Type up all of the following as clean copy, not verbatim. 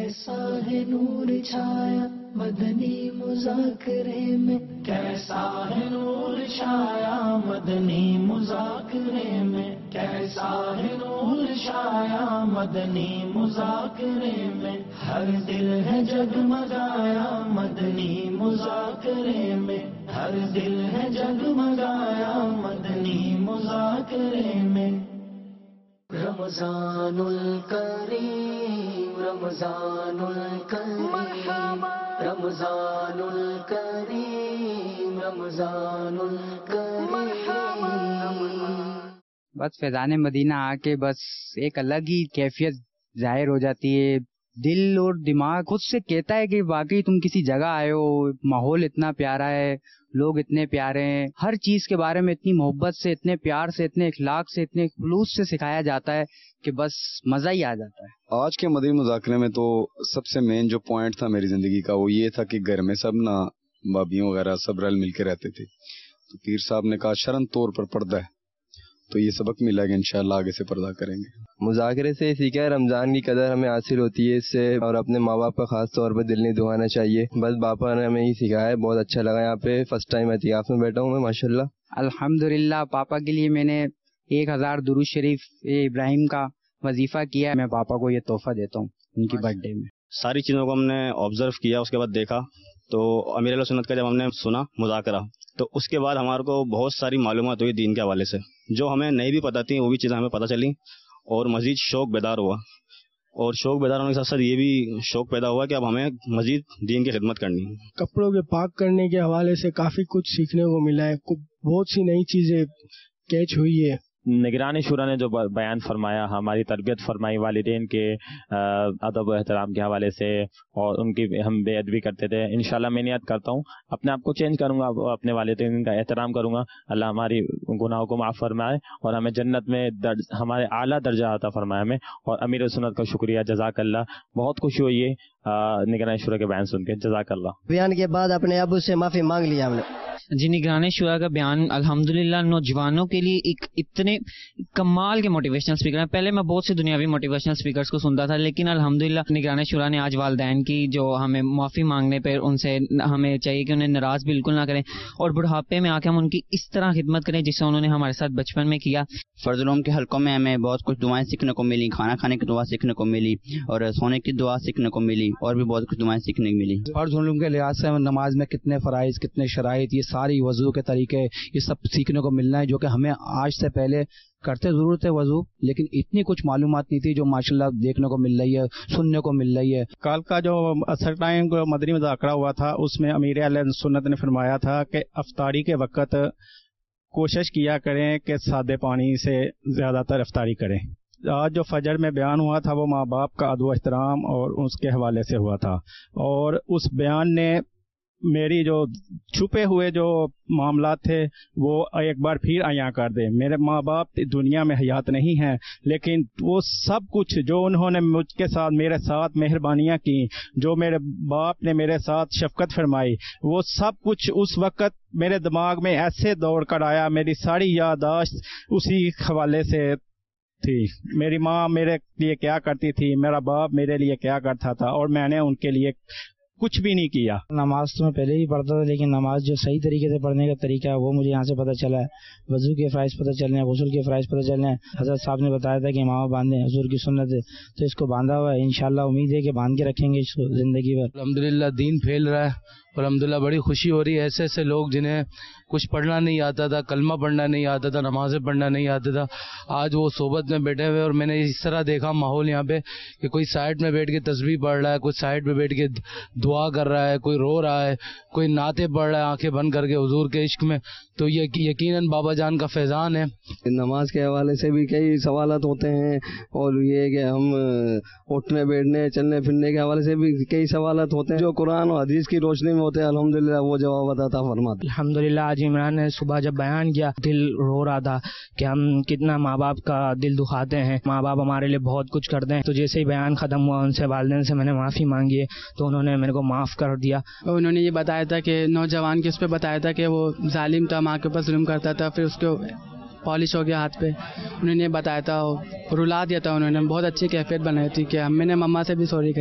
کیسا ہے نور چھایا مدنی مذاکرے میں، کیسا ہے نور چھایا مدنی مذاکرے میں، کیسا ہے نور چھایا مدنی مذاکرے میں، ہر دل ہے جگمگایا مدنی مذاکرے میں، ہر دل ہے جگمگایا مدنی مذاکرے میں۔ رمضان الکریم رمضان الکریم رمضان الکریم رمضان الکریم۔ بس فیضان مدینہ آ کے بس ایک الگ ہی کیفیت ظاہر ہو جاتی ہے، دل اور دماغ خود سے کہتا ہے کہ واقعی تم کسی جگہ آئے ہو، ماحول اتنا پیارا ہے، لوگ اتنے پیارے ہیں، ہر چیز کے بارے میں اتنی محبت سے، اتنے پیار سے، اتنے اخلاق سے، اتنے خلوص سے سکھایا جاتا ہے کہ بس مزہ ہی آ جاتا ہے۔ آج کے مدنی مذاکرے میں تو سب سے مین جو پوائنٹ تھا میری زندگی کا وہ یہ تھا کہ گھر میں سب نا بھابھیوں وغیرہ سب رل مل کے رہتے تھے، تو پیر صاحب نے کہا شرن طور پر پردہ ہے، تو یہ سبق ملا کہ انشاءاللہ آگے سے پردہ کریں گے۔ مذاکرے سے سیکھا رمضان کی قدر ہمیں حاصل ہوتی ہے اس سے، اور اپنے ماں باپ کا خاص طور پر دل نہیں دکھانا چاہیے۔ بس باپا نے ہمیں ہی سکھایا ہے، بہت اچھا لگا یہاں پہ فرسٹ ٹائم اعتکاف میں بیٹھا ہوں میں ماشاءاللہ۔ الحمدللہ پاپا کے لیے میں نے 1000 درود شریف ابراہیم کا وظیفہ کیا ہے، میں پاپا کو یہ تحفہ دیتا ہوں ان کی برتھ ڈے میں۔ ساری چیزوں کو ہم نے آبزرو کیا، اس کے بعد دیکھا، تو امیر علیہ سنت کا جب ہم نے سنا مذاکرہ، تو اس کے بعد ہمارے کو بہت ساری معلومات ہوئی دین کے حوالے سے، جو ہمیں نہیں بھی پتہ تھی وہ بھی چیزیں ہمیں پتہ چلی، اور مزید شوق بیدار ہوا، اور شوق بیدار ہونے کے ساتھ ساتھ یہ بھی شوق پیدا ہوا کہ اب ہمیں مزید دین کی خدمت کرنی ہے۔ کپڑوں کے پاک کرنے کے حوالے سے کافی کچھ سیکھنے کو ملا ہے، بہت سی نئی چیزیں کیچ ہوئی ہے۔ نگران شورا نے جو بیان فرمایا، ہماری تربیت فرمائی والدین کے ادب و احترام کے حوالے سے، اور ان کی ہم بے ادبی کرتے تھے، انشاءاللہ میں نیت کرتا ہوں اپنے آپ کو چینج کروں گا، اپنے والدین کا احترام کروں گا، اللہ ہماری گناہوں کو معاف فرمائے اور ہمیں جنت میں ہمارے اعلیٰ درجہ عطا فرمائے ہمیں، اور امیر سنت کا شکریہ، جزاک اللہ، بہت خوشی ہوئی ہے نگران شورا کے بیان سن کے، جزاک اللہ۔ بیان کے بعد اپنے ابو سے معافی مانگ لیا ہم نے۔ جی نگران شورا کا بیان الحمدللہ نوجوانوں کے لیے ایک اتنے کمال کے موٹیویشنل اسپیکر ہیں۔ پہلے میں بہت سے دنیاوی موٹیویشنل اسپیکرز کو سنتا تھا، لیکن الحمدللہ نگران شورا نے آج والدین کی جو ہمیں معافی مانگنے پہ ان سے ہمیں چاہیے کہ انہیں ناراض بالکل نہ کریں، اور بڑھاپے میں آ کے ہم ان کی اس طرح خدمت کریں جس سے انہوں نے ہمارے ساتھ بچپن میں کیا۔ فرض العلوم کے حلقوں میں ہمیں بہت کچھ دعائیں سیکھنے کو ملی، کھانا کھانے کی دعا سیکھنے کو ملی، اور سونے کی دعا سیکھنے کو ملی، اور بھی بہت کچھ دعائیں سیکھنے کو ملی۔ فرض العلوم کے لحاظ سے نماز میں کتنے فرائض، کتنے شرائط، یہ ساری وضو کے طریقے، یہ سب سیکھنے کو ملنا ہے، جو کہ ہمیں آج سے پہلے کرتے ضرور تھے وضو، لیکن اتنی کچھ معلومات نہیں تھی جو ماشاءاللہ دیکھنے کو مل رہی ہے، سننے کو مل رہی ہے۔ کل کا جو اثر ٹائم مدنی مذاکرہ ہوا تھا، اس میں امیر علیہ سنت نے فرمایا تھا کہ افطاری کے وقت کوشش کیا کریں کہ سادے پانی سے زیادہ تر افطاری کریں۔ آج جو فجر میں بیان ہوا تھا وہ ماں باپ کا ادب و احترام اور اس کے حوالے سے ہوا تھا، اور اس بیان نے میری جو چھپے ہوئے جو معاملات تھے وہ ایک بار پھر عیاں کر دے۔ میرے ماں باپ دنیا میں حیات نہیں ہیں، لیکن وہ سب کچھ جو انہوں نے مجھ کے ساتھ میرے ساتھ مہربانیاں کی، جو میرے باپ نے میرے ساتھ شفقت فرمائی، وہ سب کچھ اس وقت میرے دماغ میں ایسے دوڑ کر آیا، میری ساری یادداشت اسی حوالے سے تھی۔ میری ماں میرے لیے کیا کرتی تھی، میرا باپ میرے لیے کیا کرتا تھا، اور میں نے ان کے لیے کچھ بھی نہیں کیا۔ نماز تو میں پہلے ہی پڑھتا تھا، لیکن نماز جو صحیح طریقے سے پڑھنے کا طریقہ ہے وہ مجھے یہاں سے پتہ چلا ہے۔ وضو کے فرائض پتہ چلنے ہیں، غسل کے فرائض پتہ چلنے ہیں۔ حضرت صاحب نے بتایا تھا کہ امامہ باندھیں، حضور کی سنت ہے، تو اس کو باندھا ہوا ہے، انشاءاللہ امید ہے کہ باندھ کے رکھیں گے اس کو زندگی بھر۔ الحمدللہ دین پھیل رہا ہے، اور الحمدللہ بڑی خوشی ہو رہی ہے۔ ایسے ایسے لوگ جنہیں کچھ پڑھنا نہیں آتا تھا، کلمہ پڑھنا نہیں آتا تھا، نمازیں پڑھنا نہیں آتا تھا، آج وہ صحبت میں بیٹھے ہوئے، اور میں نے اس طرح دیکھا ماحول یہاں پہ کہ کوئی سائڈ میں بیٹھ کے تسبیح پڑھ رہا ہے، کوئی سائڈ میں بیٹھ کے دعا کر رہا ہے، کوئی رو رہا ہے، کوئی نعتیں پڑھ رہا ہے آنکھیں بند کر کے حضور کے عشق میں، تو یہ یقیناً بابا جان کا فیضان ہے۔ نماز کے حوالے سے بھی کئی سوالات ہوتے ہیں، اور یہ کہ ہم اٹھنے بیٹھنے چلنے پھرنے کے حوالے سے بھی کئی سوالات ہوتے ہیں جو قرآن اور حدیث کی روشنی میں ہوتے ہیں، الحمدللہ وہ جواب عطا فرماتے ہیں۔ الحمدللہ آج عمران نے صبح جب بیان کیا دل رو رہا تھا کہ ہم کتنا ماں باپ کا دل دکھاتے ہیں، ماں باپ ہمارے لیے بہت کچھ کرتے ہیں، تو جیسے ہی بیان ختم ہوا ان سے والدین سے میں نے معافی مانگی ہے، تو انہوں نے میرے کو معاف کر دیا۔ انہوں نے یہ بتایا تھا کہ نوجوان کے اس پہ بتایا تھا کہ وہ ظالم تھا، ماں کے اوپر ظلم کرتا تھا، پھر اس کو پالش ہو گیا ہاتھ پہ، انہوں نے بتایا تھا، رلا دیا تھا، انہوں نے بہت اچھی کیفیت بنائی تھی کہ میں نے مما سے بھی سوری کری۔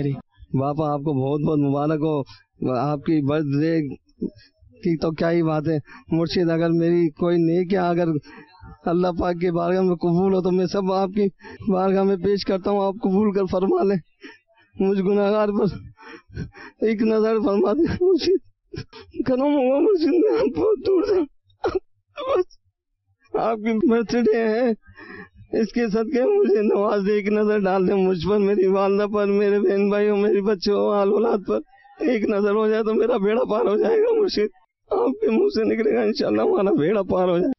باپا آپ کو بہت بہت مبارک ہو، آپ کی برتھ ڈے کی تو کیا ہی بات ہے مرشد. اگر میری کوئی نیکیاں اگر اللہ پاک کی بارگاہ میں قبول ہو تو میں سب آپ کی بارگاہ میں پیش کرتا ہوں، آپ قبول کر فرما لیں. مجھ گناہگار پر ایک نظر فرما دیں مرشد، کرم ہوگا مرشد. میں آپ بہت دور سے آپ کی برتھ ڈے ہے، اس کے صدقے مجھے نواز دے، ایک نظر ڈال دیں مجھ پر، میری والدہ پر، میرے بہن بھائیوں، میری بچوں آل اولاد پر ایک نظر ہو جائے تو میرا بیڑا پار ہو جائے گا مرشد. آپ کے منہ سے نکلے گا انشاءاللہ ہمارا بیڑا پار ہو جائے.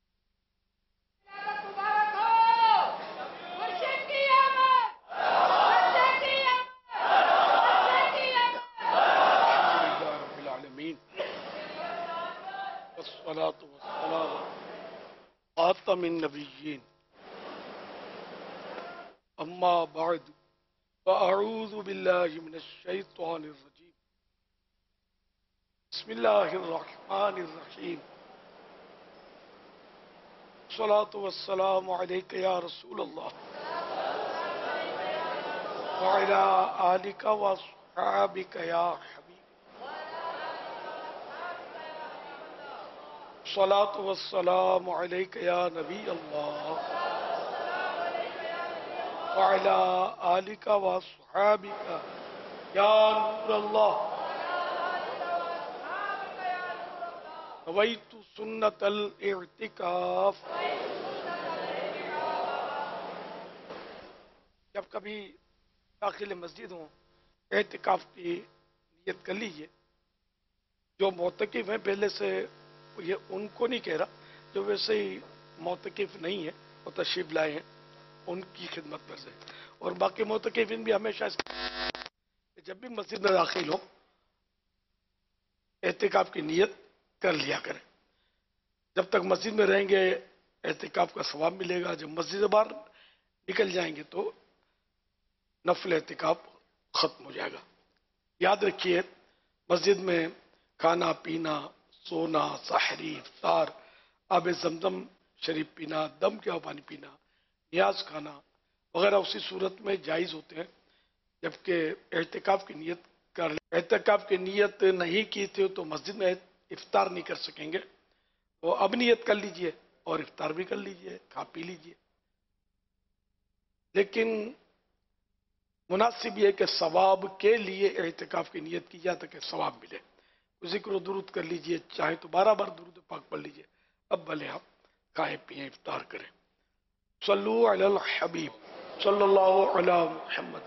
والصلاة والسلام خاتم النبیین اما بعد فاعوذ باللہ من الشیطان الرجیم بسم اللہ الرحمن الرحیم الصلاة والسلام علیک یا رسول اللہ وعلی آلک واصحابک یا حبیب. الصلاة والسلام علیک یا نبی اللہ وعلی آلک واصحابک یا نور اللہ. نویت سنت الاعتکاف. جب کبھی داخل مسجد ہوں اعتکاف کی نیت کر لیجئے. جو معتکف ہیں پہلے سے، یہ ان کو نہیں کہہ رہا جو ویسے ہی معتکف نہیں ہے وہ تشریف لائے ہیں، ان کی خدمت پر سے. اور باقی معتکفین بھی ہمیشہ جب بھی مسجد میں داخل ہو اعتکاف کی نیت کر لیا کریں. جب تک مسجد میں رہیں گے اعتکاف کا ثواب ملے گا، جب مسجد سے باہر نکل جائیں گے تو نفل اعتکاف ختم ہو جائے گا. یاد رکھیے مسجد میں کھانا پینا، سونا، سحری، افطار، آب زمزم شریف پینا، دم کیا پانی پینا، نیاز کھانا وغیرہ اسی صورت میں جائز ہوتے ہیں جبکہ اعتکاف کی نیت کر لیں. اعتکاف کی نیت نہیں کی تھی تو مسجد میں افطار نہیں کر سکیں گے، تو اب نیت کر لیجئے اور افطار بھی کر لیجئے، کھا پی لیجئے. لیکن مناسب یہ کہ ثواب کے لیے اعتکاف کی نیت کی جائے تاکہ ثواب ملے. ذکر و درود کر لیجئے، چاہے تو 12 بار درود پاک پڑھ لیجئے. اب بھلے آپ کھائیں پیئیں افطار کریں. صلو علی الحبیب صلی اللہ علی محمد.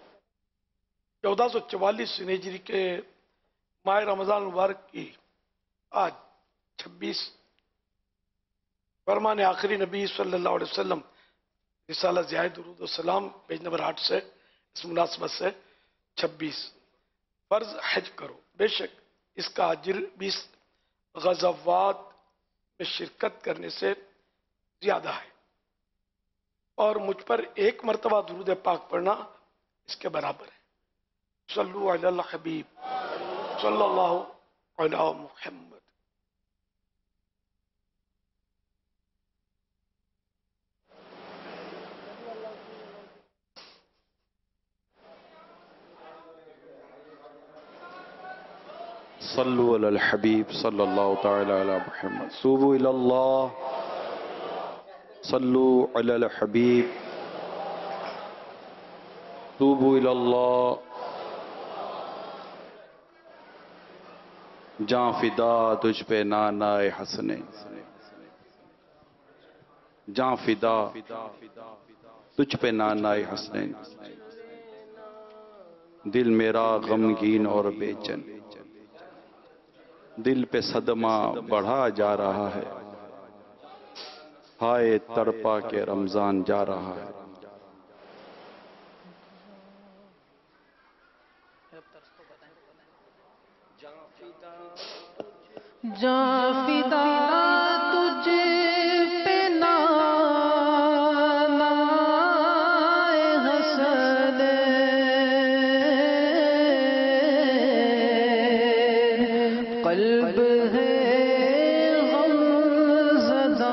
1444 ہجری کے ماہ رمضان مبارک کی آج 26 فرمان آخری نبی صلی اللہ علیہ وسلم رسالہ ضیاء درود و سلام پیج نمبر 8 سے اس مناسبت سے 26 فرض حج کرو، بے شک اس کا اجر 20 غزوات میں شرکت کرنے سے زیادہ ہے، اور مجھ پر ایک مرتبہ درود پاک پڑھنا اس کے برابر ہے. صلو علی الحبیب صلی اللہ علی محمد. صلو علی الحبیب صلی اللہ تعالی علی محمد. توبوا الی اللہ. صلو علی الحبیب. توبوا الی اللہ. جاں فدا تجھ پہ نانائے حسنین. جاں فدا تجھ پہ نانائے حسنین. دل میرا غمگین اور بے چین، دل پہ صدمہ بڑھا جا رہا ہے، ہائے تڑپا کے رمضان جا رہا ہے. جاں فدا تجھ پہ نانائے حسنین، قلب ہے غم زدہ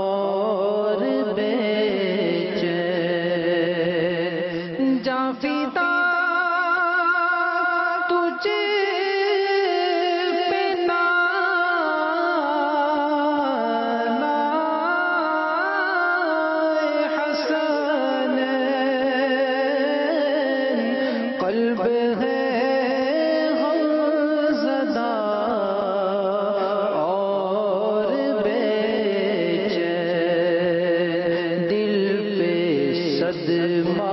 اور بے چین. جاں فدا फिदा तुझे पे नाना हसन कल्ब है गमज़दा और बेचैन दिल पे सदमा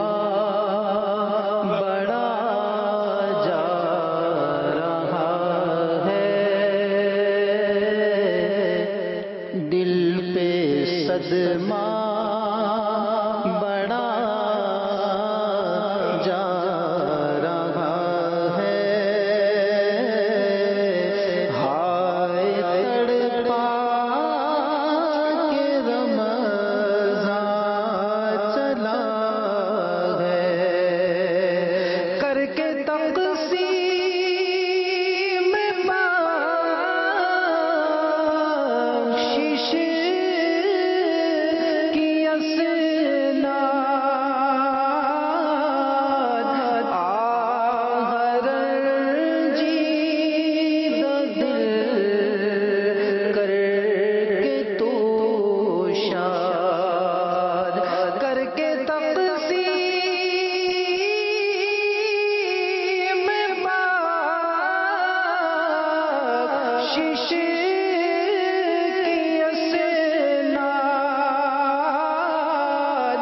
बड़ा जा रहा है दिल पे सदमा बड़ा जा रहा है हाय तड़पा के रमज़ान चला है करके तक़सीम बख्शिश की असनाद आहरंजीद दिल करके तू शाद करके तक़सीम बख्शिश की असनाद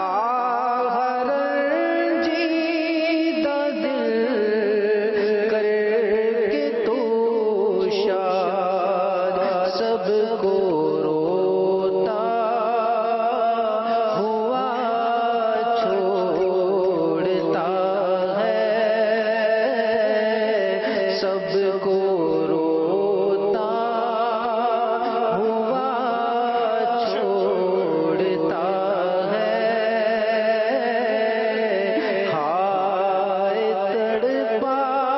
आहरंजीद दिल करके तू शाद सबको रोता हुआ छोड़ता है सबको रोता हुआ छोड़ता है हाय तड़पा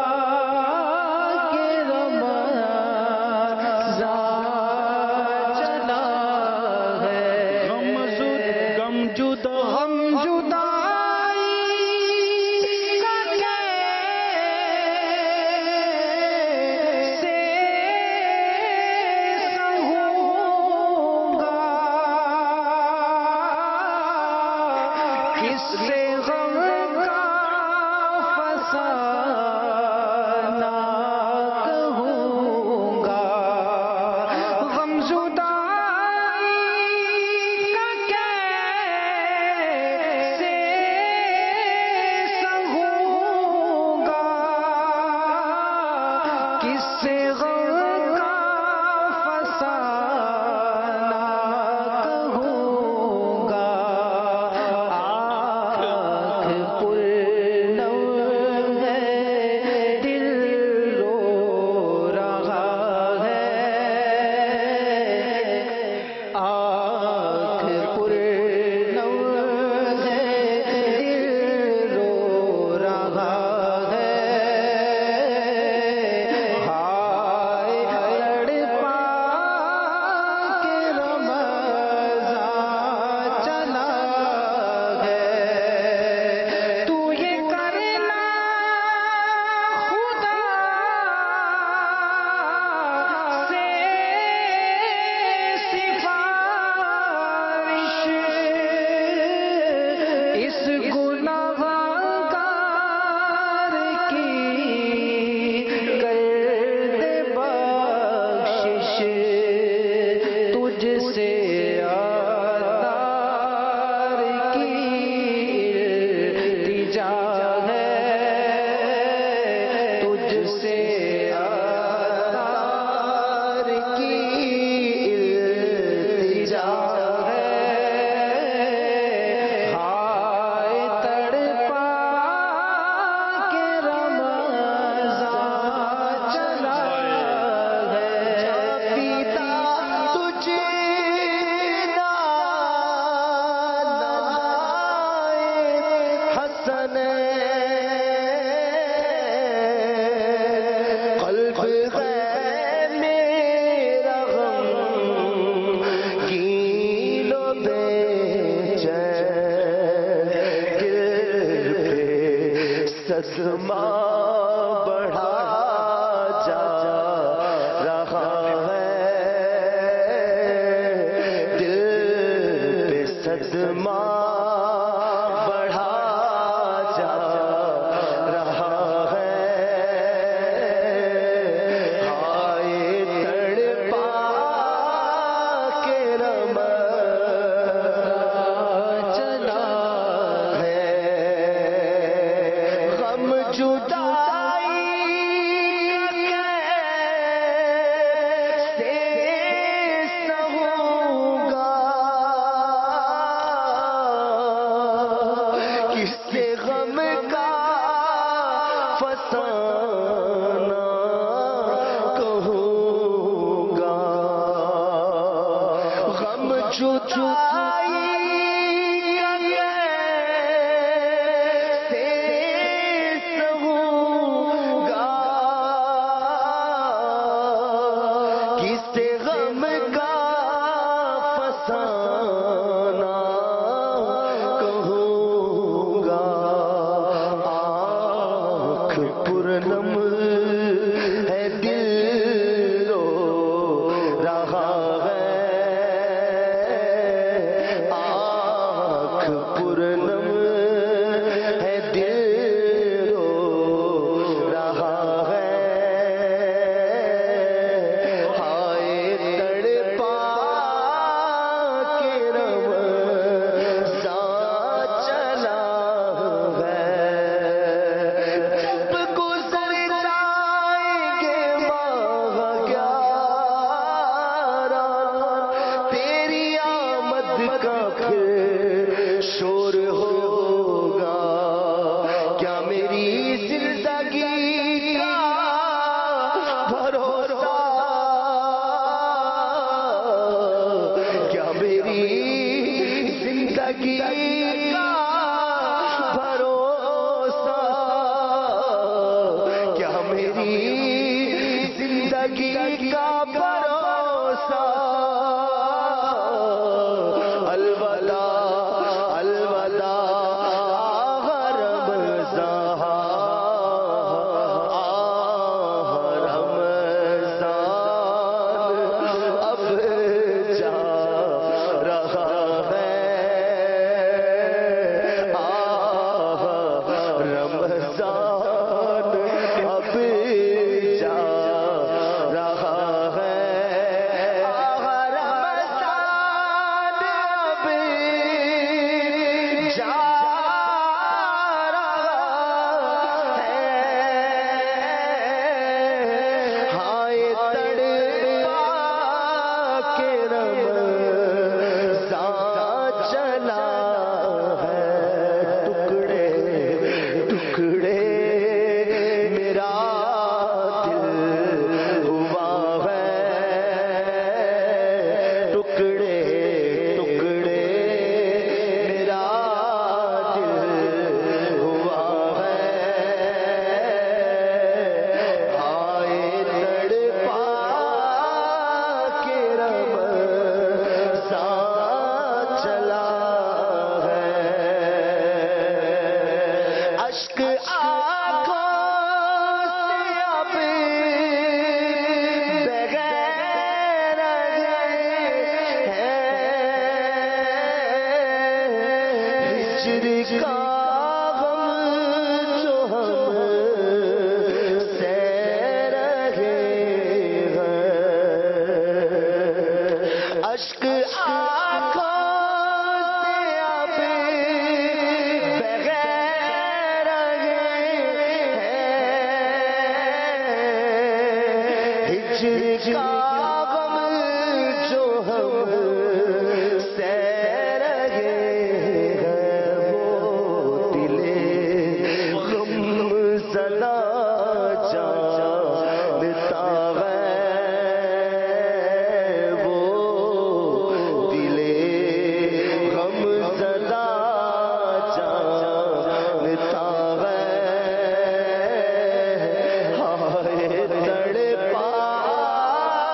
के रमज़ान चला है गम जुदाई का कैसे सहूंगा किससे गम का फसाना कहूंगा गमज़ुदाई का कैसे सहूंगा किससे गम का फसाना कहूंगा आँख पुरनम है दिल रो रहा है आँख पुरनम है दिल रो रहा है हाय तड़पा के रमज़ान चला है तू ये सदमा बढ़ा जा रहा है, दिल पे सदमा बढ़ा जा रहा है, हाय तड़पा के रमा चला है, गम जुदाई कैसे सहूंगा, किससे गम का फसाना कहूंगा, गम जुदाई कैसे सहूंगा, किससे गम का फसाना कहूंगा, आँख पुरनम है दिल रो रहा है, आँख पुरनम है दिल रो रहा है, हाय तड़पा के रमज़ा चला है, जब गुज़र जाएंगे माह ग्यारह, तेरी आमद का फिर शोर होगा, क्या मेरी जिंदगी का भरोसा, क्या मेरी जिंदगी का भरोसा, क्या मेरी जिंदगी का भरोसा, अलवदा अलवदा रमज़ान, रमज़ान अब जा रहा है, रमज़ान अब जा रहा है, रमज़ान अब जा रहा है, हाय तड़पा के रमज़ान चला है, टुकड़े टुकड़े मेरा दिल हुआ है, टुकड़े टुकड़े मेरा दिल हुआ है, हाय तड़पा के रमज़ान चला है, अश्क आँखों से अब बगैर हैं, हिज्र का गम जो हम सह रहे हैं, अश्क आँखों से अब बगैर हैं, हिज्र का गम जो हम सह रहे हैं, वो दिले गम ज़दा जानता है, वो दिले गम ज़दा जानता है, हाय तड़पा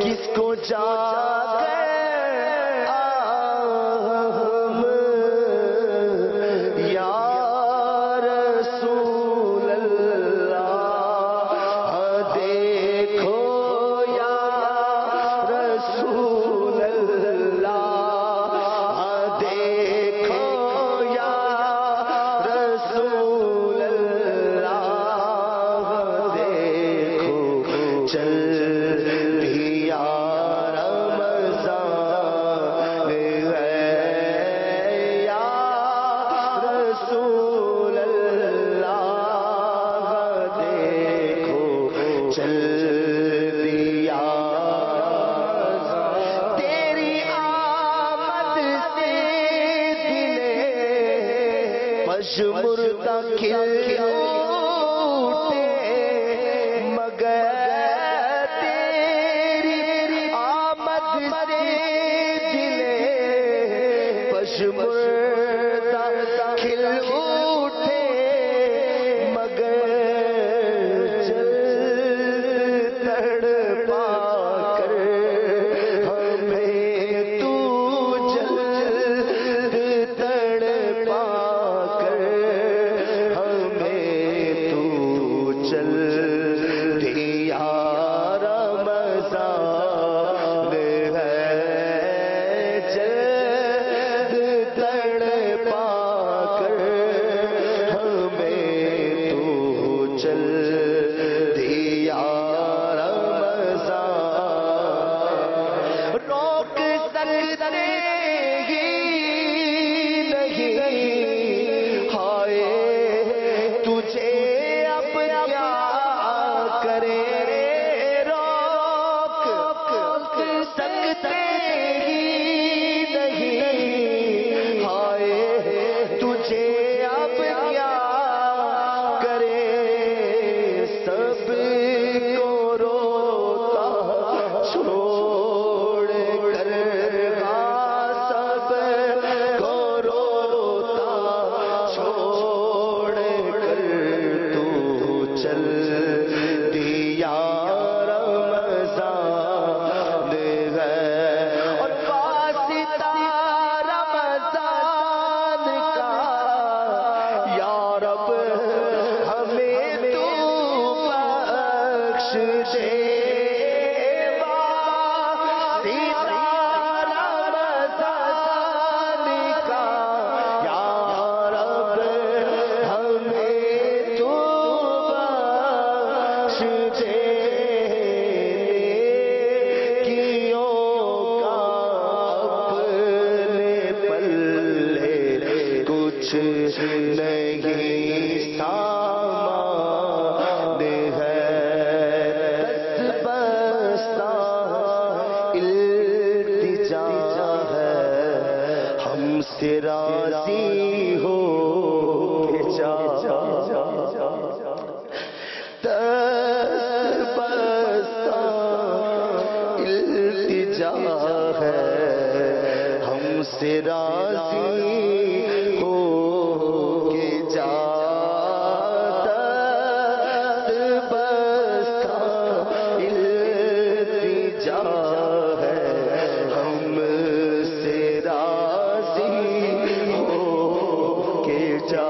کس کو جاگے ہم یا رسول اللہ دیکھو یا رسول اللہ دیکھو یا رسول اللہ دیکھو چل دیا رمضان ہے یا رسول اللہ دیکھو چل دیا تیری آمد سے دل مشمردہ کھل اٹھے مگر تیری آمد سے دل مشمردہ کھل اٹھے مگر چل تڑپا کر ہمیں تو جلد تڑپا کر ہمیں تو چل دیا رمضان ہے جلد تڑپا کر ہمیں تو چل دیا رمضان روک سکتے ہی نہیں ہائے تجھے اب کیا کرے روک سکتے ہی نہیں ہائے تجھے اب کیا کرے سب کو روتا چھوڑ کر سب کو روتا چھوڑ کر تو چل دیا رمضان ہے اور واسطہ رمضان کا یا رب ہمیں تو بخش دے واسطہ رمضان کا یا رب ہمیں تو بخش دے کیوں کا اپنے پلے کچھ نہیں سامان ہے بستا التجا ہے ہم سے راضی ہو جا بستا التجا ہے ہم سے راضی ہو کے جا بستا التجا ہے ہم سے راضی ہو کے جا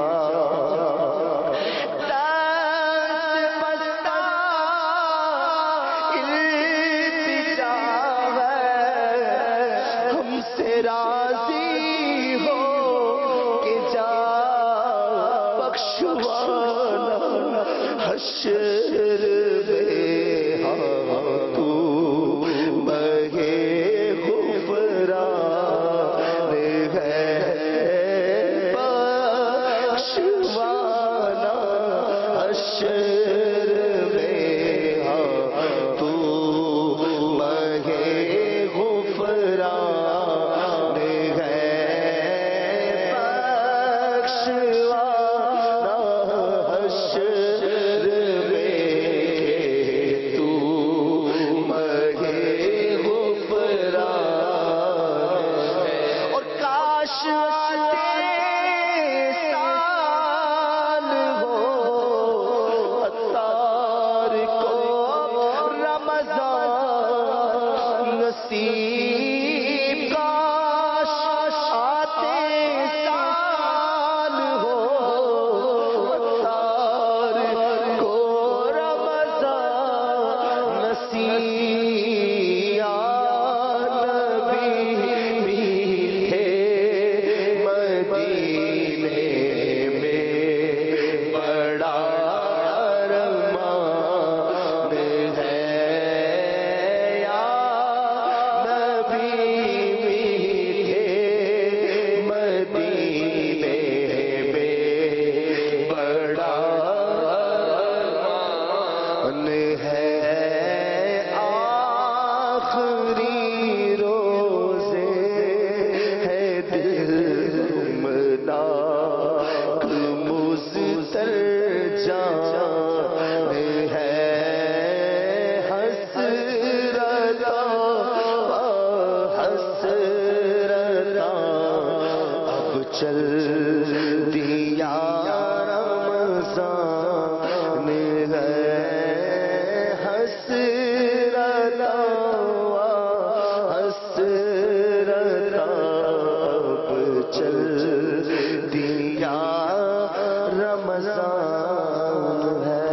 راضی ہو کہ جا بخشوانا حشر میں تو بہے غفران ہے بخشوانا حشر میں تو بہے غفران नसीब काश आते साल हो, सार को रमज़ान नसीब या नबी मीठे मदीने में बड़ा अरमान है या नबी मीठे मदीने में बड़ा अरमान है। आखिरी रोज़े है दिल तुमनाक मुज़तर जान है हसरता हसरता अब चल दिया रमज़ान है हसरता हसरता अब चल दिया रमज़ान है।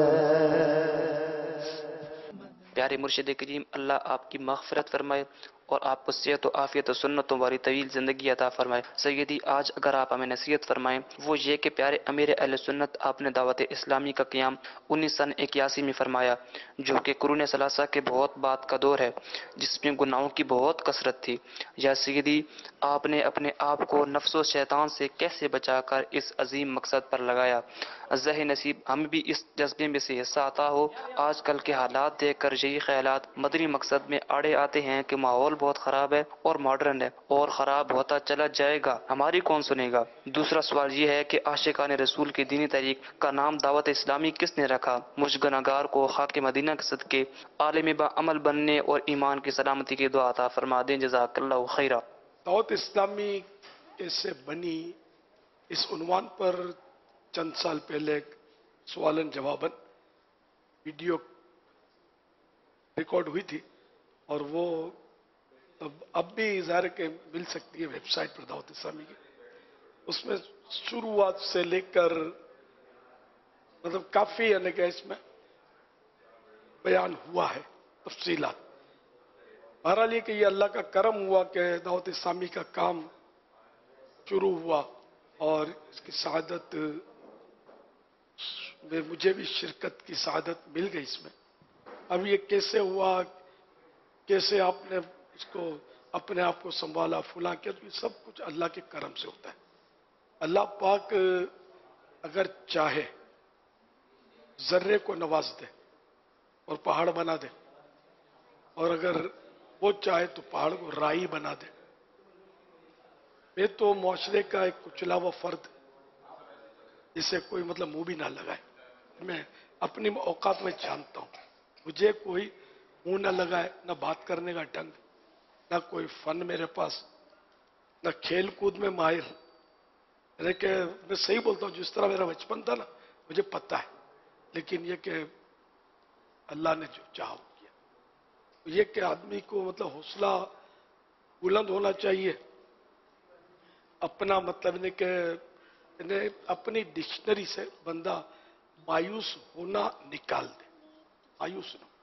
प्यारे मुर्शिद करीम, अल्लाह आपकी मग़फ़िरत फरमाए और आपको सेहत और आफ़ियत और सुन्नतों वाली तवील ज़िंदगी अता फरमाए। सैयदी, आज अगर आप हमें नसीहत फरमाएं वो ये कि प्यारे अमीर अहले सुन्नत आपने दावत इस्लामी का क़याम 1981 में फरमाया, जो कि कुरून सलासा के बहुत बाद का दौर है, जिसमें गुनाहों की बहुत कसरत थी। या सैयदी, आपने अपने आप को नफ्स व शैतान से कैसे बचाकर इस अजीम मकसद पर लगाया? ज़ह नसीब हमें भी इस जज्बे में से हिस्सा आता हो। आजकल के हालात देख कर यही ख्यालात मदनी मकसद में आड़े आते हैं कि माहौल बहुत ख़राब है और मॉडर्न है और ख़राब होता चला जाएगा, हमारी कौन सुनेगा? दूसरा सवाल ये है कि आशिकान रसूल की दीनी तहरीक का नाम दावत इस्लामी किसने रखा? मुझ गुनहगार को खाक मदीना के सदके आलिम बाअमल बनने और ईमान की सलामती की दुआ अता फरमा दें। जज़ाकल्लाहु खैरा। दावत इस्लामी कैसे बनी, इस उन्वान पर चंद साल पहले सवालन जवाबन वीडियो रिकॉर्ड हुई थी और वो अब भी ज़ाहिर के मिल सकती है वेबसाइट पर दावत इस्लामी की। उसमें शुरुआत से लेकर मतलब काफ़ी यानी कि इसमें बयान हुआ है तफसीलात। बहरहाल ये कि ये अल्लाह का करम हुआ कि दावत इस्लामी का काम शुरू हुआ और इसकी सआदत में मुझे भी शिरकत की सआदत मिल गई इसमें। अब ये कैसे हुआ, कैसे आपने इसको अपने आप को संभाला, फुला किया, तो ये सब कुछ अल्लाह के करम से होता है। अल्लाह पाक अगर चाहे जर्रे को नवाज दे और पहाड़ बना दे, और अगर वो चाहे तो पहाड़ को राई बना दे। मैं तो मुआशरे का एक कुचला हुआ फर्द जिसे कोई मतलब मुंह भी ना लगाए, मैं अपनी औकात में जानता हूं। मुझे कोई मुंह ना लगाए, ना बात करने का ढंग, ना कोई फन मेरे पास, ना खेल कूद में माहिर। मैं सही बोलता हूं, जिस तरह मेरा बचपन था ना मुझे पता है, लेकिन ये कि अल्लाह ने जो चाहा किया। तो ये कि आदमी को मतलब हौसला बुलंद होना चाहिए। अपना मतलब इन्हें कि अपनी डिक्शनरी से बंदा मायूस होना निकाल दे, मायूस ना।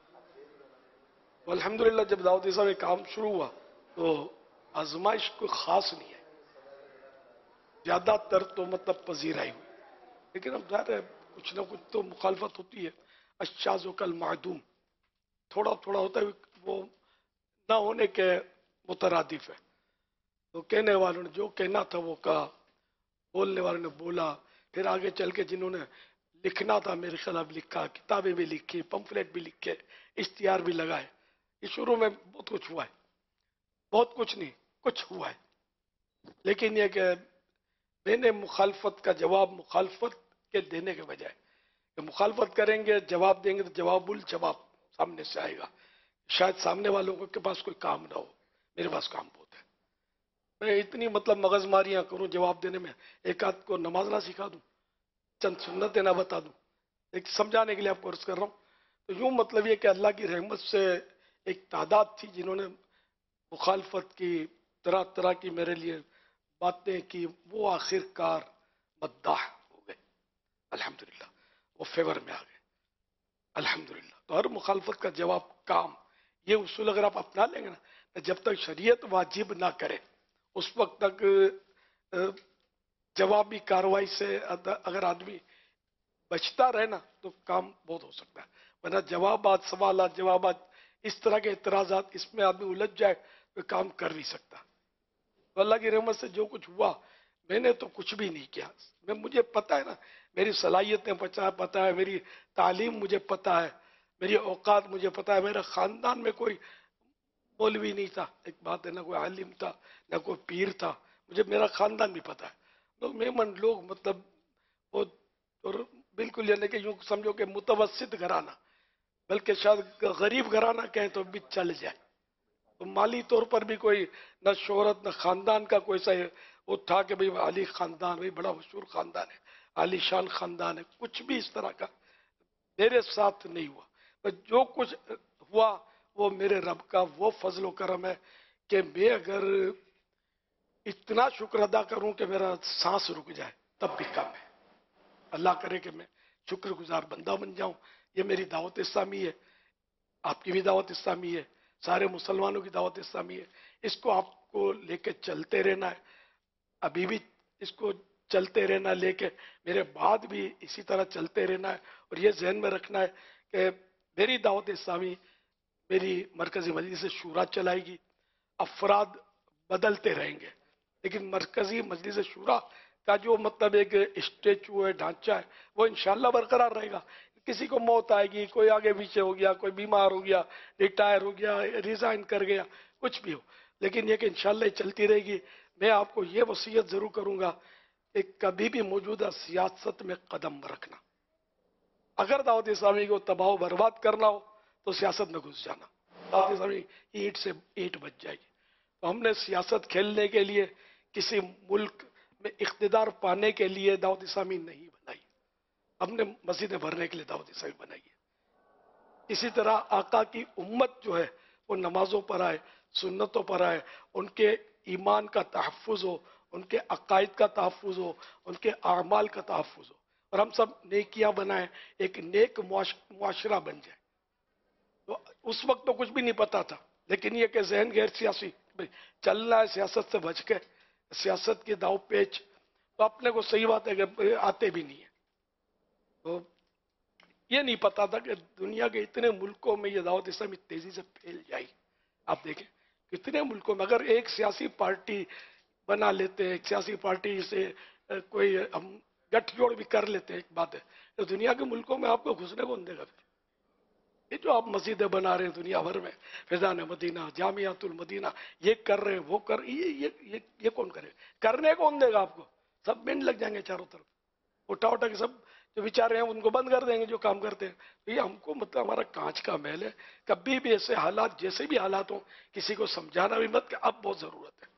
तो अल्हम्दुलिल्लाह जब दाऊद इस्लाम में काम शुरू हुआ तो आजमाइश कोई खास नहीं है, ज्यादातर तो मतलब पजीराई हुई, लेकिन अब जाहिर है कुछ ना कुछ तो मुखालफत होती है। अशाज़ कल मादूम, थोड़ा थोड़ा होता है, वो ना होने के मुतरादिफ है। तो कहने वालों ने जो कहना था वो कहा, बोलने वालों ने बोला, फिर आगे चल के जिन्होंने लिखना था मेरे खिलाफ लिखा, किताबें भी लिखी, पंफलेट भी लिखे, इश्तिहार भी लगाए। इस शुरू में बहुत कुछ हुआ है, बहुत कुछ नहीं कुछ हुआ है, लेकिन यह कि मैंने मुखालफत का जवाब मुखालफत के देने के बजाय, मुखालफत करेंगे जवाब देंगे तो जवाबुल जवाब सामने से आएगा। शायद सामने वालों के पास कोई काम ना हो, मेरे पास काम बहुत है। मैं इतनी मतलब मगजमारियां करूं जवाब देने में, एक आध को नमाज ना सिखा दूं, चंद सुन्नतें ना बता दूं, एक समझाने के लिए आपको अर्ज कर रहा हूं। तो यूं मतलब ये कि अल्लाह की रहमत से एक तादाद थी जिन्होंने मुखालफत की, तरह तरह की मेरे लिए बातें की, वो आखिरकार मद्दाह हो गए। अल्हम्दुलिल्लाह, वो फेवर में आ गए। अल्हम्दुलिल्लाह। तो हर मुखालफत का जवाब काम, ये उसूल अगर आप अपना लेंगे ना, तो जब तक शरीयत वाजिब ना करे उस वक्त तक जवाबी कार्रवाई से अगर आदमी बचता रहे ना तो काम बहुत हो सकता है। वरना जवाबात, सवालात, जवाबात, इस तरह के इतराजात, इसमें आदमी उलझ जाए तो काम कर नहीं सकता। तो अल्लाह की रहमत से जो कुछ हुआ, मैंने तो कुछ भी नहीं किया। मुझे पता है ना, मेरी सलाहियतें पता है, मेरी तालीम मुझे पता है, मेरी औकात मुझे पता है। मेरा खानदान में कोई मौलवी नहीं था, एक बात है, ना कोई आलिम था, ना कोई पीर था। मुझे मेरा खानदान भी पता है। लोग मेमन लोग, मतलब वो और बिल्कुल यानी कि यूं समझो कि मुतवस्सित घराना, बल्कि शायद गरीब घराना कहें तो भी चल जाए। तो माली तौर पर भी कोई न शोहरत न खानदान का कोई सा वो था कि भाई अली खानदान, भाई बड़ा मशहूर खानदान है, आलीशान खानदान है, कुछ भी इस तरह का मेरे साथ नहीं हुआ। पर जो कुछ हुआ वो मेरे रब का वो फजल करम है कि मैं अगर इतना शुक्र अदा करूं कि मेरा सांस रुक जाए तब भी कम है। अल्लाह करे कि मैं शुक्रगुजार बंदा बन जाऊं। ये मेरी दावत इस्लामी है, आपकी भी दावत इस्लामी है, सारे मुसलमानों की दावत इस्लामी है। इसको आपको लेके चलते रहना है, अभी भी इसको चलते रहना, लेके मेरे बाद भी इसी तरह चलते रहना है। और ये जहन में रखना है कि मेरी दावत इस्लामी मेरी मरकजी मजलिस शूरा चलाएगी। अफराद बदलते रहेंगे, लेकिन मरकजी मजलिस शूरा का जो मतलब एक स्टेचू है, ढांचा है, वो इंशाल्लाह बरकरार रहेगा। किसी को मौत आएगी, कोई आगे पीछे हो गया, कोई बीमार हो गया, रिटायर हो गया, रिजाइन कर गया, कुछ भी हो, लेकिन ये कि इंशाल्लाह चलती रहेगी। मैं आपको ये वसीयत जरूर करूंगा कि कभी भी मौजूदा सियासत में कदम रखना। अगर दावत इस्लामी को तबाह बर्बाद करना हो तो सियासत में घुस जाना। दावत इस्लामी ईंट से ईंट बच जाएगी। तो हमने सियासत खेलने के लिए, किसी मुल्क में इख्तिदार पाने के लिए दावत इस्लामी नहीं बनाई, हमने मस्जिदें भरने के लिए दावत इस्लामी बनाई है। इसी तरह आका की उम्मत जो है वो नमाजों पर आए, सुन्नतों पर आए, उनके ईमान का तहफ़्फ़ुज़ हो, उनके अकायद का तहफ़्फ़ुज़ हो, उनके आमाल का तहफ़्फ़ुज़ हो, और हम सब नेकियां बनाएं, एक नेक मुआशरा बन जाए। तो उस वक्त तो कुछ भी नहीं पता था, लेकिन ये कि जहन गैर सियासी चलना है, सियासत से बच के, सियासत के दाव पेच तो अपने को सही बात है कि आते भी नहीं है। तो ये नहीं पता था कि दुनिया के इतने मुल्कों में ये दावत इस्लामी तेजी से फैल जाएगी। आप देखें कितने मुल्कों में अगर एक सियासी पार्टी बना लेते हैं, एक सियासी पार्टी से कोई हम गठजोड़ भी कर लेते हैं, एक बात है, तो दुनिया के मुल्कों में आपको घुसने कौन देगा? ये जो आप मस्जिदें बना रहे हैं दुनिया भर में, फैजान मदीना, जामियातुल मदीना, ये कर रहे हैं, वो कर, ये कौन करे? करने कौन देगा आपको? सब बेंड लग जाएंगे चारों तरफ, उठा उठा के सब जो विचार हैं उनको बंद कर देंगे जो काम करते हैं। तो ये हमको मतलब हमारा कांच का महल है। कभी भी ऐसे हालात, जैसे भी हालात हो, किसी को समझाना भी मत कि अब बहुत जरूरत है।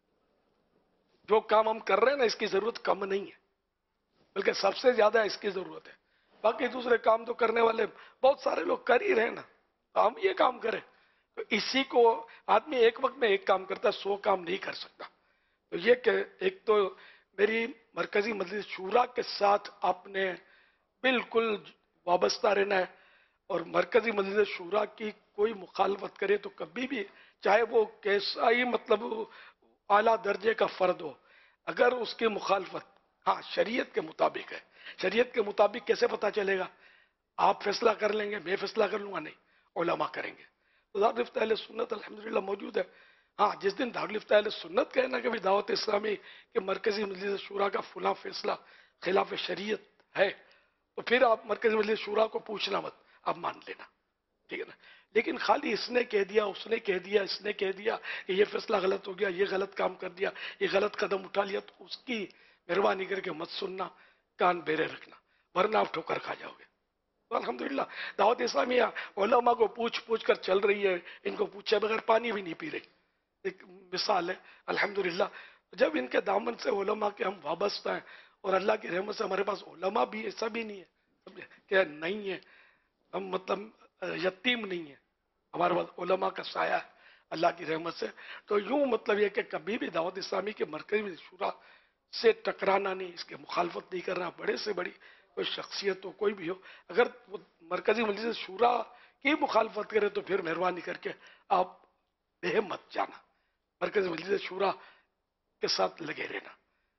जो काम हम कर रहे हैं ना, इसकी जरूरत कम नहीं है, बल्कि सबसे ज्यादा इसकी जरूरत है। बाकी दूसरे काम तो करने वाले बहुत सारे लोग कर ही रहे ना, तो हम ये काम करें। तो इसी को आदमी एक वक्त में एक काम करता है, 100 काम नहीं कर सकता। तो ये कि एक तो मेरी मरकजी मजलिस शूरा के साथ आपने बिल्कुल वाबस्ता रहना है, और मरकजी मजलिस शूरा की कोई मुखालफत करे तो कभी भी, चाहे वो कैसा ही मतलब आला दर्जे का फर्द हो, अगर उसकी मुखालफत हाँ शरीयत के मुताबिक है, शरीयत के मुताबिक कैसे पता चलेगा? आप फैसला कर लेंगे, मैं फैसला कर लूंगा? नहीं, उलमा करेंगे। तो दारुल इफ्ता अहले सुन्नत अल्हम्दुलिल्लाह मौजूद है। हाँ, जिस दिन दारुल इफ्ता अहले सुन्नत कहना कि दावत इस्लामी के मरकजी मजलिस शूरा का फुला फैसला खिलाफ शरीयत है, तो फिर आप मरकजी मजलिस शूरा को पूछना मत, आप मान लेना, ठीक है ना। लेकिन खाली इसने कह दिया, उसने कह दिया, इसने कह दिया कि ये फैसला गलत हो गया, ये गलत काम कर दिया, ये गलत कदम उठा लिया, तो उसकी मेहरबानी करके मत सुनना, कान बेरे रखना, वरना आप ठोकर खा जाओगे। तो अल्हम्दुलिल्लाह दावत इस्लामी उलमा को पूछ पूछ कर चल रही है, इनको पूछे बगैर पानी भी नहीं पी रही। एक मिसाल है अल्हम्दुलिल्लाह, जब इनके दामन से उलमा के हम वाबस्ता हैं, और अल्लाह की रहमत से हमारे पास उलमा भी ऐसा भी नहीं है क्या नहीं है, हम मतलब यतीम नहीं है, हमारे पास उलमा का साया है। अल्लाह की रहमत से। तो यूं मतलब ये कि कभी भी दावत इस्लामी के मरकज़ी शूरा से टकराना नहीं, इसके मुखालफत नहीं करना। बड़े से बड़ी कोई शख्सियत हो, कोई भी हो, अगर वो मरकज़ी मजलिस शूरा की मुखालफत करे तो फिर मेहरबानी करके आप बेहम मत जाना, मरकज़ी मजलिस शूरा के साथ लगे रहना,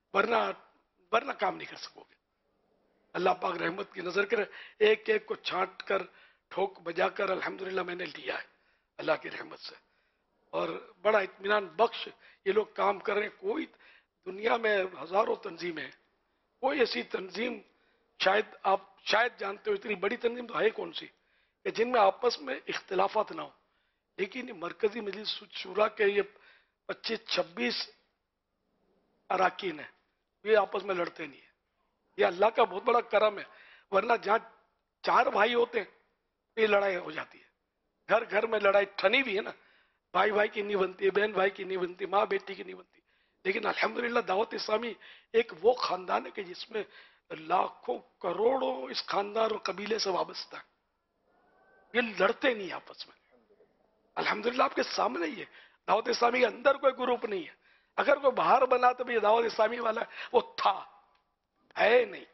वरना काम नहीं कर सकोगे। अल्लाह पाक रहमत की नजर करे, एक एक को छांट कर ठोक बजा कर अल्हम्दुलिल्लाह मैंने लिया है अल्लाह की रहमत से, और बड़ा इत्मीनान बख्श ये लोग काम कर रहे हैं। कोई दुनिया में हजारों तंजीमें, कोई ऐसी तंजीम शायद जानते हो, इतनी बड़ी तंजीम तो है कौन सी कि जिनमें आपस में इख्तिलाफात ना हो, लेकिन मरकजी मजलिस शूरा के ये 25-26 अराकीन है, ये आपस में लड़ते नहीं है। ये अल्लाह का बहुत बड़ा करम है, वरना जहाँ 4 भाई होते हैं ये लड़ाई हो जाती है, घर घर में लड़ाई ठनी भी है ना, भाई भाई की नहीं बनती, बहन भाई की नहीं बनती, माँ बेटी की नहीं बनती। लेकिन अल्हम्दुलिल्लाह दावत इस्लामी एक वो खानदान है कि जिसमें लाखों करोड़ों इस खानदान और कबीले से वाबस्ता है, ये लड़ते नहीं आपस में। अल्हम्दुलिल्लाह आपके सामने ही है, दावत इस्लामी के अंदर कोई ग्रुप नहीं है। अगर कोई बाहर बना तो भी दावत इस्लामी वाला है, वो था है नहीं,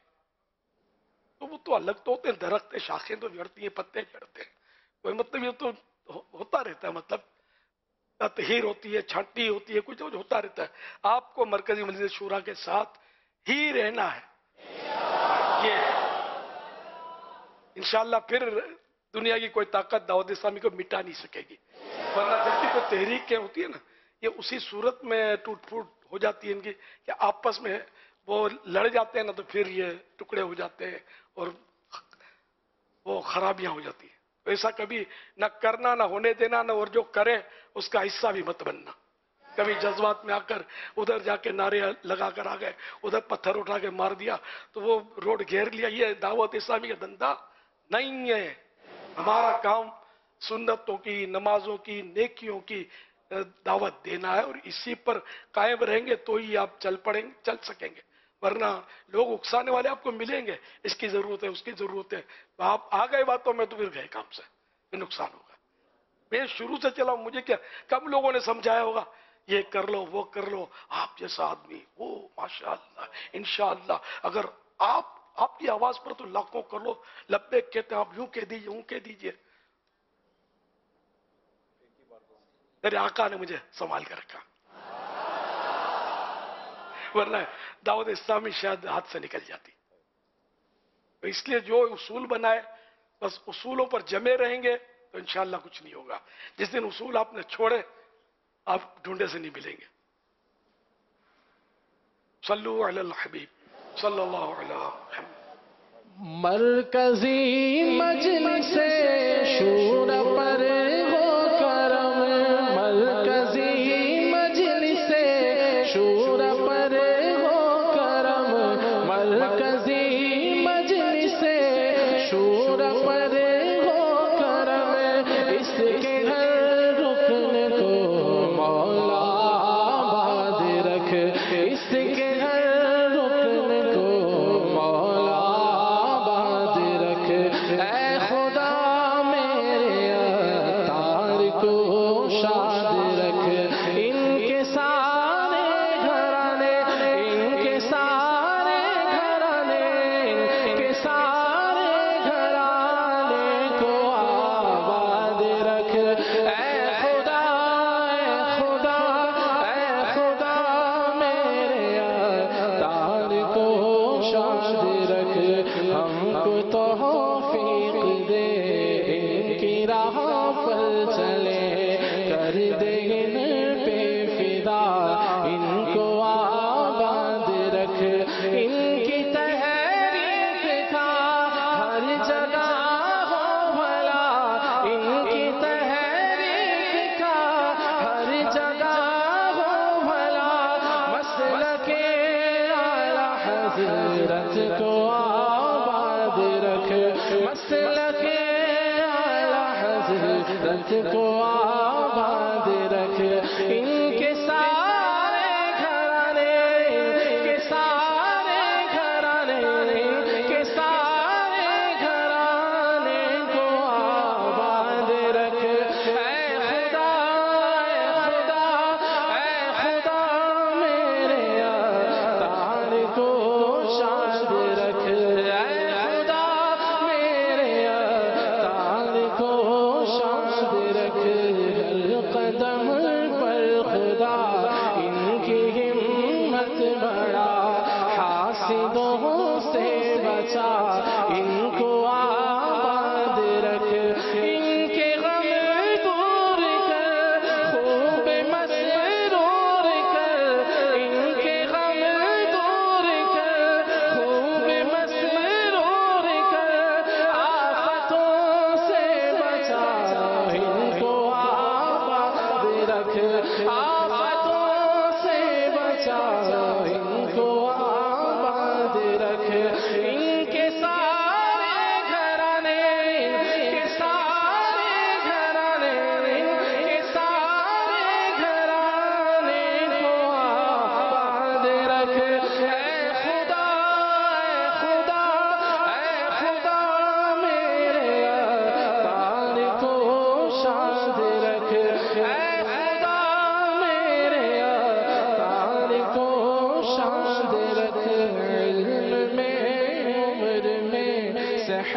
तो वो तो अलग तो होते हैं, दरख्त शाखें तो जड़ती हैं, पत्ते जड़ते हैं, कोई मतलब ये तो होता रहता है, मतलब ततहीर होती है, छांटी होती है, कुछ होता रहता है। आपको मरकजी मजलिस शूरा के साथ ही रहना है, ये इंशाअल्लाह फिर दुनिया की कोई ताकत दावत इस्लामी को मिटा नहीं सकेगी। वरना जब भी कोई तहरीकें होती है ना, ये उसी सूरत में टूट फूट हो जाती है इनकी कि आपस में वो लड़ जाते हैं ना, तो फिर ये टुकड़े हो जाते हैं और वो खराबियां हो जाती है। तो ऐसा कभी न करना, न होने देना, न और जो करे उसका हिस्सा भी मत बनना। कभी जज्बात में आकर उधर जाके नारे लगा कर आ गए, उधर पत्थर उठा के मार दिया तो वो रोड घेर लिया, ये दावत इस्लामी का धंधा नहीं है। हमारा काम सुन्नतों की, नमाजों की, नेकियों की दावत देना है, और इसी पर कायम रहेंगे तो ही आप चल सकेंगे। वरना लोग उकसाने वाले आपको मिलेंगे, इसकी जरूरत है, उसकी जरूरत है, तो आप आ गए बातों में तो फिर गए काम से, फिर नुकसान होगा। मैं शुरू से चला हूं, मुझे क्या कब लोगों ने समझाया होगा, ये कर लो वो कर लो, आप जैसा आदमी वो माशाअल्लाह इंशाअल्लाह, अगर आपकी आवाज पर तो लाखों कर लो, लब्बैक कहते हैं, आप यूं कह दीजिए, यूं कह दीजिए। मेरे आका ने मुझे संभाल कर रखा, वरना दावत इस्लामी शायद हाथ से निकल जाती। तो इसलिए जो उसूल बनाए बस उसूलों पर जमे रहेंगे तो इंशाअल्लाह कुछ नहीं होगा। जिस दिन उसूल आपने छोड़े आप ढूंढे से नहीं मिलेंगे। सल्लु अलल हबीब सल्लल्लाहु अलैहि वसल्लम। मरकजी मजलिस शूरा पर हो करम, मरकजी मजलिस शूरा पर हो करम, मरकजी मजलिस शूरा पर हो करम, इसके हर रुकन को मौला आबाद रख, इसके हर रुकन को मौला आबाद रख। ऐ खुदा मेरे अतार को शाद रख, इनके सारे घराने, इनके सारे घराने, इनके सारे घराने को आबाद रख। ऐ खुदा, ऐ खुदा, ऐ खुदा मेरे अतार को शाद रख। हमको तौफीक दे इनकी राह पर चले, कर दे इन पे फिदा, इनको आबाद रख। इनकी तहरीक का हर जगह हो भला, इनकी तहरीक का हर जगह हो भला, मसलके आला हज़रत को आबाद रख, मसलके आला हज़रत को आबाद रख। इनके सारे घराने, इनके सारे घराने, इनके सारे घराने को आबाद रख। ऐ खुदा, ऐ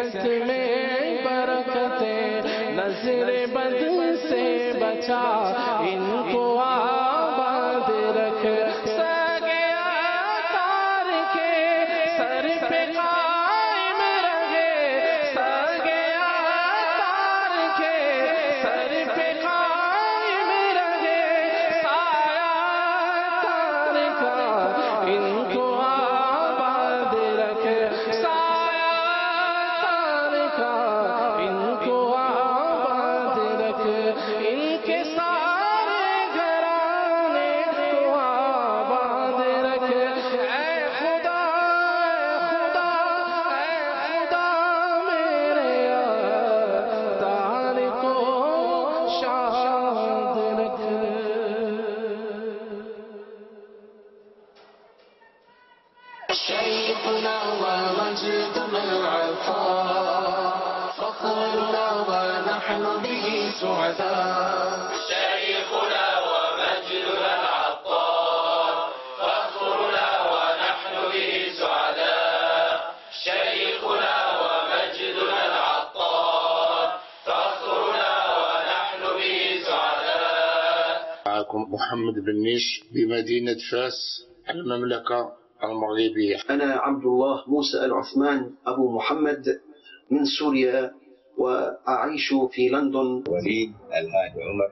صحت میں برکتیں نظر بد سے بچا ان کو آباد رکھ سگیا تار کے سر پہ قائم رہے سگیا تار کے سر پہ قائم رہے سایہ تار کا ان کو آباد رکھ سایہ تار کا ان کو آباد رکھ ان کے سارے گھرانے کو آباد رکھ اے خدا میرے تار کو شاد رکھ شیخنا ومجدنا العطاء فخرنا ونحن به سعداء شيخنا ومجدنا العطار فخرنا ونحن به سعداء شيخنا ومجدنا العطار فخرنا ونحن به سعداء. معكم محمد بن نيش بمدينة فاس المملكة المغربية. أنا عبد الله موسى العثمان أبو محمد من سوريا وأعيش في لندن. وليد الهادي عمر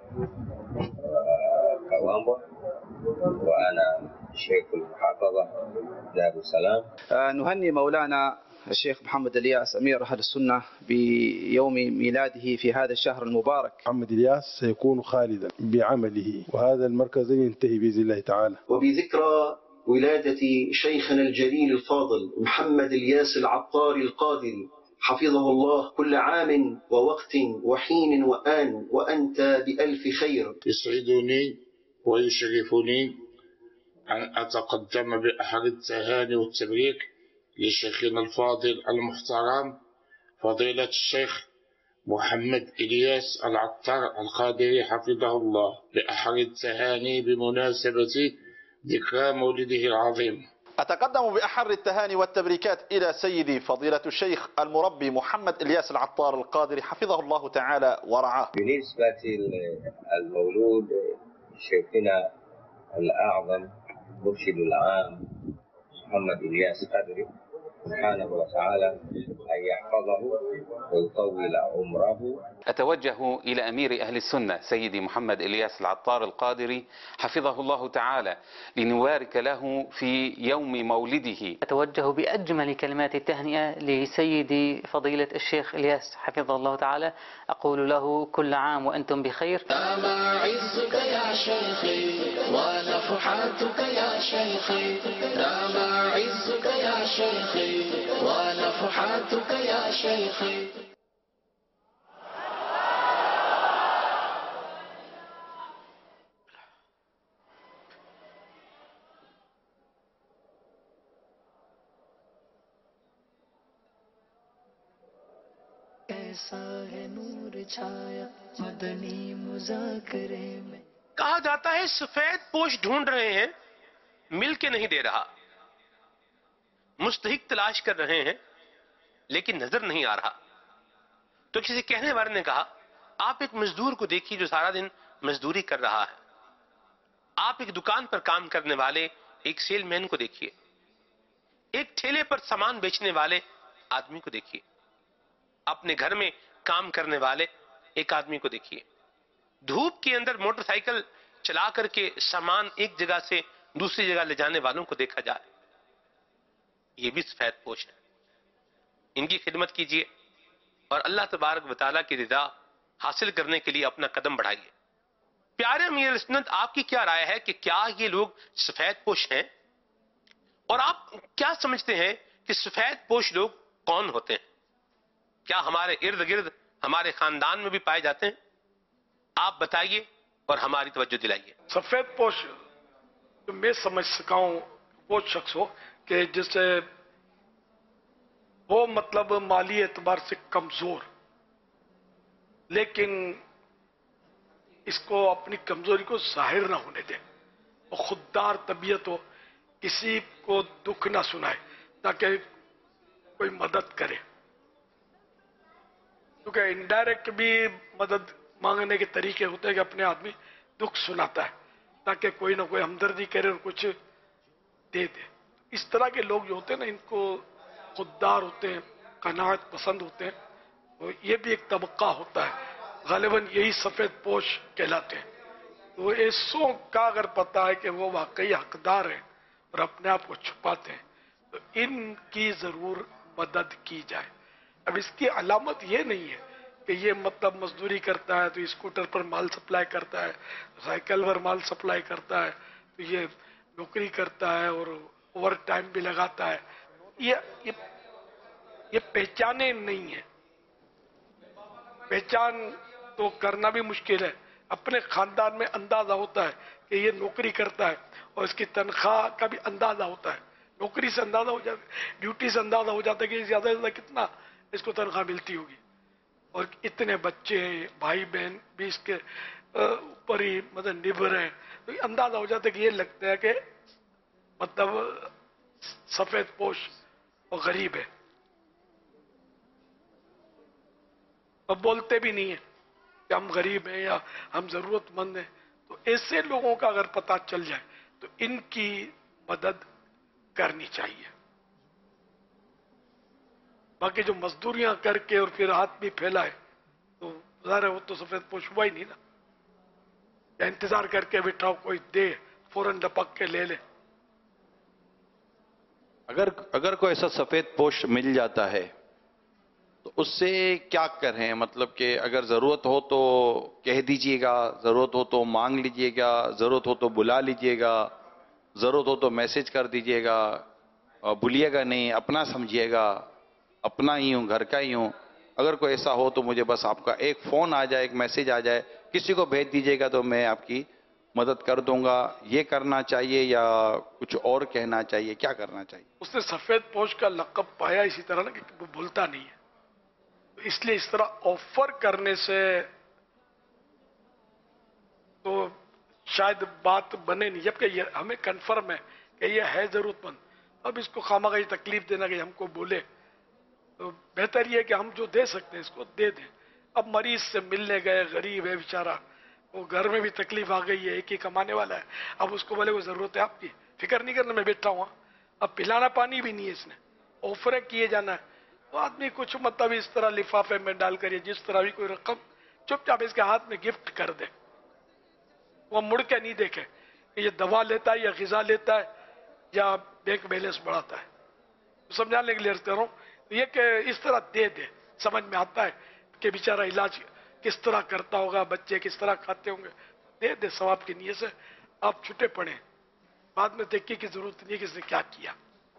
كوامبو وأنا شيخ المحافظة دار السلام. نهني مولانا الشيخ محمد الياس أمير أهل السنة بيوم ميلاده في هذا الشهر المبارك. محمد الياس سيكون خالدا بعمله وهذا المركز ينتهي بإذن الله تعالى. وبذكرى ولادة شيخنا الجليل الفاضل محمد الياس العطار القادري حفظه الله كل عام ووقت وحين وآن وأنت بألف خير. يسعدني ويشرفني أن أتقدم بأحد التهاني والتبريك لشيخنا الفاضل المحترم فضيلة الشيخ محمد إلياس العطار القادري حفظه الله بأحد التهاني بمناسبة ذكرى مولده العظيم. أتقدم بأحر التهاني والتبريكات إلى سيدي فضيلة الشيخ المربي محمد إلياس العطار القادري حفظه الله تعالى ورعاه. بالنسبة للمولود شيخنا الأعظم مرشد العام محمد إلياس القادري سبحانه وتعالى أن يحفظه ويطول عمره. أتوجه إلى أمير أهل السنة سيدي محمد إلياس العطار القادري حفظه الله تعالى لنبارك له في يوم مولده. أتوجه بأجمل كلمات التهنئة لسيدي فضيلة الشيخ إلياس حفظه الله تعالى أقول له كل عام وأنتم بخير. دام عزك يا شيخي ونفحاتك يا شيخي دام عزك يا شيخي ونفحاتك يا شيخي. ایسا ہے نور چھایا مدنی مذاکرے میں. کہا جاتا ہے سفید پوش ڈھونڈ رہے ہیں مل کے نہیں دے رہا مستحق تلاش کر رہے ہیں لیکن نظر نہیں آ رہا. تو کسی کہنے والے نے کہا آپ ایک مزدور کو دیکھیے جو سارا دن مزدوری کر رہا ہے. آپ ایک دکان پر کام کرنے والے ایک سیل مین کو دیکھیے. ایک ٹھیلے پر سامان بیچنے والے آدمی کو دیکھیے. اپنے گھر میں کام کرنے والے ایک آدمی کو دیکھیے. دھوپ کے اندر موٹر سائیکل چلا کر کے سامان ایک جگہ سے دوسری جگہ لے جانے والوں کو دیکھا جائے. یہ بھی سفید پوش ہے. ان کی خدمت کیجیے اور اللہ تبارک و تعالیٰ کی رضا حاصل کرنے کے لیے اپنا قدم بڑھائیے. پیارے امیر سنت آپ کی کیا رائے ہے کہ کیا یہ لوگ سفید پوش ہیں اور آپ کیا سمجھتے ہیں کہ سفید پوش لوگ کون ہوتے ہیں؟ کیا ہمارے ارد گرد ہمارے خاندان میں بھی پائے جاتے ہیں؟ آپ بتائیے اور ہماری توجہ دلائیے. سفید پوش جو میں سمجھ سکا ہوں وہ شخص ہو کہ جسے وہ مطلب مالی اعتبار سے کمزور لیکن اس کو اپنی کمزوری کو ظاہر نہ ہونے دے اور خوددار طبیعت ہو کسی کو دکھ نہ سنائے تاکہ کوئی مدد کرے. क्योंकि इनडायरेक्ट भी मदद मांगने के तरीके होते हैं कि अपने आदमी दुख सुनाता है ताकि कोई ना कोई हमदर्दी करे और कुछ दे दे। इस तरह के लोग जो होते हैं ना, इनको खुददार होते हैं, कनाअत पसंद होते हैं, तो ये भी एक तबका होता है, गालिबन यही सफेद पोश कहलाते हैं। तो ऐसों का अगर पता है कि वो वाकई हकदार हैं और अपने आप को छुपाते हैं, तो इनकी जरूर मदद की जाए। अब इसकी अलामत ये नहीं है कि ये मतलब मजदूरी करता है तो स्कूटर पर माल सप्लाई करता है, साइकिल पर माल सप्लाई करता है, तो ये नौकरी करता है और ओवर टाइम भी लगाता है। ये पहचाने नहीं है। पहचान तो करना भी मुश्किल है। अपने खानदान में अंदाजा होता है कि ये नौकरी करता है और इसकी तनख्वाह का भी अंदाजा होता है। नौकरी से अंदाजा हो जाता है, ड्यूटी से अंदाजा हो जाता है कि ज्यादा से ज्यादा कितना इसको तनख्वाह मिलती होगी। और इतने बच्चे भाई बहन भी इसके ऊपर ही मतलब निर्भर है, तो अंदाजा हो जाता है कि ये लगता है कि मतलब सफेद पोश और गरीब है, और बोलते भी नहीं है कि हम गरीब हैं या हम जरूरतमंद हैं। तो ऐसे लोगों का अगर पता चल जाए तो इनकी मदद करनी चाहिए। बाकी जो मजदूरियां करके और फिर हाथ भी फैलाए तो ज़ाहिर है वो तो सफेद पोश हुआ ही नहीं ना। या इंतजार करके बैठाओ कोई दे, फौरन लपक के ले ले। अगर कोई ऐसा सफेद पोश मिल जाता है तो उससे क्या करें? मतलब कि अगर जरूरत हो तो कह दीजिएगा, जरूरत हो तो मांग लीजिएगा, जरूरत हो तो बुला लीजिएगा, जरूरत हो तो मैसेज कर दीजिएगा, भूलिएगा नहीं, अपना समझिएगा, अपना ही हूं, घर का ही हूं। अगर कोई ऐसा हो तो मुझे बस आपका एक फोन आ जाए, एक मैसेज आ जाए, किसी को भेज दीजिएगा तो मैं आपकी मदद कर दूंगा। ये करना चाहिए या कुछ और कहना चाहिए, क्या करना चाहिए? उसने सफेद पोश का लक़ब पाया इसी तरह ना कि वो भूलता नहीं है, तो इसलिए इस तरह ऑफर करने से तो शायद बात बने नहीं, जबकि ये हमें कंफर्म है कि ये है जरूरतमंद। अब इसको खामखा तकलीफ देना कि हमको बोले, तो बेहतर ये है कि हम जो दे सकते हैं इसको दे दें। अब मरीज से मिलने गए, गरीब है बेचारा, वो घर में भी तकलीफ आ गई है, एक ही कमाने वाला है, अब उसको बोले वो जरूरत है आपकी, फिक्र नहीं करना, मैं बैठा हुआ। अब पिलाना पानी भी नहीं है, इसने ऑफर किए जाना है, तो आदमी कुछ मतलब इस तरह लिफाफे में डालकर जिस तरह भी कोई रकम चुपचाप इसके हाथ में गिफ्ट कर दे, वो मुड़ के नहीं देखे कि ये दवा लेता है या ग़िज़ा लेता है या बैंक बैलेंस बढ़ाता है। तो समझाने के लिए कर रहा हूँ ये कि इस तरह दे दे, समझ में आता है कि बेचारा इलाज किस तरह करता होगा, बच्चे किस तरह खाते होंगे, दे दे सवाब की नीयत से। आप छुटे पड़े, बाद में देखने की जरूरत नहीं है कि इसने क्या किया।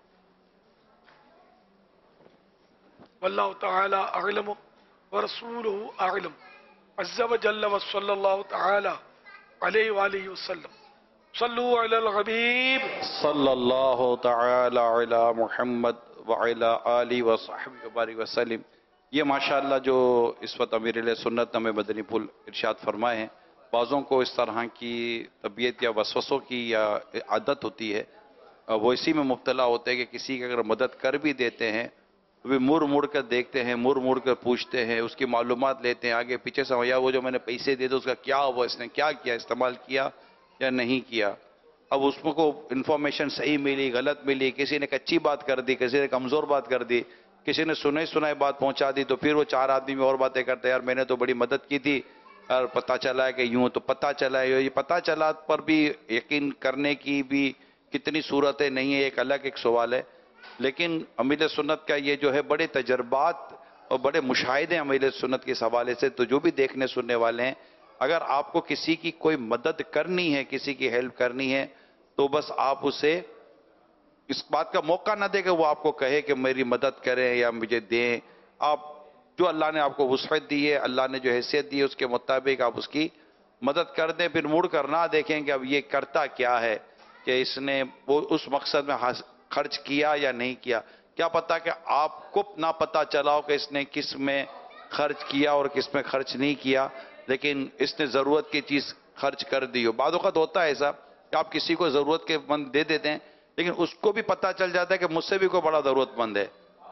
वल्लाहु तआला अअलम व रसूलुहु अअलम अज़्ज़ व जल्ल व सल्लल्लाहु तआला अलैहि व आलिहि वसल्लम। सल्लु अलल हबीब सल्लल्लाहु तआला अला मुहम्मद व अला आलिहि व सहबिहि व बारिक वसल्लम। ये माशाअल्लाह जो इस वक्त अमीर सुन्नत नमे मदनी पुल इरशाद फरमाए हैं, बाज़ों को इस तरह की तबीयत या वसवसों की या आदत होती है, वो इसी में मुब्तला होते हैं कि किसी की अगर मदद कर भी देते हैं तो वे मुड़ मुड़ कर देखते हैं, मुड़ मुड़ कर पूछते हैं, उसकी मालूमात लेते हैं, आगे पीछे से या वो जो मैंने पैसे दे दो उसका क्या हुआ, इसने क्या किया, इस्तेमाल किया या नहीं किया। अब उसको इन्फॉर्मेशन सही मिली, गलत मिली, किसी ने कच्ची बात कर दी, किसी ने कमज़ोर बात कर दी, किसी ने सुनाई सुनाई बात पहुंचा दी, तो फिर वो चार आदमी में और बातें करते हैं, यार मैंने तो बड़ी मदद की थी और पता चला है कि यूं, तो पता चला है, ये पता चला पर भी यकीन करने की भी कितनी सूरतें नहीं है, एक अलग एक सवाल है। लेकिन अमीर सुन्नत का ये जो है बड़े तजर्बात और बड़े मुशाहिदे अमीर सुन्नत के हवाले से, तो जो भी देखने सुनने वाले हैं, अगर आपको किसी की कोई मदद करनी है, किसी की हेल्प करनी है, तो बस आप उसे इस बात का मौका ना दे कि वो आपको कहे कि मेरी मदद करें या मुझे दें। आप जो अल्लाह ने आपको वुसअत दी है, अल्लाह ने जो हैसियत दी है, उसके मुताबिक आप उसकी मदद कर दें। फिर मुड़ कर ना देखें कि अब ये करता क्या है, कि इसने वो उस मकसद में खर्च किया या नहीं किया। क्या पता कि आपको ना पता चला हो कि इसने किस में खर्च किया और किस में खर्च नहीं किया, लेकिन इसने ज़रूरत की चीज़ खर्च कर दी हो। बाद वक़्त होता है ऐसा कि आप किसी को ज़रूरत के मंद दे देते हैं, लेकिन उसको भी पता चल जाता है कि मुझसे भी कोई बड़ा ज़रूरतमंद है,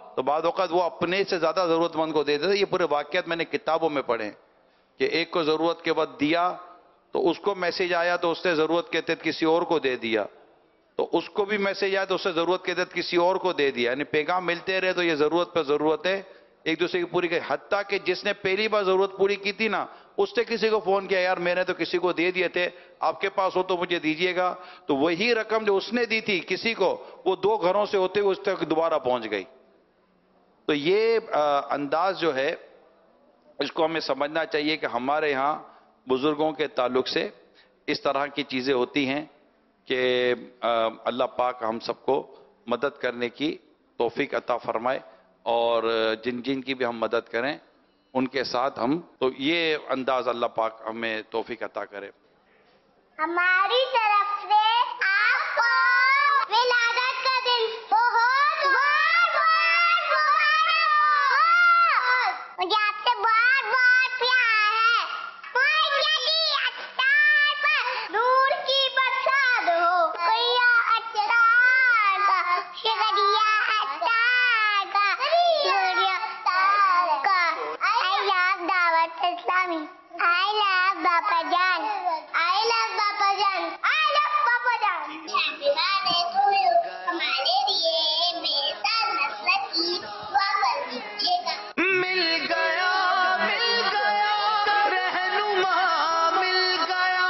تو بعض اوقات وہ اپنے سے زیادہ ضرورت مند کو دے دیتے. یہ پورے واقعات میں نے کتابوں میں پڑھے کہ ایک کو ضرورت کے بعد دیا تو اس کو میسج آیا تو اس نے ضرورت کے تحت کسی اور کو دے دیا, تو اس کو بھی میسج آیا تو اس نے ضرورت کے تحت کسی اور کو دے دیا. یعنی پیغام ملتے رہے تو یہ ضرورت پہ ضرورت ہے ایک دوسرے کی پوری کی. حتیٰ کہ جس نے پہلی بار ضرورت پوری کی تھی نا, اس نے کسی کو فون کیا, یار میں نے تو کسی کو دے دیے تھے, آپ کے پاس ہو تو مجھے دیجئے گا. تو وہی رقم جو اس نے دی تھی کسی کو, وہ 2 گھروں سے ہوتے ہوئے اس تک دوبارہ پہنچ گئی. تو یہ انداز جو ہے اس کو ہمیں سمجھنا چاہیے کہ ہمارے ہاں بزرگوں کے تعلق سے اس طرح کی چیزیں ہوتی ہیں کہ اللہ پاک ہم سب کو مدد کرنے کی توفیق عطا فرمائے, اور جن جن کی بھی ہم مدد کریں ان کے ساتھ ہم, تو یہ انداز اللہ پاک ہمیں توفیق عطا کرے. ہماری طرف سے آپ کو ولادت کا دن بہت بہت بہت بہت مجھے آپ سے بہت بہت پیار ہے. کوئی اچار پر نور کی برسات ہو, کوئی اچار کا شکریہ اچار کا شکریہ اچار کا. I love دعوت اسلامی. I love باپا جان. I love باپا جان. I love باپا جان. Happy birthday to you. ہمارے لیے میرے ساتھ نصرت کی دعا کر دیجیے گا. مل گیا رہنما, مل گیا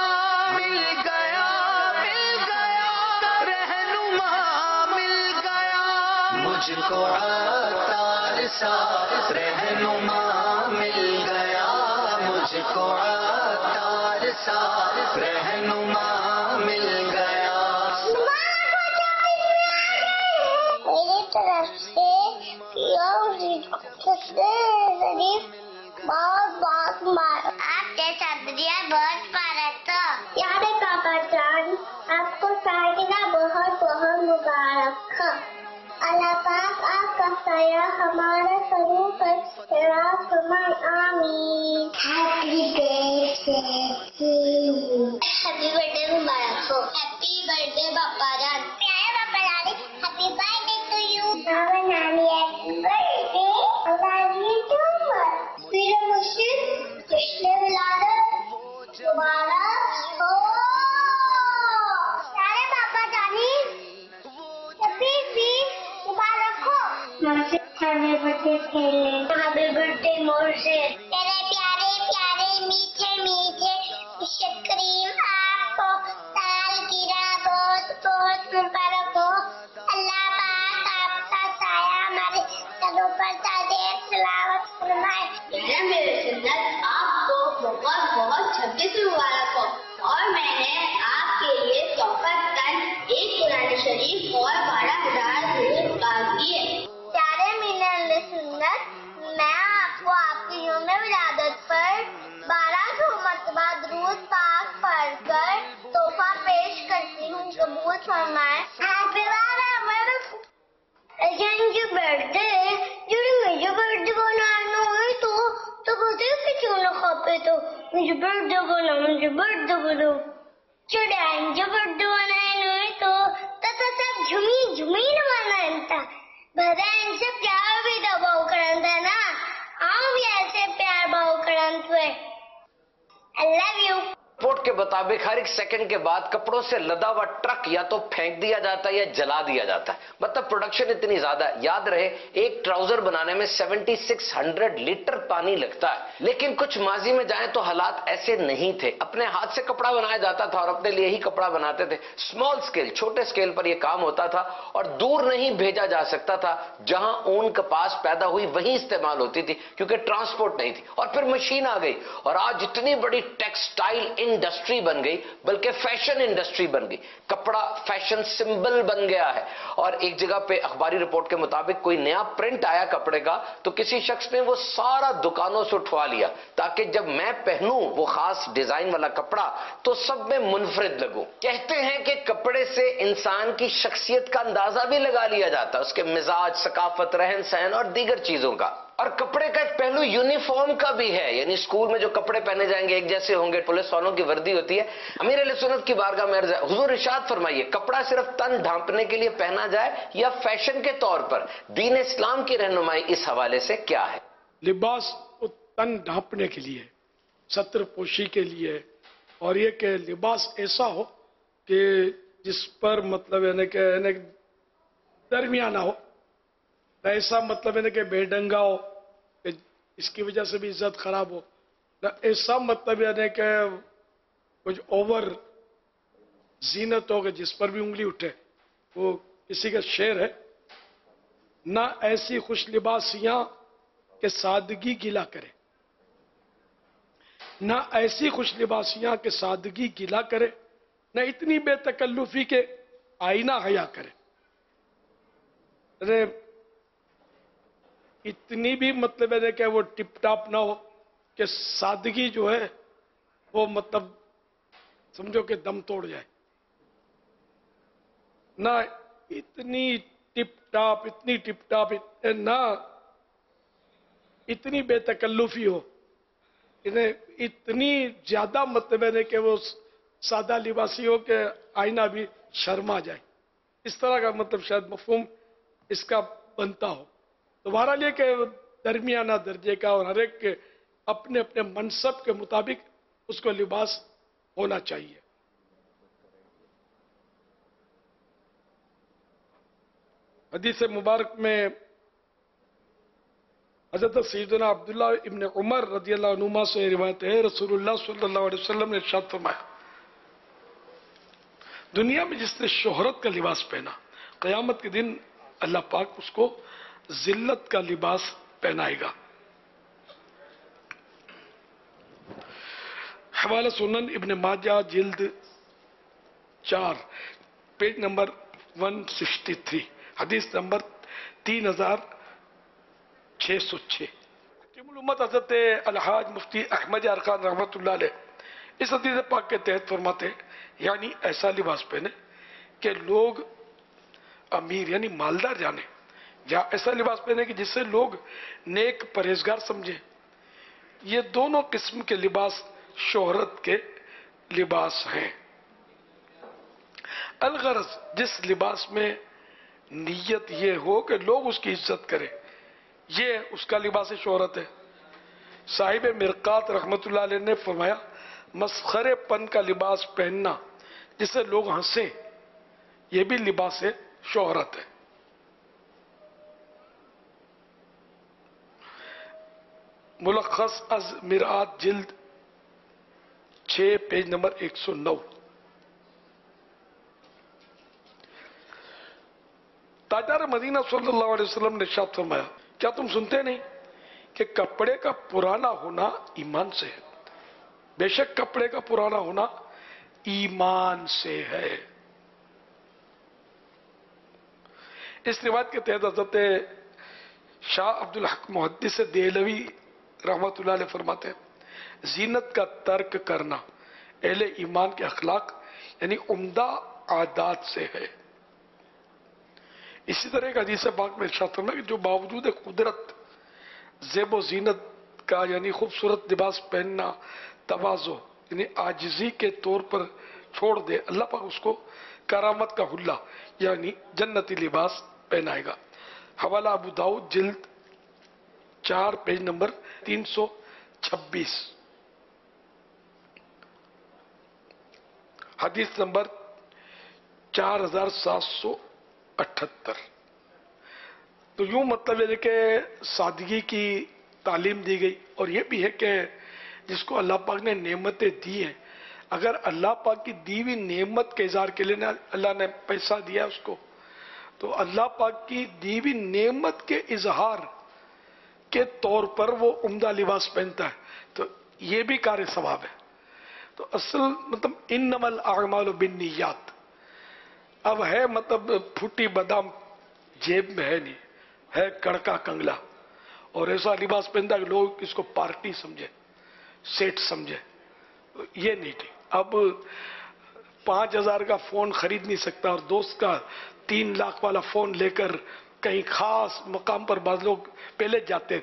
رہنما, مل گیا مجھ کو عطار سا رہنما, مل گیا مجھ کو عطار سا رہنما, مل گیا. میری طرف سے بہت بہت مبارک. آپ جیسا دریا بہت پارا تھا. پیارے پاپا جان, آپ کو سالگرہ بہت بہت مبارک. اللہ پاک آپ کا سایہ ہمارے سروں پر راز فرمائے. آمین. ہیپی برتھڈے مبارک ہو. ہیپی برتھڈے پاپا جان. پیارے پاپا جان, ہیپی برتھڈے ٹو یو. بابا نانی ہیپی برتھڈے. اللہ یو ٹو مچ. میرے مشکل جشن ولادت مبارک ہو. پیارے پاپا جانی, ہیپی مبارک ہو. ہیپی برتھڈے کھیلے. ہیپی برتھڈے مور سے. تیرے پیارے پیارے میٹھے میٹھے شکریم آپ کو سالگرہ بہت بہت مبارک ہو. اللہ پاک آپ کا سایہ ہمارے سروں پر دائم سلامت فرمائے. میرے سنت آپ کو بہت بہت 26 مبارک ہو. اور میں نے آپ کے لیے 100 ایک قرآن شریف اور 12,000 درود پاک دیے. پیارے مینر سنت, میں آپ کو آپ کی یوم ولادت پر 1200 مرتبہ درود پاک پڑھ کر تحفہ پیش کرتی ہوں. قبول فرمائے. Happy birthday. مجھے برتھڈے بنانا ہے تو بتے کہ کیوں نہ کھاپے, تو مجھے برتھڈے بنا, مجھے برتھڈے بنو. چڑائیں جو برتھڈے بنائے تو سب جھمی نہ بنائتا. بھدائیں سے پیار بھی تو بہو کرن تھا نا. ہم بھی ایسے پیار بہو کرن تھے. I love you. رپورٹ کے مطابق ہر ایک سیکنڈ کے بعد کپڑوں سے لدا ہوا ٹرک یا تو پھینک دیا جاتا ہے یا جلا دیا جاتا ہے. مطلب پروڈکشن اتنی زیادہ ہے. یاد رہے ایک ٹراؤزر بنانے میں 7600 لیٹر پانی لگتا ہے. لیکن کچھ ماضی میں جائیں تو حالات ایسے نہیں تھے. اپنے ہاتھ سے کپڑا بنایا جاتا تھا اور اپنے لیے ہی کپڑا بناتے تھے. اسمال سکیل, چھوٹے سکیل پر یہ کام ہوتا تھا اور دور نہیں بھیجا جا سکتا تھا. جہاں اون کپاس پیدا ہوئی وہیں استعمال ہوتی تھی کیونکہ ٹرانسپورٹ نہیں تھی. اور پھر مشین آ گئی اور آج اتنی بڑی ٹیکسٹائل انڈسٹری بن گئی, بلکہ فیشن انڈسٹری بن گئی. کپڑا فیشن سمبل بن گیا ہے. اور ایک جگہ پہ اخباری رپورٹ کے مطابق کوئی نیا پرنٹ آیا کپڑے کا تو کسی شخص نے وہ سارا دکانوں سے اٹھوا لیا تاکہ جب میں پہنوں وہ خاص ڈیزائن والا کپڑا تو سب میں منفرد لگوں. کہتے ہیں کہ کپڑے سے انسان کی شخصیت کا اندازہ بھی لگا لیا جاتا ہے, اس کے مزاج, ثقافت, رہن سہن اور دیگر چیزوں کا. اور کپڑے کا ایک پہلو یونیفارم کا بھی ہے، یعنی اسکول میں جو کپڑے پہنے جائیں گے ایک جیسے ہوں گے، پولیس والوں کی وردی ہوتی ہے۔ امیر اہل سنت کی بارگاہ میں عرض ہے، حضور ارشاد فرمائیے کپڑا صرف تن ڈھانپنے کے لیے پہنا جائے یا فیشن کے طور پر؟ دین اسلام کی رہنمائی اس حوالے سے کیا ہے؟ لباس تن ڈھانپنے کے لیے، ستر پوشی کے لیے، اور یہ کہ لباس ایسا ہو کہ جس پر مطلب یعنی کہ درمیانہ ہو، نہ ایسا مطلب یعنی کہ بے ڈنگا ہو کہ اس کی وجہ سے بھی عزت خراب ہو، نہ ایسا مطلب یعنی کہ کچھ اوور زینت ہو کہ جس پر بھی انگلی اٹھے وہ کسی کا شعر ہے، نہ ایسی خوش لباسیاں کہ سادگی گلا کرے، نہ ایسی خوش لباسیاں کہ سادگی گلا کرے، نہ اتنی بے تکلفی کے آئینہ حیا کرے۔ ارے اتنی بھی مطلب ہے کہ وہ ٹپ ٹاپ نہ ہو کہ سادگی جو ہے وہ مطلب سمجھو کہ دم توڑ جائے، نہ اتنی ٹپ ٹاپ نہ اتنی بے تکلفی ہو، انہیں اتنی زیادہ مطلب ہے کہ وہ سادہ لباسی ہو کہ آئینہ بھی شرما جائے، اس طرح کا مطلب شاید مفہوم اس کا بنتا ہو۔ تو بہرحال یہ کہ درمیانہ درجے کا اور ہر ایک کے اپنے اپنے منصب کے مطابق اس کو لباس ہونا چاہیے۔ حدیث مبارک میں حضرت سیدنا عبداللہ ابن عمر رضی اللہ عنہما سے روایت ہے، رسول اللہ صلی اللہ علیہ وسلم نے ارشاد فرمایا، دنیا میں جس نے شہرت کا لباس پہنا، قیامت کے دن اللہ پاک اس کو ذلت کا لباس پہنائے گا۔ حوالہ سنن ابن ماجہ جلد 4 پیج نمبر 163، حدیث نمبر 3606۔ حکیم الامت حضرت الحاج مفتی احمد ارخان رحمۃ اللہ علیہ اس حدیث پاک کے تحت فرماتے ہیں، یعنی ایسا لباس پہنے کہ لوگ امیر یعنی مالدار جانے، یا ایسا لباس پہنے کہ جس سے لوگ نیک پرہیزگار سمجھیں۔ یہ دونوں قسم کے لباس شہرت کے لباس ہیں۔ الغرض جس لباس میں نیت یہ ہو کہ لوگ اس کی عزت کریں، یہ اس کا لباس شہرت ہے۔ صاحب مرقات رحمت اللہ علیہ نے فرمایا، مسخرے پن کا لباس پہننا جس سے لوگ ہنسیں، یہ بھی لباس شہرت ہے۔ ملخص از مرآت جلد 6 پیج نمبر 109۔ تاجدار مدینہ صلی اللہ علیہ وسلم نے ارشاد فرمایا، کیا تم سنتے نہیں کہ کپڑے کا پرانا ہونا ایمان سے ہے؟ بے شک کپڑے کا پرانا ہونا ایمان سے ہے۔ اس روایت کے تحت حضرت شاہ عبدالحق محدث دہلوی رحمت اللہ علیہ فرماتے ہیں، زینت کا ترک کرنا اہل ایمان کے اخلاق یعنی عمدہ عادات سے ہے۔ اسی طرح ایک حدیث پاک میں ارشاد فرمایا کہ جو باوجود قدرت زیب و زینت کا یعنی خوبصورت لباس پہننا تواضع یعنی عاجزی کے طور پر چھوڑ دے، اللہ پاک اس کو کرامت کا حلہ یعنی جنتی لباس پہنائے گا۔ حوالہ ابو داؤد جلد 4 پیج نمبر 326، حدیث نمبر 4778۔ تو یوں مطلب ہے کہ سادگی کی تعلیم دی گئی، اور یہ بھی ہے کہ جس کو اللہ پاک نے نعمتیں دی ہیں، اگر اللہ پاک کی دی ہوئی نعمت کے اظہار کے لیے اللہ نے پیسہ دیا اس کو، تو اللہ پاک کی دی ہوئی نعمت کے اظہار کے طور پر وہ عمدہ لباس پہنتا ہے، تو یہ بھی کار ثواب ہے۔ تو اصل مطلب انما الاعمال بالنیات، اب ہے مطلب پھوٹی بادام جیب میں ہے نہیں، ہے کڑکا کنگلا، اور ایسا لباس پہنتا ہے کہ لوگ اس کو پارٹی سمجھے، سیٹ سمجھے، یہ نہیں تھی۔ اب 5000 کا فون خرید نہیں سکتا، اور دوست کا 3 لاکھ والا فون لے کر کہیں خاص مقام پر بعض لوگ پہلے جاتے تھے،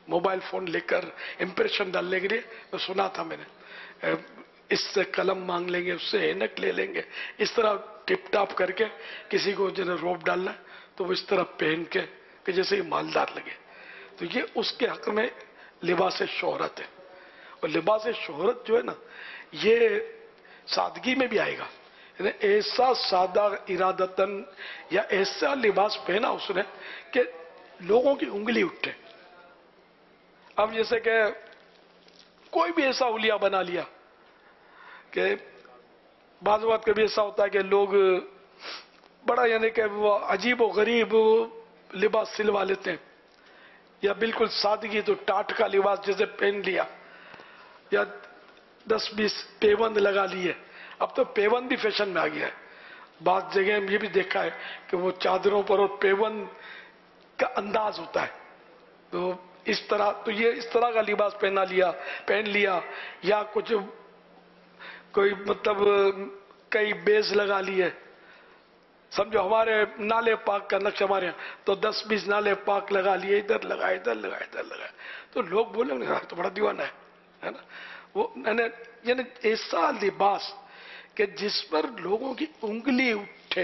मोबाइल फोन लेकर इम्प्रेशन डालने के लिए, तो सुना था मैंने, इससे कलम मांग लेंगे, उससे ऐनक ले लेंगे, इस तरह टिप टाप करके किसी को जिन्हें रोब डालना तो वो इस तरह पहन के कि जैसे ही मालदार लगे। तो ये उसके हक में लिबास शोहरत है। और लिबास शोहरत जो है ना, ये सादगी में भी आएगा, ऐसा सादा इरादतन या ऐसा लिबास पहना उसने कि लोगों की उंगली उठे। अब जैसे कि कोई भी ऐसा उलिया बना लिया कि बाज़ वक़्त कभी ऐसा होता है कि लोग बड़ा यानी कि वो अजीब व गरीब लिबास सिलवा लेते हैं, या बिल्कुल सादगी तो टाट का लिबास जैसे पहन लिया, या 10-20 पेबंद लगा लिए। अब तो पेबंद भी फैशन में आ गया है। बात जगह ये भी देखा है कि वो चादरों पर और पेबंद का अंदाज होता है, तो इस तरह, तो ये इस तरह का लिबास पहन लिया, या कुछ कोई मतलब कई बेस लगा लिए। समझो हमारे नाले पाक का नक्शा हमारे यहाँ, तो 10-20 नाले पाक लगा लिए, इधर लगा, इधर लगा, इधर लगा, तो लोग बोलेंगे तो बड़ा दीवाना है ना। वो यानी ऐसा लिबास कि जिस पर लोगों की उंगली उठे,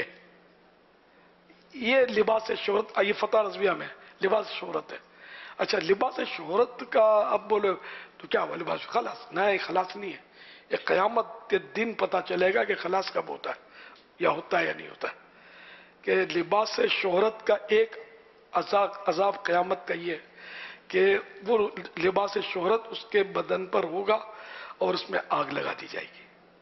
ये लिबास शोहरत। ये फतह रज़विया में लिबास शोहरत है। अच्छा, लिबास शोहरत का अब बोले तो क्या हुआ, लिबास खलास? नहीं, खलास नहीं है। ये क़यामत के दिन पता चलेगा कि खलास कब होता है, या होता है या नहीं होता है। कि लिबास शोहरत का एक अजाब क़यामत का ये कि वो लिबास शोहरत उसके बदन पर होगा और उसमें आग लगा दी जाएगी।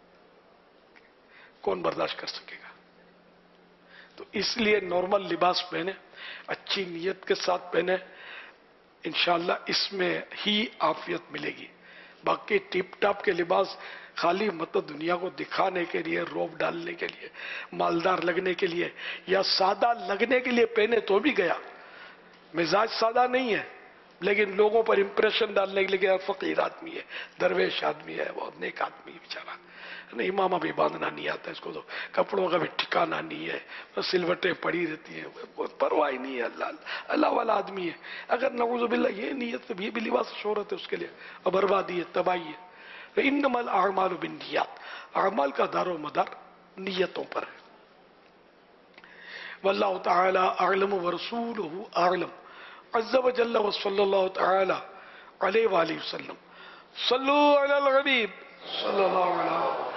कौन बर्दाश्त कर सकेगा? तो इसलिए नॉर्मल लिबास पहने, अच्छी नीयत के साथ पहने, इंशाअल्लाह इसमें ही आफियत मिलेगी। बाकी टिप टाप के लिबास खाली मतलब दुनिया को दिखाने के लिए, रोब डालने के लिए, मालदार लगने के लिए, या सादा लगने के लिए पहने तो भी गया। मिजाज सादा नहीं है, लेकिन लोगों पर इंप्रेशन डालने के लिए फकीर आदमी है, दरवेश आदमी है, बहुत नेक आदमी है बेचारा, नहीं इमामा भी बांधना नहीं आता इसको, तो कपड़ों का भी ठिकाना नहीं है, बस सिलवटें पड़ी रहती हैं, परवाह ही नहीं है। अल्लाह वाला आदमी है। अगर नऊज़ुबिल्लाह ये नीयत, तो ये भी लिबास शोहरत है उसके लिए, और बर्बादी है, तबाही है। तो इन्नमल अअमालु बिन्नियात, अमाल का दारो मदार नीयतों पर है। वल्लाहु तआला अअलम व रसूलुहु अअलम अज़्ज़ व जल्ल व सल्लल्लाहु तआला अलैहि व आलिहि वसल्लम। सल्लु अलल हबीब सल्लल्लाहु अलैहि।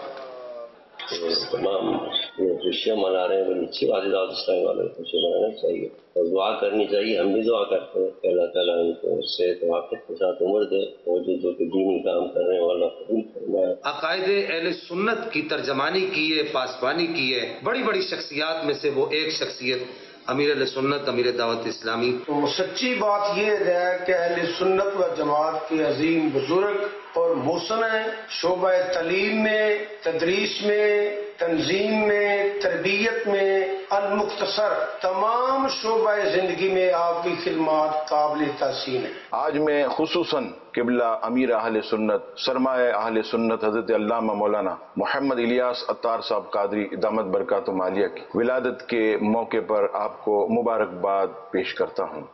तमाम खुशियाँ मना रहे हैं, बड़ी अच्छी बात है। दाऊद इस्लाम वालों को खुशियाँ मनाना चाहिए और दुआ करनी चाहिए। हम भी दुआ करते हैं कि अल्लाह ताला उनको सेहत वाक़िफ़ के साथ उम्र दे, और जो दीनी काम कर रहे हैं अल्लाह कबूल फरमाए। अकायदे अहले सुन्नत की तर्जमानी की है, पासबानी की है। बड़ी बड़ी शख्सियात में से वो एक शख्सियत अमीर अहले सुन्नत, अमीर दावत इस्लामी। तो सच्ची बात ये है कि अहले सुन्नत व जमात के अजीम बुजुर्ग और मुहसन शोबा तालीम में, तदरीस में, तंजीम में, तरबियत में, अल-मुख्तसर तमाम शोबा जिंदगी में आपकी खिदमत काबिल तहसीन है। आज मैं खुसूसन किबला अमीर अहले सुन्नत, सरमाए अहले सुन्नत हजरत अल्लामा मौलाना मोहम्मद इलियास अत्तार साहब कादरी दामत बरकातुहु मालिया की विलादत के मौके पर आपको मुबारकबाद पेश करता हूँ।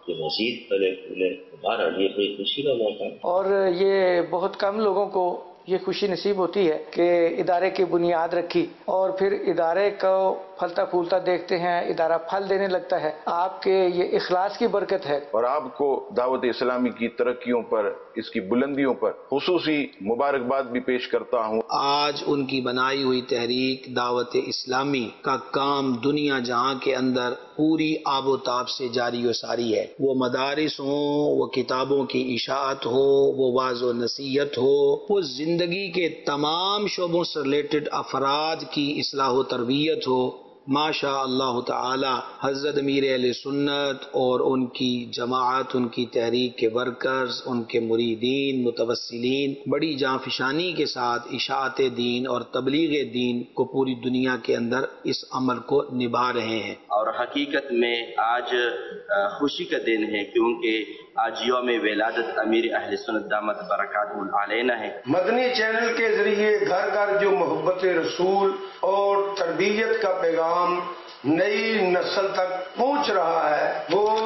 खुशी का मौका, और ये बहुत कम लोगों को ये खुशी नसीब होती है कि इदारे की बुनियाद रखी और फिर इदारे को फलता फूलता देखते हैं, इदारा फल देने लगता है। आपके ये इखलास की बरकत है। और आपको दावत इस्लामी की तरक्कियों पर, इसकी बुलंदियों पर खुसूसी मुबारकबाद भी पेश करता हूँ। आज उनकी बनाई हुई तहरीक दावत इस्लामी का काम दुनिया जहाँ के अंदर पूरी आबोताब से जारी व सारी है। वो मदारिस हो, वो किताबों की इशाअत हो, वो वाज़ो नसीहत हो, वो जिंदगी के तमाम शोबों से रिलेटेड अफराद की इस्लाह व तरबियत हो। माशा अल्लाह ताला हज़रत अमीर अहले सुन्नत और उनकी जमाअत, उनकी तहरीक के वर्कर्स, उनके मुरीदीन, मुतवस्सिलीन बड़ी जांफिशानी के साथ इशाअत दीन और तबलीग दीन को पूरी दुनिया के अंदर इस अमल को निभा रहे हैं। और हकीकत में आज खुशी का दिन है क्योंकि आज यौम विलादत अमीर अहले सुन्नत दामत बरकातुहु अलैना है। मदनी चैनल के जरिए घर घर जो मोहब्बत रसूल और तरबियत का पैगाम नई नस्ल तक पहुंच रहा है, वो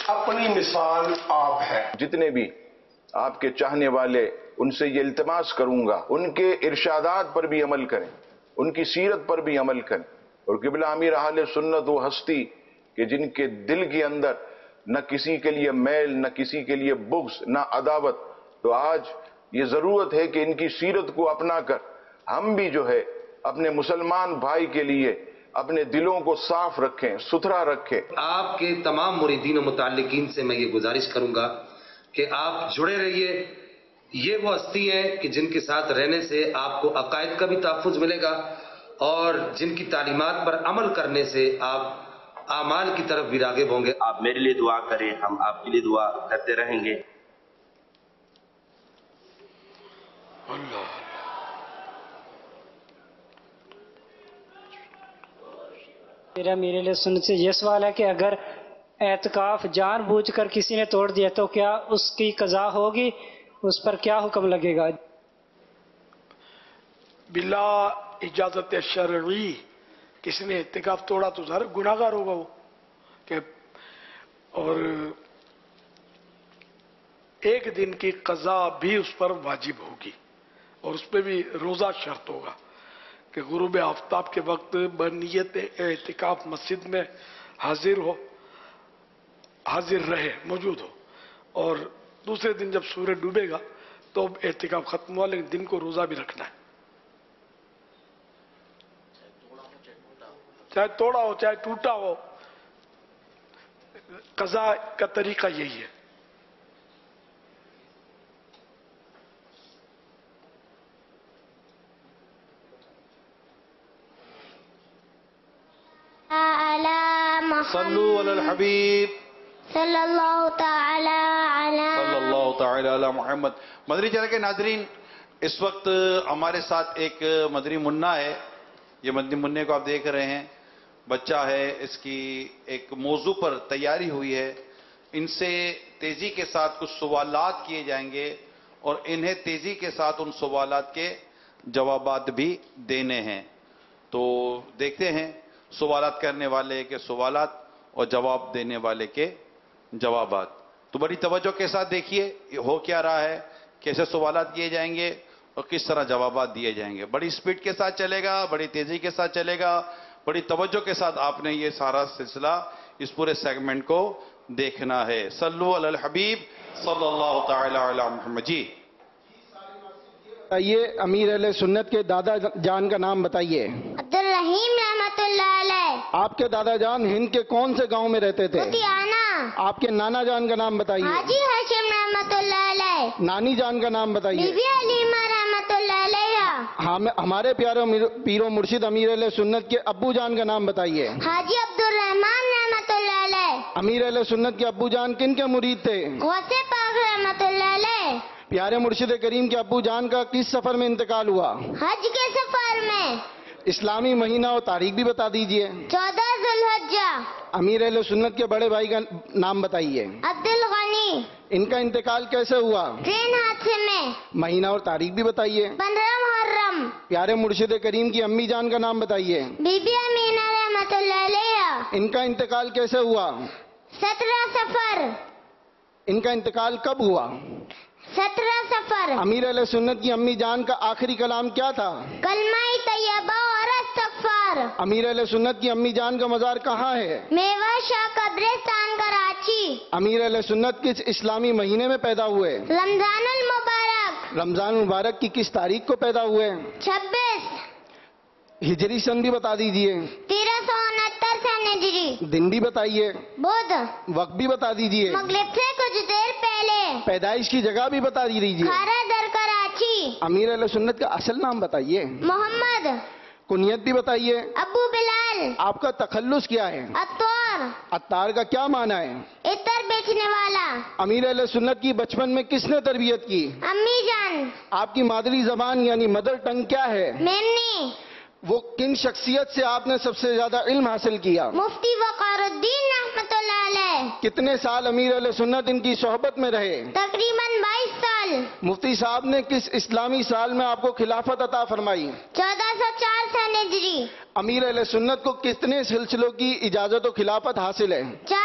अपनी मिसाल आप हैं। जितने भी आपके चाहने वाले, उनसे ये इल्तिमास करूंगा उनके इरशादात पर भी अमल करें, उनकी सीरत पर भी अमल करें। और क़िबला अमीर अहले सुन्नत वो हस्ती कि जिनके दिल के अंदर न किसी के लिए मैल, न किसी के लिए बुग़्ज़, न अदावत। तो आज ये ज़रूरत है कि इनकी सीरत को अपना कर हम भी जो है अपने मुसलमान भाई के लिए अपने दिलों को साफ रखें, सुथरा रखें। आपके तमाम मुरीदीन और मुताल्लिकीन से मैं ये गुजारिश करूंगा कि आप जुड़े रहिए। ये वो हस्ती है कि जिनके साथ रहने से आपको अकायद का भी तहफ़्फ़ुज़ मिलेगा और जिनकी तालीमात पर अमल करने से आप आमाल की तरफ भी राग़िब होंगे। आप मेरे लिए दुआ करें, हम आपके लिए दुआ करते रहेंगे। मेरे लिए सुन्नत से ये सवाल है कि अगर एतकाफ जानबूझकर किसी ने तोड़ दिया तो क्या उसकी कज़ा होगी, उस पर क्या हुक्म लगेगा? बिला इजाजत शरई किसी ने एतकाफ तोड़ा तो ज़ाहिर गुनाहगार होगा वो कि, और एक दिन की कज़ा भी उस पर वाजिब होगी और उस पर भी रोज़ा शर्त होगा कि गुरूब आफ्ताब के वक्त बनियत एतिकाफ मस्जिद में हाजिर रहे, मौजूद हो। और दूसरे दिन जब सूरज डूबेगा तो एतिकाफ खत्म हुआ, लेकिन दिन को रोज़ा भी रखना है, चाहे तोड़ा हो चाहे टूटा हो। कज़ा का तरीका यही है। सल्लु अलल हबीब सल्लल्लाहु ताला अला मुहम्मद। मदनी चैनल के नाजरीन, इस वक्त हमारे साथ एक मदनी मुन्ना है। ये मदनी मुन्ने को आप देख रहे हैं, बच्चा है, इसकी एक मौजू पर तैयारी हुई है। इनसे तेजी के साथ कुछ सवालात किए जाएंगे और इन्हें तेजी के साथ उन सवालात के जवाबात भी देने हैं। तो देखते हैं सवालात करने वाले के सवालात और जवाब देने वाले के जवाबात। तो बड़ी तवज्जो के साथ देखिए हो क्या रहा है, कैसे सवालात किए जाएंगे और किस तरह जवाबात दिए जाएंगे। बड़ी स्पीड के साथ चलेगा, बड़ी तेजी के साथ चलेगा, बड़ी तवज्जो के साथ आपने ये सारा सिलसिला, इस पूरे सेगमेंट को देखना है। सल्लु अलल हबीब सल्लल्लाहु तआला अला मुहम्मद। जी ये अमीर अहले सुन्नत के दादा जान का नाम बताइए। अब्दुल रहीम रहमतुल्लाह अलैह। आपके दादा जान हिंद के कौन से गांव में रहते थे? लुधियाना। आपके नाना जान का नाम बताइए। हाजी हाशिम रहमतुल्लाह अलैह। नानी जान का नाम बताइए। बीबी हलीमा रहमतुल्लाह अलैहा। हमारे प्यारे पीरो मुर्शिद अमीर अहले सुन्नत के अब्बू जान का नाम बताइए। हाजी अब्दुल रहमान रहमतुल्लाह अलैह। अमीर अहले सुन्नत के अब्बू जान किन के मुरीद थे? गौसे पाक रहमतुल्लाह अलैह। प्यारे मुर्शिद करीम के अब्बू जान का किस सफर में इंतकाल हुआ? हज के सफर में। इस्लामी महीना और तारीख भी बता दीजिए। 14 ज़ुल्हज्जा। अमीर अहले सुन्नत के बड़े भाई का नाम बताइए। अब्दुल गनी। इनका इंतकाल कैसे हुआ? ट्रेन हादसे में। महीना और तारीख भी बताइए। 15 मुहर्रम। प्यारे मुर्शिद करीम की अम्मी जान का नाम बताइए। बीबी अमीना रहमतुल्लाह अलैहा। इनका इंतकाल कैसे हुआ? 17 सफर। इनका इंतकाल कब हुआ? 17 सफर। अमीर अहले सुन्नत की अम्मी जान का आखिरी कलाम क्या था? कलमा-ए तैयबा और इस्तग़फ़ार। अमीर अहले सुन्नत की अम्मी जान का मज़ार कहाँ है? मेवा शाह कब्रिस्तान कराची। अमीर अहले सुन्नत किस इस्लामी महीने में पैदा हुए? रमजानुल मुबारक। रमजान मुबारक की किस तारीख को पैदा हुए? 26 हिजरी सन भी बता दीजिए। 1369 सन हिजरी। दिन भी बताइए। बुध। वक्त भी बता दीजिए। मगरिब से कुछ देर पहले। पैदाइश की जगह भी बता दीजिए। खारा दर कराची। अमीर अहले सुन्नत का असल नाम बताइए। मोहम्मद। कुनियत भी बताइए। अबू बिलाल। आपका तखल्लुस क्या है? अत्तार। अत्तार का क्या माना है? इतर बेचने वाला। अमीर अहले सुन्नत की बचपन में किसने तरबियत की? अम्मी जान। आपकी मादरी जबान यानी मदर टंग क्या है? मेमनी। वो किन शख्सियत से आपने सबसे ज्यादा इल्म हासिल किया? मुफ्ती वक़ारुद्दीन रहमतुल्लाह अलैह। कितने साल अमीर अहले सुन्नत इनकी सोहबत में रहे? तकरीबन 22 साल। मुफ्ती साहब ने किस इस्लामी साल में आपको खिलाफत अता फरमाई? 1404 सन हिजरी। अमीर अहले सुन्नत को कितने सिलसिलों की इजाजत और खिलाफत हासिल है? चारों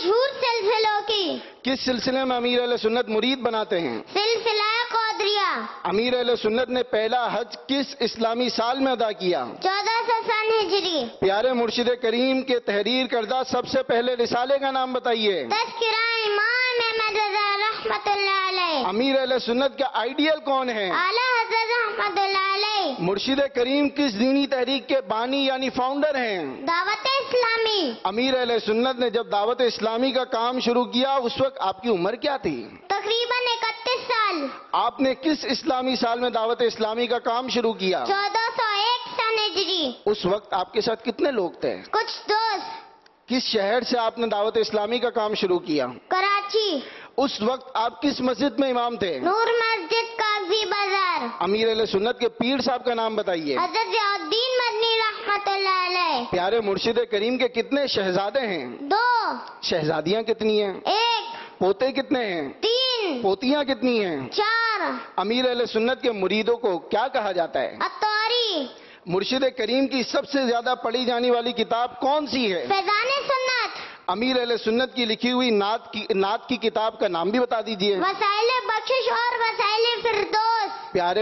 مشہور سلسلوں کی کس سلسلے میں امیر اہل سنت مرید بناتے ہیں؟ سلسلہ قادریہ۔ امیر اہل سنت نے پہلا حج کس اسلامی سال میں ادا کیا؟ 1400 سن ہجری۔ پیارے مرشد کریم کے تحریر کردہ سب سے پہلے رسالے کا نام بتائیے۔ تذکرہ امام احمد رضا رحمت اللہ علیہ۔ امیر اہل سنت کا آئیڈیل کون ہے؟ اعلیٰ حضرت رحمت اللہ علیہ۔ مرشد کریم کس دینی تحریک کے بانی یعنی فاؤنڈر ہیں؟ دعوت اسلامی۔ امیر اہل سنت نے جب دعوت اسلامی کا کام شروع کیا اس وقت آپ کی عمر کیا تھی؟ تقریباً 31 سال۔ آپ نے کس اسلامی سال میں دعوت اسلامی کا کام شروع کیا؟ 1401 سن ہجری۔ اس وقت آپ کے ساتھ کتنے لوگ تھے؟ کچھ دوست۔ کس شہر سے آپ نے دعوت اسلامی کا کام شروع کیا؟ کراچی۔ اس وقت آپ کس مسجد میں امام تھے؟ نور مسجد کاغذی بازار۔ امیر اہل سنت کے پیر صاحب کا نام بتائیے۔ حضرت ضیاء الدین مدنی رحمت اللہ علیہ۔ پیارے مرشد کریم کے کتنے شہزادے ہیں؟ 2۔ شہزادیاں کتنی ہیں؟ 1۔ پوتے کتنے ہیں؟ 3۔ پوتیاں کتنی ہیں؟ 4۔ امیر اہل سنت کے مریدوں کو کیا کہا جاتا ہے؟ اتواری۔ مرشد کریم کی سب سے زیادہ پڑھی جانے والی کتاب کون سی ہے؟ فیضان سنت۔ امیر اہل سنت کی لکھی ہوئی نعت کی کتاب کا نام بھی بتا دیجئے۔ وسائل بخشش اور وسائل فردوس۔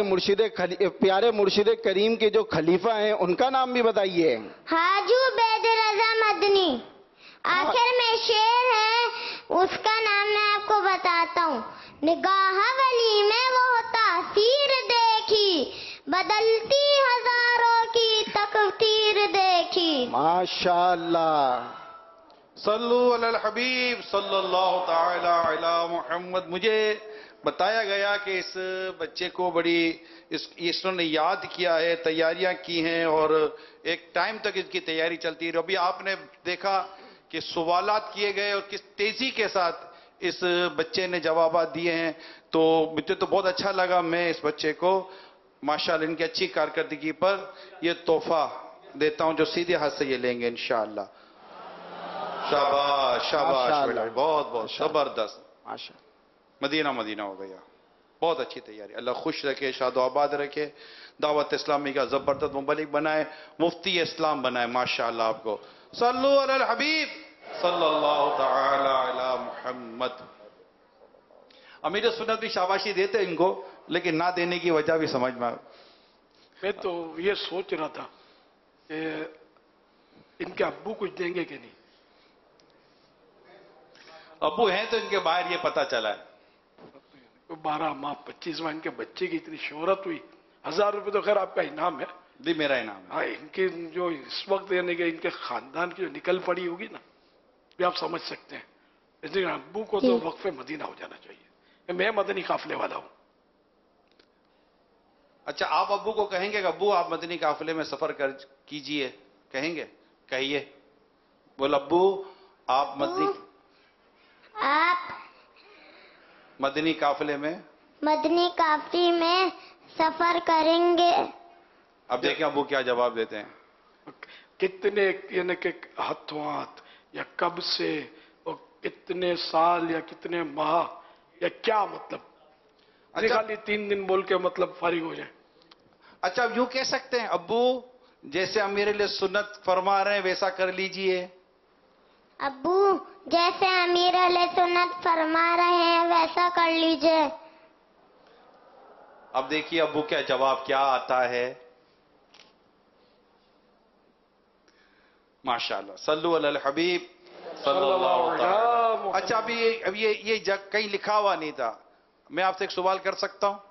پیارے مرشد کریم کے جو خلیفہ ہیں ان کا نام بھی بتائیے۔ حاجی عبید رضا مدنی۔ آخر میں شعر ہے اس کا نام میں آپ کو بتاتا ہوں۔ نگاہ ولی میں وہ تاثیر دیکھی، بدلتی ہزاروں کی تقدیر دیکھی۔ ماشاءاللہ۔ صلو علی الحبیب صلی اللہ تعالی علی محمد۔ مجھے بتایا گیا کہ اس بچے کو بڑی اس نے یاد کیا ہے، تیاریاں کی ہیں اور ایک ٹائم تک اس کی تیاری چلتی رہی۔ ابھی آپ نے دیکھا کہ سوالات کیے گئے اور کس تیزی کے ساتھ اس بچے نے جوابات دیے ہیں، تو مجھے تو بہت اچھا لگا۔ میں اس بچے کو ماشاءاللہ ان کی اچھی کارکردگی پر یہ تحفہ دیتا ہوں جو سیدھے ہاتھ سے یہ لیں گے انشاءاللہ۔ شاباش شاباش بیٹا، بہت بہت زبردست، مدینہ مدینہ ہو گیا، بہت اچھی تیاری۔ اللہ خوش رکھے، شاد و آباد رکھے، دعوت اسلامی کا زبردست مبلغ بنائے، مفتی اسلام بنائے ماشاءاللہ آپ کو۔ صلو علی الحبیب صلی اللہ تعالی علی محمد۔ امیر سنت بھی شاباشی دیتے ان کو، لیکن نہ دینے کی وجہ بھی سمجھ میں۔ میں تو یہ سوچ رہا تھا کہ ان کے ابو کچھ دیں گے کہ نہیں۔ ابو ہیں تو ان کے باہر یہ پتا چلا ہے۔ 12 ماہ 25 ماہ ان کے بچے کی اتنی شہرت ہوئی، 1000 روپے تو خیر آپ کا انعام ہے جی، میرا انعام ہے۔ ہاں، ان کے جو اس وقت یعنی کہ ان کے خاندان کی جو نکل پڑی ہوگی نا، بھی آپ سمجھ سکتے ہیں۔ اس لیے ابو کو تو وقف مدینہ ہو جانا چاہیے۔ میں مدنی قافلے والا ہوں۔ اچھا، آپ ابو کو کہیں گے کہ ابو آپ مدنی قافلے میں سفر کیجئے، کہیں گے؟ کہیے، بول ابو آپ مدنی قافلے میں سفر کریں گے۔ اب دیکھیں ابو کیا جواب دیتے ہیں۔ کتنے یعنی کہ ہاتھوں ہاتھ یا کب سے اور کتنے سال یا کتنے ماہ یا کیا مطلب؟ خالی 3 دن بول کے مطلب فارغ ہو جائیں۔ اچھا، اب یوں کہہ سکتے ہیں ابو جیسے امیر علیہ سنت فرما رہے ہیں ویسا کر لیجئے۔ ابو جیسے امیر علیہ سنت فرما رہے ہیں ویسا کر لیجئے۔ اب دیکھیے ابو کا جواب کیا آتا ہے۔ ماشاءاللہ، صلو علی الحبیب صلی اللہ تعالی۔ اچھا، اب یہ جگ کہیں لکھا ہوا نہیں تھا، میں آپ سے ایک سوال کر سکتا ہوں؟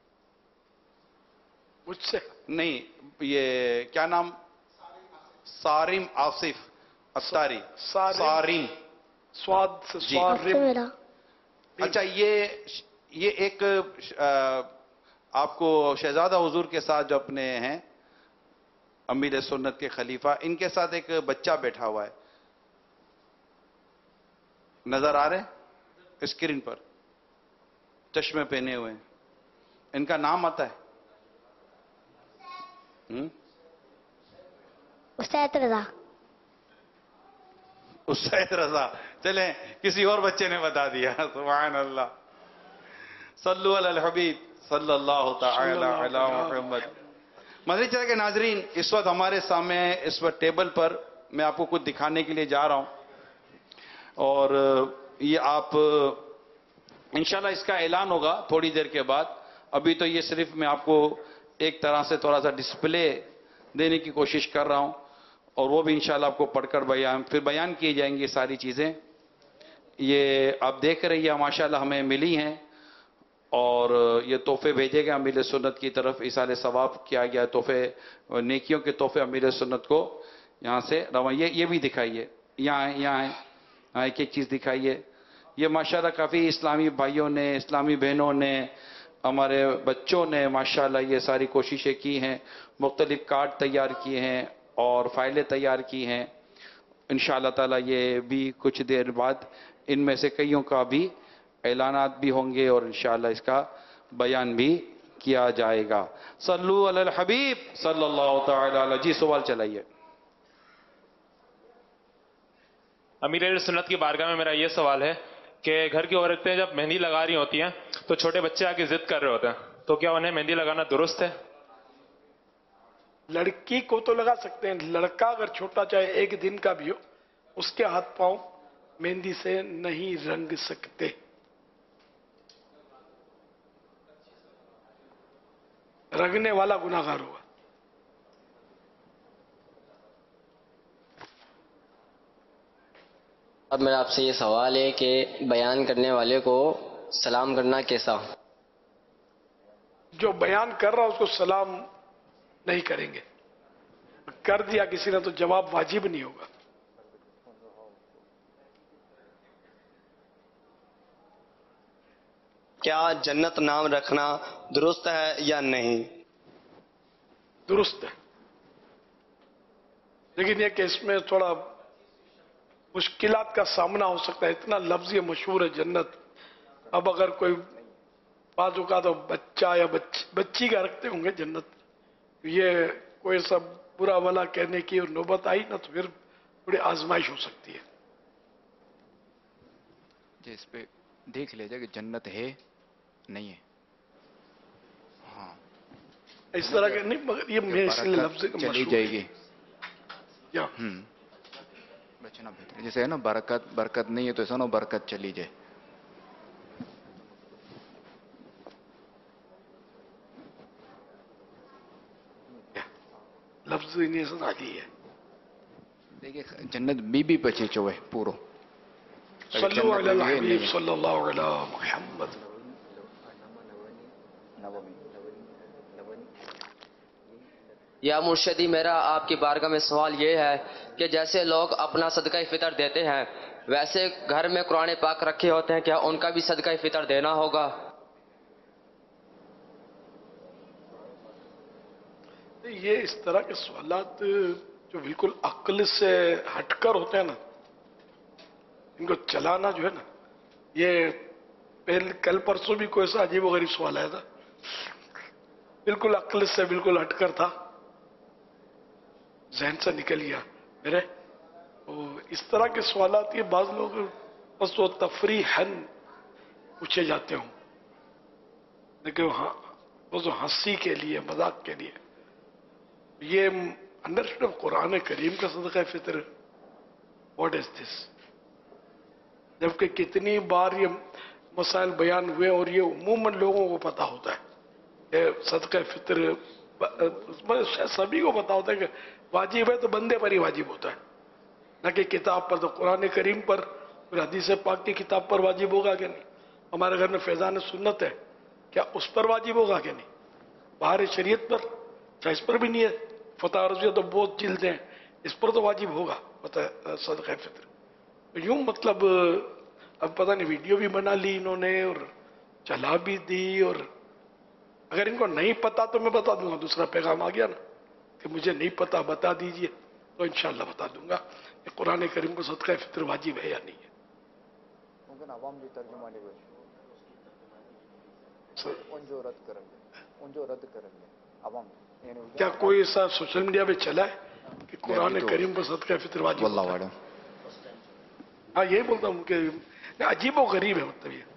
مجھ سے نہیں، یہ کیا نام؟ صارم آصف اتاری۔ صارم، سواد سے سوارم۔ اچھا، یہ ایک آپ کو شہزادہ حضور کے ساتھ جو اپنے ہیں امیر سنت کے خلیفہ، ان کے ساتھ ایک بچہ بیٹھا ہوا ہے، نظر آ رہے ہیں اسکرین پر، چشمے پہنے ہوئے ہیں، ان کا نام آتا ہے؟ اسید رضا۔ اسید رضا، چلیں کسی اور بچے نے بتا دیا، سبحان اللہ۔ صلو علی الحبیب صلی اللہ تعالی علی محمد۔ مدنی چینل کے ناظرین، اس وقت ہمارے سامنے اس وقت ٹیبل پر میں آپ کو کچھ دکھانے کے لیے جا رہا ہوں۔ اور یہ آپ انشاءاللہ اس کا اعلان ہوگا تھوڑی دیر کے بعد. ابھی تو یہ صرف میں آپ کو ایک طرح سے تھوڑا سا ڈسپلے دینے کی کوشش کر رہا ہوں, اور وہ بھی انشاءاللہ آپ کو پڑھ کر پھر بیان کی جائیں گی ساری چیزیں. یہ آپ دیکھ رہی ہیں ماشاءاللہ ہمیں ملی ہیں, اور یہ تحفے بھیجے گئے امیر سنت کی طرف, ایصال ثواب کیا گیا تحفے, نیکیوں کے تحفے امیر سنت کو یہاں سے روایہ. یہ بھی دکھائیے, یہاں ایک ایک چیز دکھائیے. یہ ماشاءاللہ کافی اسلامی بھائیوں نے, اسلامی بہنوں نے, ہمارے بچوں نے ماشاءاللہ یہ ساری کوششیں کی ہیں, مختلف کارڈ تیار کیے ہیں اور فائلیں تیار کی ہیں. انشاءاللہ تعالی یہ بھی کچھ دیر بعد ان میں سے کئیوں کا بھی اعلانات بھی ہوں گے, اور انشاءاللہ اس کا بیان بھی کیا جائے گا. صلو علی الحبیب صلی اللہ تعالی علیہ. جی سوال چلائیے. امیر اہل سنت کی بارگاہ میں میرا یہ سوال ہے کہ گھر کی عورتیں جب مہندی لگا رہی ہوتی ہیں تو چھوٹے بچے آ کے ضد کر رہے ہوتے ہیں, تو کیا انہیں مہندی لگانا درست ہے؟ لڑکی کو تو لگا سکتے ہیں, لڑکا اگر چھوٹا چاہے ایک دن کا بھی ہو, اس کے ہاتھ پاؤں مہندی سے نہیں رنگ سکتے. رنگنے والا گناہگار ہوگا. اب میرا آپ سے یہ سوال ہے کہ بیان کرنے والے کو سلام کرنا کیسا؟ جو بیان کر رہا اس کو سلام نہیں کریں گے, کر دیا کسی نے تو جواب واجب نہیں ہوگا. کیا جنت نام رکھنا درست ہے یا نہیں؟ درست ہے, لیکن یہ کہ اس میں تھوڑا مشکلات کا سامنا ہو سکتا ہے. اتنا لفظ یہ مشہور ہے جنت. اب اگر کوئی بازو کا تو بچہ یا بچی کا رکھتے ہوں گے جنت, یہ کوئی سب برا والا کہنے کی اور نوبت آئی نا تو پھر بڑی آزمائش ہو سکتی ہے. جی اس پہ دیکھ لیجیے کہ جنت ہے نہیں ہے. ہاں اس طرح کے نہیں, مگر یہ میں اس لیے لفظ چلی جائے گی. کیا بچنا بہتر ہے. جیسے ہے نا برکت نہیں ہے تو ایسا نا برکت چلی جائے. لفظ نہیں سناتی ہے. دیکھیے جنت بی بی پچے چوے پورو. صلو علی الحبیب صلی اللہ علی محمد. یا مرشدی, میرا آپ کی بارگاہ میں سوال یہ ہے کہ جیسے لوگ اپنا صدقہ فطر دیتے ہیں ویسے گھر میں قرآن پاک رکھے ہوتے ہیں, کیا ان کا بھی صدقہ فطر دینا ہوگا؟ یہ اس طرح کے سوالات جو بالکل عقل سے ہٹ کر ہوتے ہیں نا, ان کو چلانا جو ہے نا, یہ کل پرسوں بھی کوئی ایسا عجیب و غریب سوال آیا تھا, بالکل عقل سے بالکل ہٹ کر تھا, ذہن سے نکل گیا میرے. اس طرح کے سوالات یہ بعض لوگ بس وہ تفریحاً پوچھے جاتے ہوں, لیکن ہاں وہ ہنسی کے لیے, مذاق کے لیے. یہ انڈرسٹینڈ قرآن کریم کا صدقہ فطر, واٹ از دس؟ جبکہ کتنی بار یہ مسائل بیان ہوئے اور یہ عموماً لوگوں کو پتا ہوتا ہے. یہ صدقہ فطر سبھی کو پتا ہوتا ہے کہ واجب ہے تو بندے پر ہی واجب ہوتا ہے, نہ کہ کتاب پر. تو قرآن کریم پر, حدیث پاک کی کتاب پر واجب ہوگا کہ نہیں؟ ہمارے گھر میں فیضان سنت ہے, کیا اس پر واجب ہوگا کہ نہیں؟ باہر شریعت پر, چاہے اس پر بھی نہیں ہے. فتح رضویہ تو بہت جلد ہیں, اس پر تو واجب ہوگا صدقہ فطر. یوں مطلب اب پتہ نہیں ویڈیو بھی بنا لی انہوں نے اور چلا بھی دی, اور اگر ان کو نہیں پتا تو میں بتا دوں گا. دوسرا پیغام آ گیا نا کہ مجھے نہیں پتا بتا دیجئے, تو انشاءاللہ بتا دوں گا کہ قرآن کریم کو صدقہ فطر واجب ہے یا نہیں ہے. عوام جو ترجمہ نہیں رد کریں گے عوام. کیا کوئی ایسا سوشل میڈیا پہ چلا ہے کہ قرآن کریم پر صدقہ فطر واجب ہوتا ہے؟ ہاں یہی بولتا ہوں کہ عجیب و غریب ہے. مطلب یہ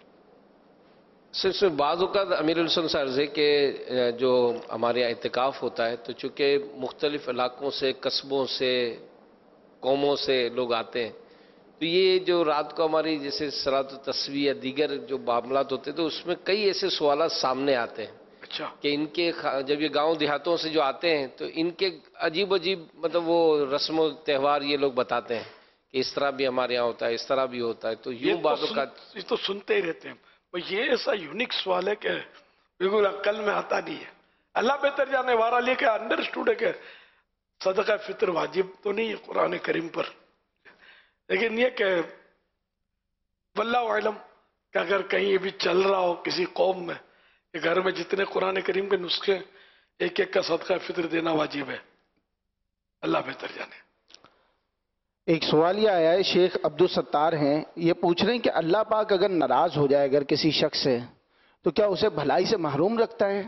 صرف بعض اوقات امیر السنت سے عرض ہے کہ جو ہمارے یہاں اعتکاف ہوتا ہے تو چونکہ مختلف علاقوں سے, قصبوں سے, قوموں سے لوگ آتے ہیں, تو یہ جو رات کو ہماری جیسے صلاۃ التسبیح یا دیگر جو معاملات ہوتے ہیں تو اس میں کئی ایسے سوالات سامنے آتے ہیں اچھا کہ ان کے جب یہ گاؤں دیہاتوں سے جو آتے ہیں تو ان کے عجیب مطلب وہ رسم و تہوار یہ لوگ بتاتے ہیں کہ اس طرح بھی ہمارے یہاں ہوتا ہے، اس طرح بھی ہوتا ہے، تو یوں باتوں کا یہ تو سنتے ہی رہتے ہیں. یہ ایسا یونیک سوال ہے کہ بالکل عقل میں آتا نہیں ہے. اللہ بہتر جانے والا لے کے انڈرسٹوڈ ہے کہ صدقہ فطر واجب تو نہیں ہے قرآن کریم پر، لیکن یہ کہ واللہ علم کہ اگر کہیں یہ بھی چل رہا ہو کسی قوم میں کہ گھر میں جتنے قرآن کریم کے نسخے ایک ایک کا صدقہ فطر دینا واجب ہے، اللہ بہتر جانے. ایک سوال یہ آیا ہے، شیخ عبدالستار ہیں، یہ پوچھ رہے ہیں کہ اللہ پاک اگر ناراض ہو جائے اگر کسی شخص سے تو کیا اسے بھلائی سے محروم رکھتا ہے؟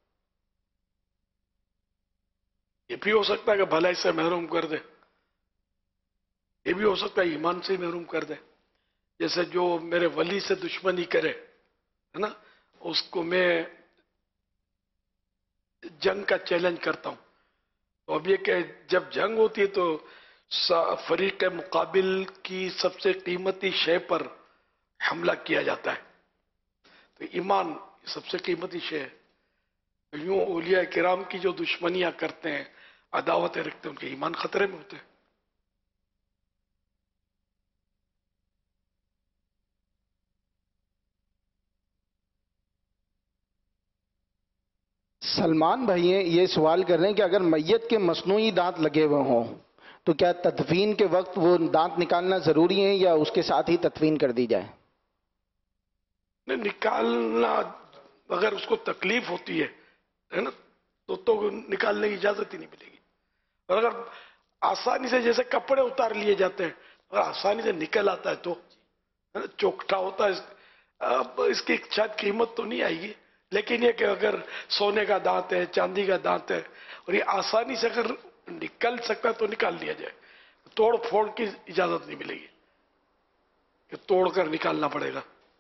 یہ بھی ہو سکتا ہے کہ بھلائی سے محروم کر دے، یہ بھی ہو سکتا ہے ایمان سے محروم کر دے. جیسے جو میرے ولی سے دشمنی کرے ہے نا، اس کو میں جنگ کا چیلنج کرتا ہوں. تو اب یہ کہ جب جنگ ہوتی ہے تو فریق مقابل کی سب سے قیمتی شے پر حملہ کیا جاتا ہے، تو ایمان سب سے قیمتی شے ہے. یوں اولیاء کرام کی جو دشمنیاں کرتے ہیں، عداوتیں رکھتے ہیں، ان کے ایمان خطرے میں ہوتے ہیں. سلمان بھائی ہیں، یہ سوال کر رہے ہیں کہ اگر میت کے مصنوعی دانت لگے ہوئے ہوں تو کیا تدفین کے وقت وہ دانت نکالنا ضروری ہے یا اس کے ساتھ ہی تدفین کر دی جائے؟ نہیں، نکالنا اگر اس کو تکلیف ہوتی ہے نا تو نکالنے کی اجازت ہی نہیں ملے گی. اور اگر آسانی سے جیسے کپڑے اتار لیے جاتے ہیں، اگر آسانی سے نکل آتا ہے تو چوکٹا ہوتا ہے. اب اس کی شاید قیمت تو نہیں آئے گی، لیکن یہ کہ اگر سونے کا دانت ہے، چاندی کا دانت ہے اور یہ آسانی سے اگر نکل سکتا ہے تو نکال لیا جائے. توڑ پھوڑ کی اجازت نہیں ملے گی کہ توڑ کر نکالنا پڑے گا.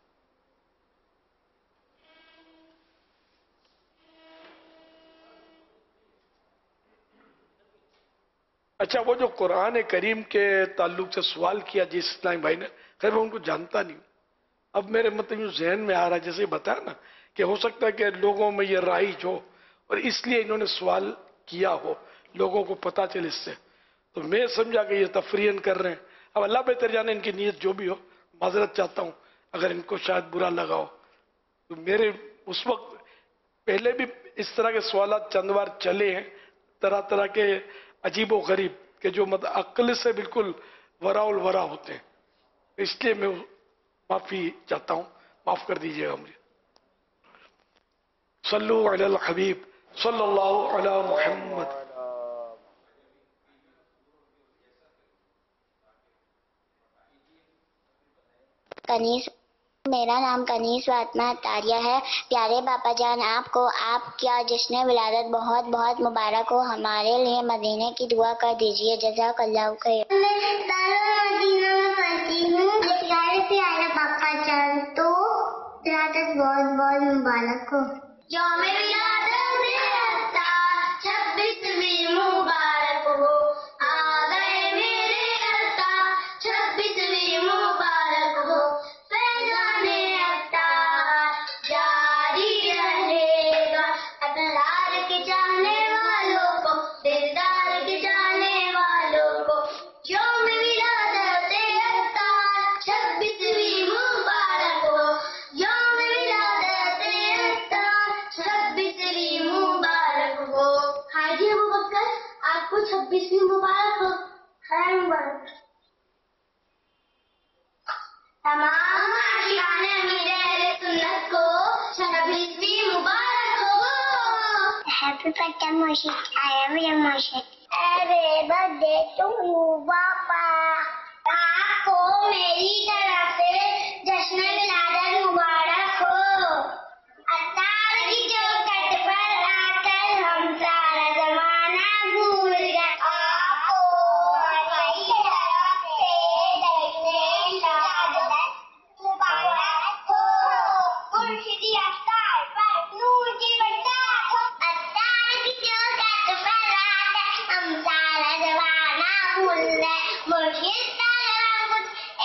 اچھا، وہ جو قرآن کریم کے تعلق سے سوال کیا جس اسلام بھائی نے، خیر میں ان کو جانتا نہیں ہوں. اب میرے مطلب یوں ذہن میں آ رہا ہے جیسے بتایا نا کہ ہو سکتا ہے کہ لوگوں میں یہ رائج ہو اور اس لیے انہوں نے سوال کیا ہو، لوگوں کو پتا چلے اس سے. تو میں سمجھا کہ یہ تفریحاً کر رہے ہیں. اب اللہ بہتر جانے ان کی نیت جو بھی ہو، معذرت چاہتا ہوں اگر ان کو شاید برا لگا ہو. تو میرے اس وقت پہلے بھی اس طرح کے سوالات چند بار چلے ہیں، طرح طرح کے عجیب و غریب کہ جو عقل سے بالکل ورا الورا ہوتے ہیں. اس لیے میں معافی چاہتا ہوں، معاف کر دیجیے گا مجھے. صلو علی الحبیب صلی اللہ علی محمد. کنیز، میرا نام کنیز فاطمہ تاریہ ہے. پیارے باپا جان، آپ کو آپ کیا جشن ولادت بہت بہت مبارک ہو. ہمارے لیے مدینے کی دعا کر دیجیے. جزاک اللہ خیر. مدینہ میں پڑھتی ہوں. پیارے باپا جان تو ولادت بہت بہت مبارک ہو. یوم ولادت 26ویں مبارک ہو. آ گئے میرے اللہ 26ویں مبارک ہو. فیضانے افطار جاری رہے گا. ابرار کے جانے والوں کو، دلدار کے جانے والوں کو یوم ولادت افطار 26ویں مبارک ہو. یوم ولادت افطار 26ویں مبارک ہو. حاجی ابوبکر، آپ کو 26ویں مبارک ہو. خیر مبارک. تمام عاشقان امیر اہل سنت کو 26ویں مبارک ہو. ہیپی برتھڈے موشک. آیا میرا موشک. ہیپی برتھڈے ٹو یو پاپا. آپ کو میری طرف سے جشن ولادت مبارک ہو. اتار کی چوکھٹ پر آ کر ہم سارا زمانہ بھول گئے. آپ کو ہماری طرف سے جشن ولادت مبارک ہو. خورشیدی افطار پر نور کی برسات ہو. اتار کی چوکھٹ پر آ کر ہم سارا زمانہ بھول گئے. مرشد کا نام کچھ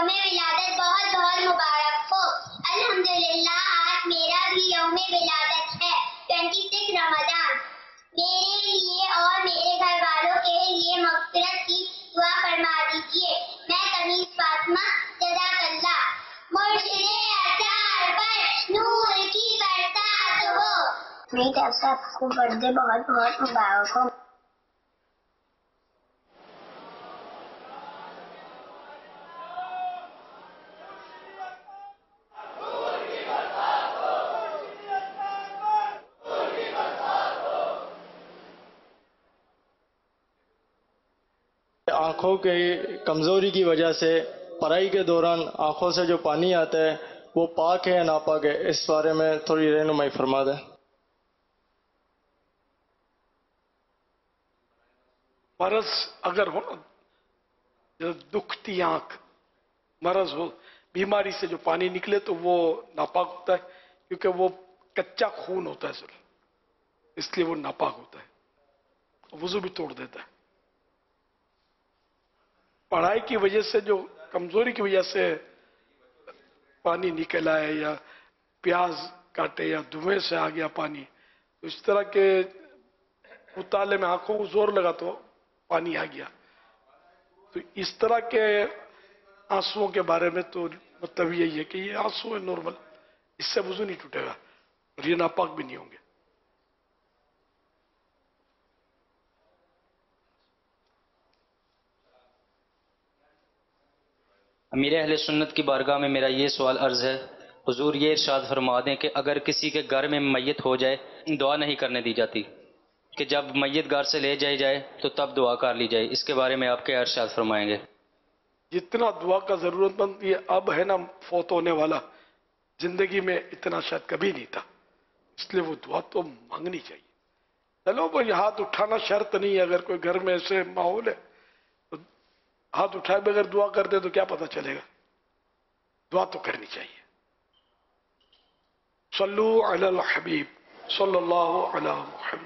यौम विलादत बहुत बहुत मुबारक हो। अल्हम्दुलिल्लाह आज मेरा भी यौम विलादत है, 26 रमजान। मेरे लिए और मेरे घर वालों के लिए मग़फ़िरत की दुआ फरमा दीजिए। मैं कनीज़ फातिमा, जज़ाकल्लाह। मुर्शिदे अचार पर नूर की बरसात हो। मेरी तरफ से आपको बर्थडे बहुत बहुत मुबारक हो। आँखों की कमज़ोरी की वजह से पढ़ाई के दौरान आँखों से जो पानी आता है वो पाक है या नापाक है, इस बारे में थोड़ी रहनुमाई फरमा दें। मरज अगर हो ना, जो दुखती आंख मरज हो, बीमारी से जो पानी निकले तो वो नापाक होता है, क्योंकि वो कच्चा खून होता है सर, इसलिए वो नापाक होता है, वुजू भी तोड़ देता है। पढ़ाई की वजह से जो कमजोरी की वजह से पानी निकल आए या प्याज काटे या धुएं से आ गया पानी, तो इस तरह के मुताले में आंखों को जोर लगा तो पानी आ गया, तो इस तरह के आंसुओं के बारे में तो मतलब यही है कि ये आंसू है नॉर्मल, इससे वुजू नहीं टूटेगा और ये नापाक भी नहीं होंगे। अमीर अहले सुन्नत की बारगाह में मेरा ये सवाल अर्ज है, हुजूर ये इरशाद फरमा दें कि अगर किसी के घर में मैयत हो जाए दुआ नहीं करने दी जाती, कि जब मैयत घर से ले जाई जाए तो तब दुआ कर ली जाए, इसके बारे में आप क्या इरशाद फरमाएंगे? जितना दुआ का जरूरतमंद ये अब है ना फौत होने वाला, जिंदगी में इतना शायद कभी नहीं था, इसलिए वो दुआ तो मांगनी चाहिए। चलो भाई हाथ उठाना शर्त नहीं है, अगर कोई घर में ऐसे माहौल है तो हाथ उठाए बगैर दुआ कर दे तो क्या पता चलेगा, दुआ तो करनी चाहिए। सल्लू अलल हबीब सल्लल्लाहु अला मुहम्मद।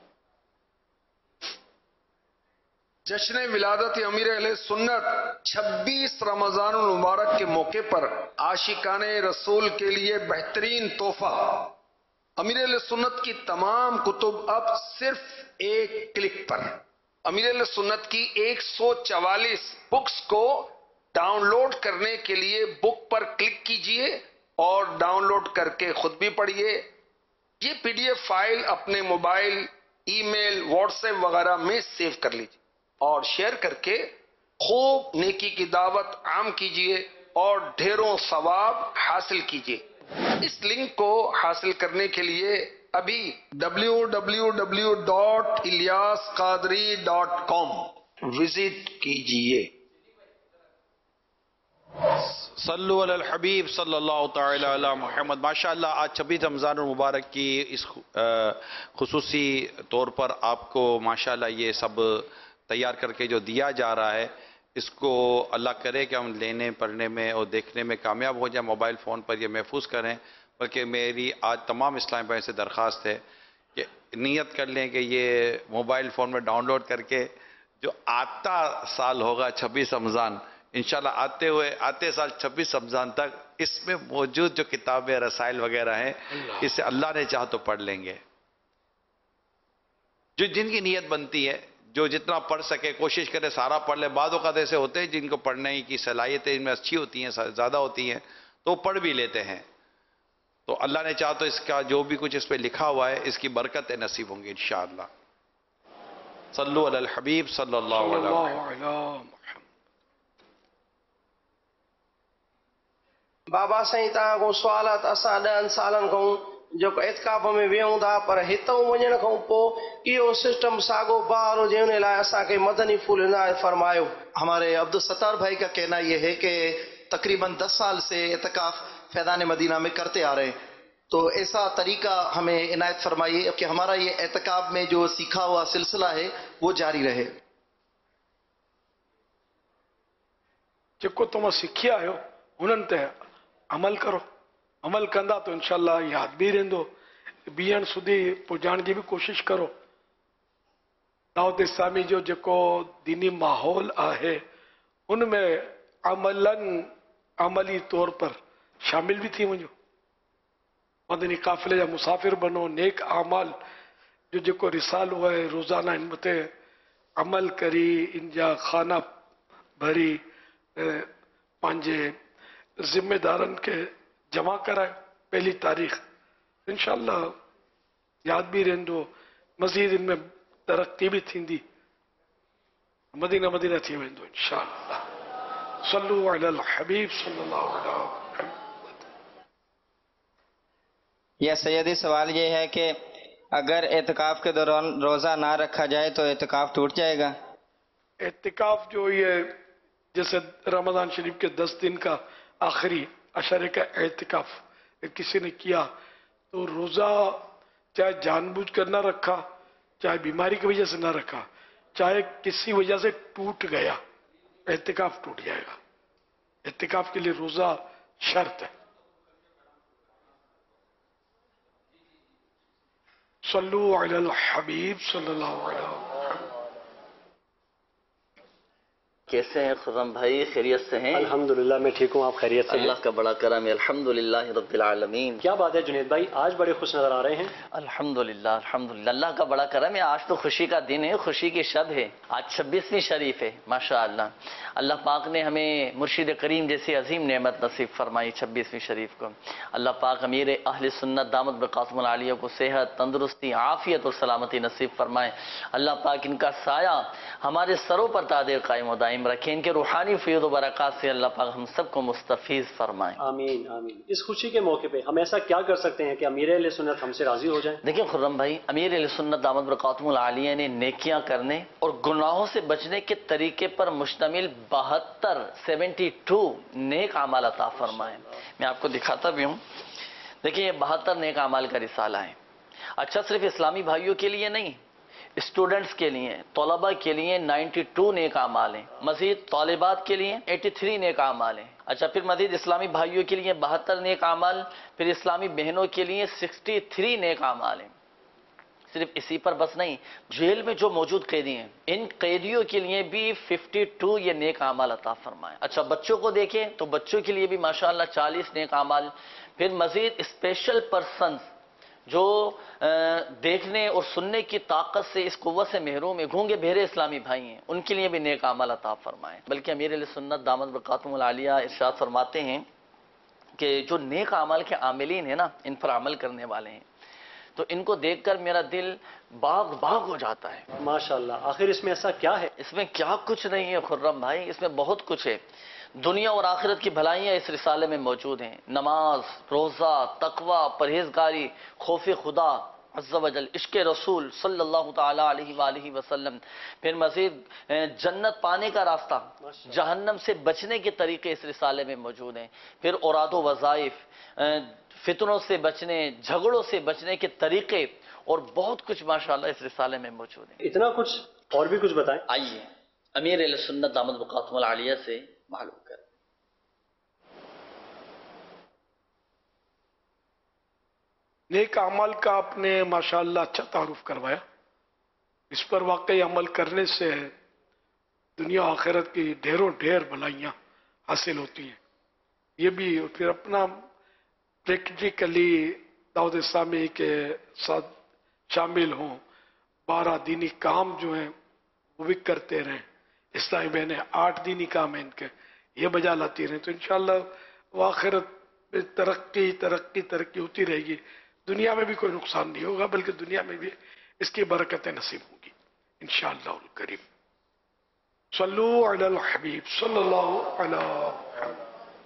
जश्न विलादत अमीर अहले सुन्नत 26 रमजान मुबारक के मौके पर आशिकान रसूल के लिए बेहतरीन तोहफा। अमीर अहले सुन्नत की तमाम कुतुब अब सिर्फ एक क्लिक पर। अमीर अहले सुन्नत की 144 बुक्स को डाउनलोड करने के लिए बुक पर क्लिक कीजिए और डाउनलोड करके खुद भी पढ़िए। ये पीडीएफ फाइल अपने मोबाइल, ईमेल, व्हाट्सएप वगैरह में सेव कर लीजिए और शेयर करके खूब नेकी की दावत आम कीजिए और ढेरों सवाब हासिल कीजिए। इस लिंक को हासिल करने के लिए अभी www.ilyasqadri.com विजिट कीजिए। सल्लु अलल हबीब सल्लल्लाहु तआला अला मुहम्मद। माशाअल्लाह आज 26 रमज़ान मुबारक की इस खुसूसी तौर पर आपको माशाअल्लाह ये सब तैयार करके जो दिया जा रहा है, इसको अल्लाह करे कि हम लेने पढ़ने में और देखने में कामयाब हो जाए, मोबाइल फ़ोन पर ये महफूज करें। बल्कि मेरी आज तमाम इस्लामी भाई से दरख्वास्त है कि नियत कर लें कि ये मोबाइल फ़ोन में डाउनलोड करके जो आता साल होगा 26 रमज़ान, इंशाल्लाह आते साल 26 रमज़ान तक इसमें मौजूद जो किताबें रसाइल वगैरह हैं, इसे अल्लाह ने चाहा तो पढ़ लेंगे। जो जिनकी नीयत बनती है, जो जितना पढ़ सके कोशिश करे सारा पढ़ ले। बाद औक़ात ऐसे होते हैं जिनको पढ़ने की सलाहियतें इनमें अच्छी होती हैं, ज़्यादा होती हैं, तो पढ़ भी लेते हैं। तो अल्लाह ने चाहा तो इसका जो भी कुछ इस पर लिखा हुआ है, इसकी बरकतें नसीब होंगी इंशाअल्लाह। सल्लु अलल हबीब सल्लल्लाहु अलैहि वसल्लम। बाबा साईं तव्हां खां सवाल आहे त असां 10 सालनि खां जेको एतकाफ़ में वियूं था, पर हितां वञण खां पोइ इहो सिस्टम साॻो बहाल हुजे, उन लाइ असांखे मदनी फूल इनायत फरमायो। हमारे अब्दुल सत्तार भाई का कहना यह है कि तकरीबन 10 साल से एतकाफ फैज़ान मदीना में करते आ रहे हैं, तो ऐसा तरीका हमें इनायत फरमाइए कि हमारा ये एतकाफ में जो सीखा हुआ सिलसिला है वो जारी रहे। जेको तुम सिखी आयो हुननि ते अमल करो, अमल कंदा तो इंशाअल्लाह याद भी रहंदो, बीहण सुधी पुॼाइण जी भी कोशिश करो। दावत इस्लामी जो जेको दीनी माहौल आहे उनमें अमलन अमली तौर पर शामिल भी थी वञो। मदनी काफ़िले जा मुसाफ़िर बनो, नेक आमाल जो जेको रिसालो है रोज़ाना इन मथे अमल करी, इन जा खाना भरी पंहिंजे ज़िम्मेदारनि खे जमा कराए 1 तारीख़ इंशाअल्लाह याद भी रहंदो, मज़ीद इनमें तरक्की भी थींदी, मदीना मदीना थी वेंदो इंशाअल्लाह। सल्लू अलल हबीब सल्लल्लाहु अलैहि वसल्लम। यह सैयदी सवाल ये है कि अगर एतकाफ के दौरान रोज़ा ना रखा जाए तो एतकाफ टूट जाएगा? एतकाफ जो ये जैसे रमज़ान शरीफ के 10 दिन का आखिरी अशरे का एतकाफ किसी ने किया तो रोज़ा चाहे जानबूझ कर ना रखा, चाहे बीमारी की वजह से ना रखा, चाहे किसी वजह से टूट गया, एतकाफ टूट जाएगा। एतकाफ के लिए रोज़ा शर्त है। सल्लू अलल हबीब सल्लल्लाहु अलैहि वसल्लम। कैसे हैं खुर्रम भाई, खैरियत से हैं? अल्हम्दुलिल्लाह मैं ठीक हूँ, आप खैरियत से हैं? अल्लाह का बड़ा करम है, अल्हम्दुलिल्लाह रब्बिल आलमीन। क्या बात है जुनैद भाई, आज बड़े खुश नजर आ रहे हैं। अल्हम्दुलिल्लाह अल्हम्दुलिल्लाह, अल्लाह का बड़ा करम है। आज तो खुशी का दिन है, खुशी की शब है। आज 26वीं शरीफ है माशाअल्लाह। अल्लाह पाक ने हमें मुर्शिद करीम जैसी अजीम नेमत नसीब फरमाई 26वीं शरीफ को। अल्लाह पाक अमीर अहले सुन्नत दामत बरकातुहुल आलिया को सेहत, तंदुरुस्ती, आफियत और सलामती नसीब फरमाए। अल्लाह पाक इनका साया हमारे सरों पर तादेर कायम व दायम रखें। इनके रूहानी फैज़ व बरक़ात से अल्लाह पाक हम सबको मुस्तफ़ीज़ फरमाए। आमीन आमीन। इस खुशी के मौके पे हम ऐसा क्या कर सकते हैं कि अमीर अहले सुन्नत हमसे राजी हो जाए? देखिए खुर्रम भाई, अमीर अहले सुन्नत दामत बरकातुहुल आलिया ने नेकियां करने और गुनाहों से बचने के तरीके पर मुश्तमिल 72 नेक अमाल अता फरमाए। मैं आपको दिखाता भी हूँ। देखिए ये 72 नेक अमाल का रिसाला है। अच्छा, सिर्फ इस्लामी भाइयों के लिए नहीं, स्टूडेंट्स के लिए, तलबा के लिए 92 नेक अमाल हैं। मजीद तालिबात के लिए 83 नेक अमाल हैं। अच्छा, फिर मजीद इस्लामी भाइयों के लिए 72 नेक अमाल, फिर इस्लामी बहनों के लिए 63 नेक अमाल हैं। सिर्फ इसी पर बस नहीं, जेल में जो मौजूद कैदी हैं, इन कैदियों के लिए भी 52 ये नेक अमाल अता फरमाए। अच्छा, बच्चों को देखें तो बच्चों के लिए भी माशाअल्लाह 40 नेक अमाल। फिर मजीद स्पेशल पर्सन्स जो देखने और सुनने की ताकत से, इस कुव्वत से महरूम है, गूंगे बहरे इस्लामी भाई हैं, उनके लिए भी नेक अमल अता फरमाएं। बल्कि अमीर अहले सुन्नत दामत बरकातुहुल आलिया इरशाद फरमाते हैं कि जो नेक अमल के आमिलीन हैं ना, इन पर अमल करने वाले हैं, तो इनको देखकर मेरा दिल बाग बाग हो जाता है। माशाअल्लाह। आखिर इसमें ऐसा क्या है? इसमें क्या कुछ नहीं है खुर्रम भाई, इसमें बहुत कुछ है। दुनिया और आखिरत की भलाइयाँ इस रिसाले में मौजूद हैं। नमाज, रोज़ा, तकवा, परहेजगारी, खौफ खुदा अज़्ज़ा वजल, इश्क़ रसूल सल्लल्लाहु ताला अलैहि वसल्लम, फिर मज़ीद जन्नत पाने का रास्ता, जहन्नम से बचने के तरीके इस रिसाले में मौजूद हैं। फिर औरादो वज़ाइफ, फितनों से बचने, झगड़ों से बचने के तरीके और बहुत कुछ माशाअल्लाह इस रिसाले में मौजूद है। इतना कुछ और भी कुछ बताएं। आइए अमीर अहले सुन्नत दामत बरकातुहुल आलिया से मालूम कर। नेक अमल का आपने माशाअल्लाह अच्छा तारुफ करवाया। इस पर वाकई अमल करने से दुनिया आखिरत की ढेरों ढेर भलाइयाँ हासिल होती हैं। ये भी फिर अपना प्रैक्टिकली दाऊद इस्लामी के साथ शामिल हों, 12 दीनी काम जो हैं वो भी करते रहें। इस्लामी बहनें 8 दीनी काम है इनके, ये बजा लाती रहें, तो इंशाअल्लाह वो आखिरत में तरक्की तरक्की तरक्की होती रहेगी। दुनिया में भी कोई नुकसान नहीं होगा, बल्कि दुनिया में भी इसकी बरकतें नसीब होंगी इंशाअल्लाह करीम। सल्लू अलल हबीब सल्लल्लाहु अलैहि वसल्लम।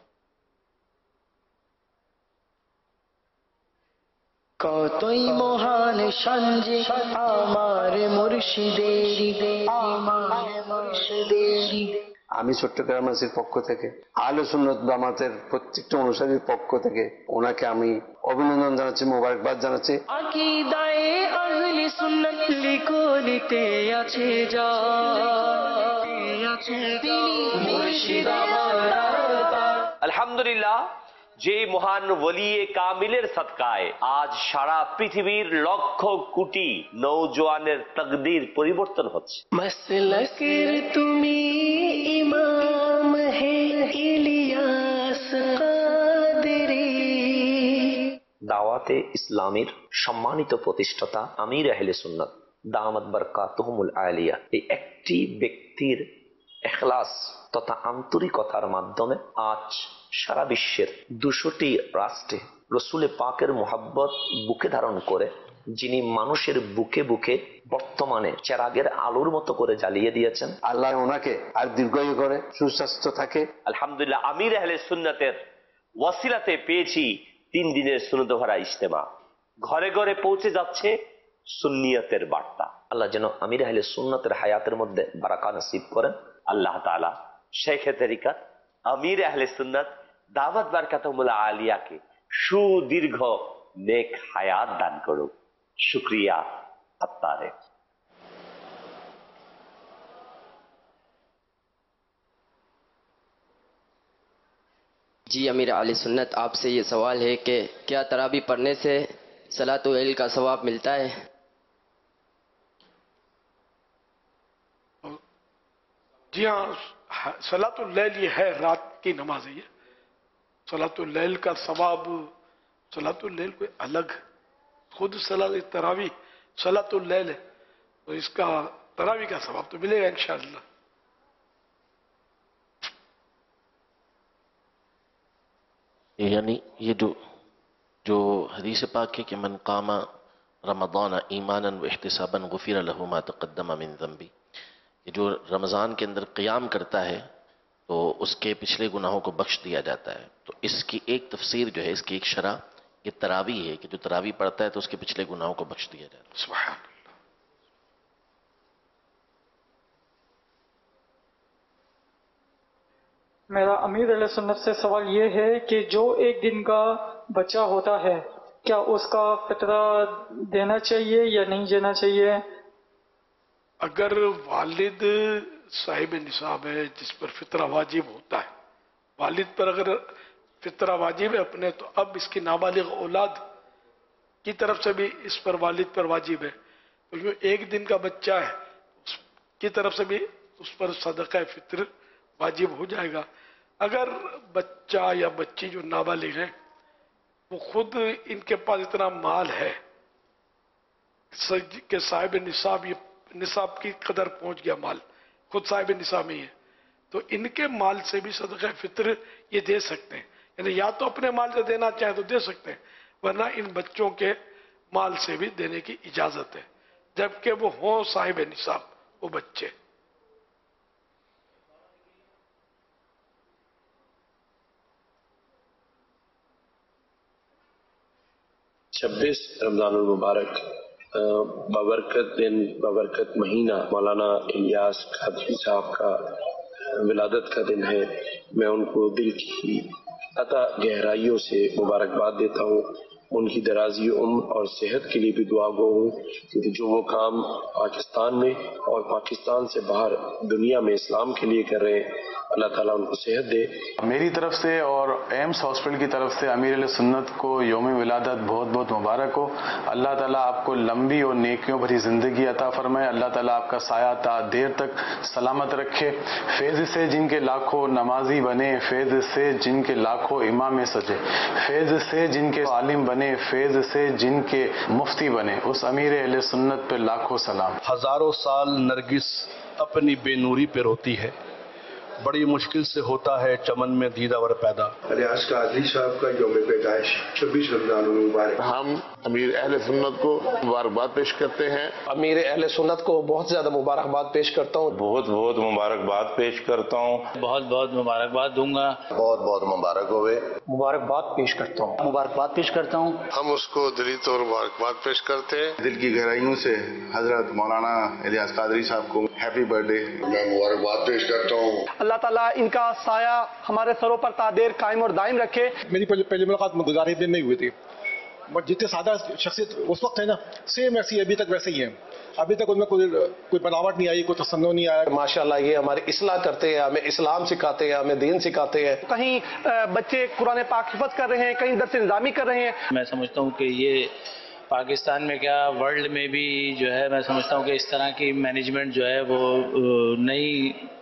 কতই মহান সঞ্জে আমার মুর্শিদেরি। আমি চট্টগ্রাম মাসির পক্ষ থেকে, আহলে সুন্নাত জামাতের প্রত্যেকটা অনুসারীর পক্ষ থেকে ওনাকে আমি অভিনন্দন জানাচ্ছি, মোবারকবাদ জানাচ্ছি। আকীদায়ে আহলে সুন্নাত লিখতে আছে যা, মুর্শিদ আমার। আলহামদুলিল্লাহ, যে মহান ওলিয়ে কামিলের সদকায় আজ সারা পৃথিবীর লক্ষ কোটি নওজোয়ানের তকদির পরিবর্তন হচ্ছে। মসলকের তুমি ইমাম হে ইলিয়াস দাওয়াতে ইসলামের সম্মানিত প্রতিষ্ঠাতা আমির আহলে সুন্নাত দামাত বারকাতুহুমুল আলিয়া এই একটি ব্যক্তির ইখলাস তথা আন্তরিকতার মাধ্যমে আজ সারা বিশ্বের 200টি রাষ্ট্রে রসুল পাকের মোহাব্বত বুকে ধারণ করে যিনি মানুষের বুকে বুকে বর্তমানে চেরাগের আলোর মতো করে জ্বালিয়ে দিয়েছেন, আল্লাহ ওনাকে আর দীর্ঘায়ু করে, সুস্বাস্থ্য থাকে। আলহামদুলিল্লাহ আমির আহলে সুন্নাতের ওয়াসিলাতে পেয়েছি 3 দিনের সুন্নত ভরা ইজতেমা, ঘরে ঘরে পৌঁছে যাচ্ছে সুন্নিয়তের বার্তা। আল্লাহ যেন আমির আহলে সুন্নাতের হায়াতের মধ্যে বারাকা নসিব করেন। আল্লাহ তাআলা শেখে তরিকত আমির আহলে সুন্নাত দাওয়াত বারকাতুহুমুল আলিয়াকে সুদীর্ঘ নেক হায়াত দান করুক। শুকরিয়া আত্মারে। جی امیر اہل سنت، آپ سے یہ سوال ہے کہ کیا تراویح پڑھنے سے صلاۃ اللیل کا ثواب ملتا ہے؟ جی ہاں، صلاۃ اللیل یہ ہے رات کی نماز ہے. یہ صلاۃ اللیل کا ثواب، صلاۃ اللیل کوئی الگ خود صلاۃ تراویح صلاۃ اللیل ہے، تو اس کا تراویح کا ثواب تو ملے گا انشاءاللہ. یعنی یہ جو حدیث پاک ہے کہ من قام رمضان ایمانا و احتسابا غفر له ما تقدم من ذنبی، یہ جو رمضان کے اندر قیام کرتا ہے تو اس کے پچھلے گناہوں کو بخش دیا جاتا ہے. تو اس کی ایک تفسیر جو ہے، اس کی ایک شرح یہ تراویح ہے کہ جو تراویح پڑھتا ہے تو اس کے پچھلے گناہوں کو بخش دیا جاتا ہے. سبحان اللہ. میرا امیر علیہ سنت سے سوال یہ ہے کہ جو ایک دن کا بچہ ہوتا ہے کیا اس کا فطرہ دینا چاہیے یا نہیں دینا چاہیے؟ اگر والد صاحب نصاب ہے جس پر فطرہ واجب ہوتا ہے، والد پر اگر فطرہ واجب ہے اپنے، تو اب اس کی نابالغ اولاد کی طرف سے بھی اس پر والد پر واجب ہے. تو جو ایک دن کا بچہ ہے اس کی طرف سے بھی اس پر صدقہ فطر واجب ہو جائے گا. اگر بچہ یا بچی جو نابالغ ہیں وہ خود ان کے پاس اتنا مال ہے کہ صاحب نصاب کی قدر پہنچ گیا، مال خود صاحب نصاب ہی ہے، تو ان کے مال سے بھی صدقہ فطر یہ دے سکتے ہیں. یعنی یا تو اپنے مال سے دینا چاہیں تو دے سکتے ہیں، ورنہ ان بچوں کے مال سے بھی دینے کی اجازت ہے، جبکہ وہ ہوں صاحب نصاب وہ بچے. چھبیس رمضان المبارک بابرکت دن، بابرکت مہینہ مولانا الیاس قادری صاحب کا ولادت کا دن ہے. میں ان کو دل کی عطا گہرائیوں سے مبارکباد دیتا ہوں. ان کی درازی عمر اور صحت کے لیے بھی دعا گو ہوں، کیونکہ جو وہ کام پاکستان میں اور پاکستان سے باہر دنیا میں اسلام کے لیے کر رہے ہیں، اللہ تعالیٰ ان کو صحت دے. میری طرف سے اور ایمس ہاسپٹل کی طرف سے امیر علیہ سنت کو یوم ولادت بہت بہت مبارک ہو. اللہ تعالیٰ آپ کو لمبی اور نیکیوں بھری زندگی عطا فرمائے. اللہ تعالیٰ آپ کا سایہ تا دیر تک سلامت رکھے. فیض سے جن کے لاکھوں نمازی بنے، فیض سے جن کے لاکھوں امام سجے، فیض سے جن کے عالم بنے، فیض سے جن کے مفتی بنے، اس امیر اہل سنت پہ لاکھوں سلام. ہزاروں سال نرگس اپنی بے نوری پہ روتی ہے، بڑی مشکل سے ہوتا ہے چمن میں دیدہ ور پیدا. الیاس قادری صاحب کا یوم پیدائش 26 رمضان المبارک. ہم امیر اہل سنت کو مبارکباد پیش کرتے ہیں. امیر اہل سنت کو بہت زیادہ مبارکباد پیش کرتا ہوں. بہت بہت مبارکباد پیش کرتا ہوں. بہت بہت مبارکباد دوں گا. بہت بہت مبارک ہوئے. مبارکباد پیش کرتا ہوں. مبارکباد پیش کرتا ہوں. ہم اس کو دلی طور مبارکباد پیش کرتے ہیں. دل کی گہرائیوں سے حضرت مولانا الیاس قادری صاحب کو ہیپی برتھ ڈے. میں مبارکباد پیش کرتا ہوں. اللہ تعالیٰ ان کا سایہ ہمارے سروں پر تا دیر قائم اور دائم رکھے. میری پہلی ملاقات گزارے دن میں ہوئی تھی، بٹ جتنے سادہ شخصیت اس وقت ہے نا، سیم ایسی ابھی تک ویسے ہی ہے. ابھی تک ان میں کوئی بناوٹ نہیں آئی، کوئی تصنع نہیں آیا. ماشاءاللہ یہ ہماری اصلاح کرتے ہیں، ہمیں اسلام سکھاتے ہیں، ہمیں دین سکھاتے ہیں. کہیں بچے قرآن پاک حفظ کر رہے ہیں، کہیں درس نظامی کر رہے ہیں. میں سمجھتا ہوں کہ یہ پاکستان میں کیا ورلڈ میں بھی جو ہے، میں سمجھتا ہوں کہ اس طرح کی مینجمنٹ جو ہے وہ نئی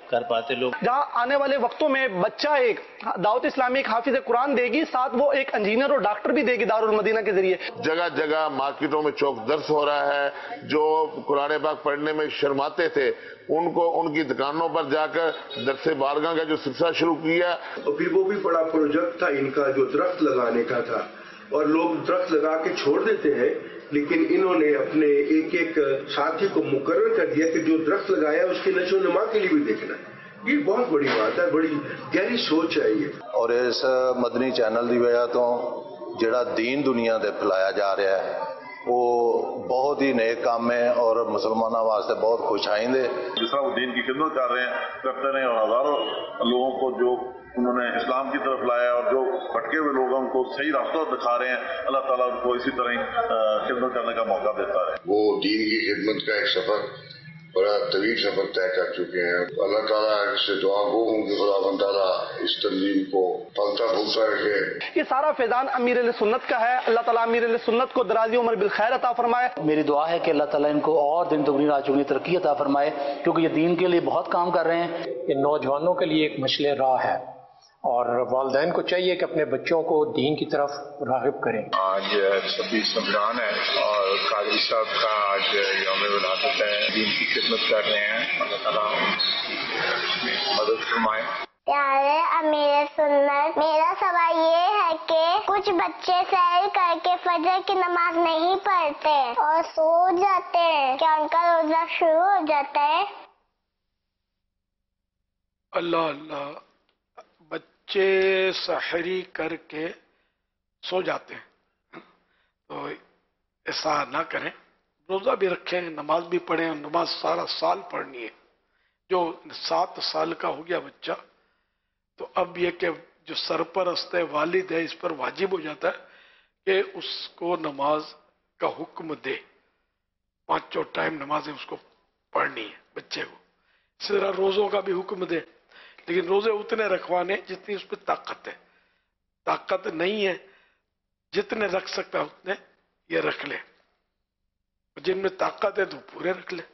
کر پاتے لوگ. جہاں آنے والے وقتوں میں بچہ ایک دعوت اسلامی ایک حافظ قرآن دے گی، ساتھ وہ ایک انجینئر اور ڈاکٹر بھی دے گی دارالمدینہ کے ذریعے. جگہ جگہ مارکیٹوں میں چوک درس ہو رہا ہے. جو قرآن پاک پڑھنے میں شرماتے تھے ان کو ان کی دکانوں پر جا کر درس بارگاہ کا جو سلسلہ شروع کیا. اور پھر وہ بھی بڑا پروجیکٹ تھا ان کا جو درخت لگانے کا تھا، اور لوگ درخت لگا کے چھوڑ دیتے ہیں، لیکن انہوں نے اپنے ایک ایک ساتھی کو مقرر کر دیا کہ جو درخت لگایا اس کی نشو و نما کے لیے بھی دیکھنا ہے. یہ بہت بڑی بات ہے، بڑی گہری سوچ ہے یہ. اور اس مدنی چینل کی وجہ تو جڑا دین دنیا دے پھیلایا جا رہا ہے وہ بہت ہی نیک کام ہے اور مسلمانوں واسطے بہت خوش آئند ہے. جس طرح وہ دین کی خدمت کر رہے ہیں کرتے رہے، اور ہزاروں لوگوں کو جو انہوں نے اسلام کی طرف لایا اور جو بھٹکے ہوئے لوگ ہیں ان کو صحیح راستہ دکھا رہے ہیں. اللہ تعالیٰ ان کو اسی طرح ہی خدمت کرنے کا موقع دیتا ہے. وہ دین کی خدمت کا ایک سفر، بڑا طویل سفر طے کر چکے ہیں. اللہ تعالیٰ سے دعا گو ہوں کہ خدا تعالیٰ اس تنظیم کو پھلتا پھولتا رکھے. یہ سارا فیضان امیر اہل سنت کا ہے. اللہ تعالیٰ امیر اہل سنت کو دراز عمر بالخیر عطا فرمائے. میری دعا ہے کہ اللہ تعالیٰ ان کو اور دن دگنی رات چگنی ترقی عطا فرمائے، کیونکہ یہ دین کے لیے بہت کام کر رہے ہیں. یہ نوجوانوں کے لیے ایک مشعل راہ ہے، اور والدین کو چاہیے کہ اپنے بچوں کو دین کی طرف راغب کریں. آج 26 رمضان ہے اور قادری صاحب کا آج یوم ولادت ہے. دین کی خدمت کر رہے ہیں، اللہ تعالیٰ مدد فرمائے. پیارے امیر سنت، میرا سوال یہ ہے کہ کچھ بچے سیر کر کے فجر کی نماز نہیں پڑھتے اور سو جاتے ہیں، کیا ان کا روزہ شروع ہو جاتا ہے؟ اللہ اللہ، بچے سحری کر کے سو جاتے ہیں تو ایسا نہ کریں، روزہ بھی رکھیں، نماز بھی پڑھیں. اور نماز سارا سال پڑھنی ہے. جو 7 سال کا ہو گیا بچہ تو اب یہ کہ جو سرپرست ہے، والد ہے، اس پر واجب ہو جاتا ہے کہ اس کو نماز کا حکم دے. 5 ٹائم نمازیں اس کو پڑھنی ہے بچے کو. اسی طرح روزوں کا بھی حکم دے، لیکن روزے اتنے رکھوانے جتنی اس پہ طاقت ہے. طاقت نہیں ہے، جتنے رکھ سکتا ہے اتنے یہ رکھ لے. جن میں طاقت ہے تو پورے رکھ لے.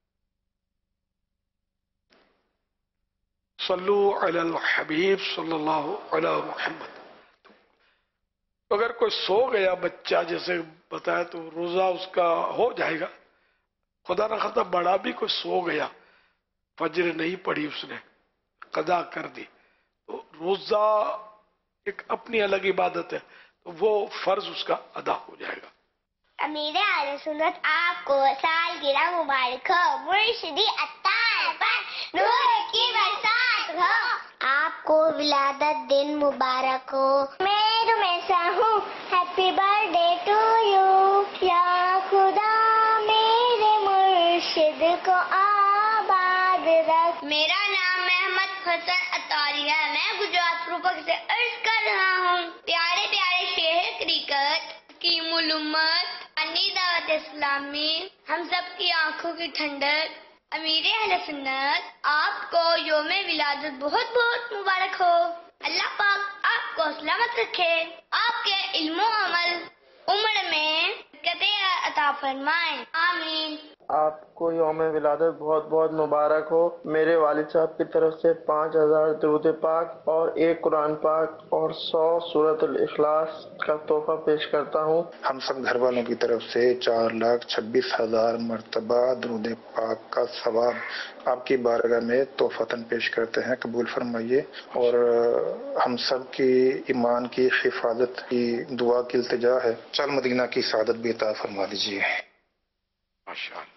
صلو علی الحبیب صلی اللہ علی محمد. اگر کوئی سو گیا بچہ جیسے بتایا تو روزہ اس کا ہو جائے گا. خدا نہ خدا بڑا بھی کوئی سو گیا، فجر نہیں پڑھی اس نے، قضا کر دی، تو روزہ ایک اپنی الگ عبادت ہے، تو وہ فرض اس کا ادا ہو جائے گا. امیر اہل سنت آپ کو سالگرہ مبارک ہو، مرشدی عطار پر نور کی برسات ہو، آپ کو ولادت دن مبارک ہو. میں رمیشہ ہوں، happy birthday to you. یا خدا میرے مرشد کو آباد رکھ. میرا نام محمد حسن اتاری ہے، میں گجرات روپک سے عرض کر رہا ہوں. پیارے پیارے شیخ کرکٹ کی ملومت انی دعوت اسلامی ہم سب کی آنکھوں کی ٹھنڈک امیر اہل سنت آپ کو یوم ولادت بہت بہت مبارک ہو. اللہ پاک آپ کو سلامت رکھے، آپ کے علم و عمل عمر میں برکتیں عطا فرمائیں، آمین. آپ کو یوم ولادت بہت بہت مبارک ہو. میرے والد صاحب کی طرف سے 5000 درود پاک اور 1 قرآن پاک اور 100 سورۃ الاخلاص کا تحفہ پیش کرتا ہوں. ہم سب گھر والوں کی طرف سے 4,26,000 مرتبہ درود پاک کا ثواب آپ کی بارگاہ میں تحفتاً پیش کرتے ہیں، قبول فرمائیے. اور ہم سب کی ایمان کی حفاظت کی دعا کی التجا ہے. چل مدینہ کی سعادت بھی عطا فرما دیجیے. ماشاءاللہ.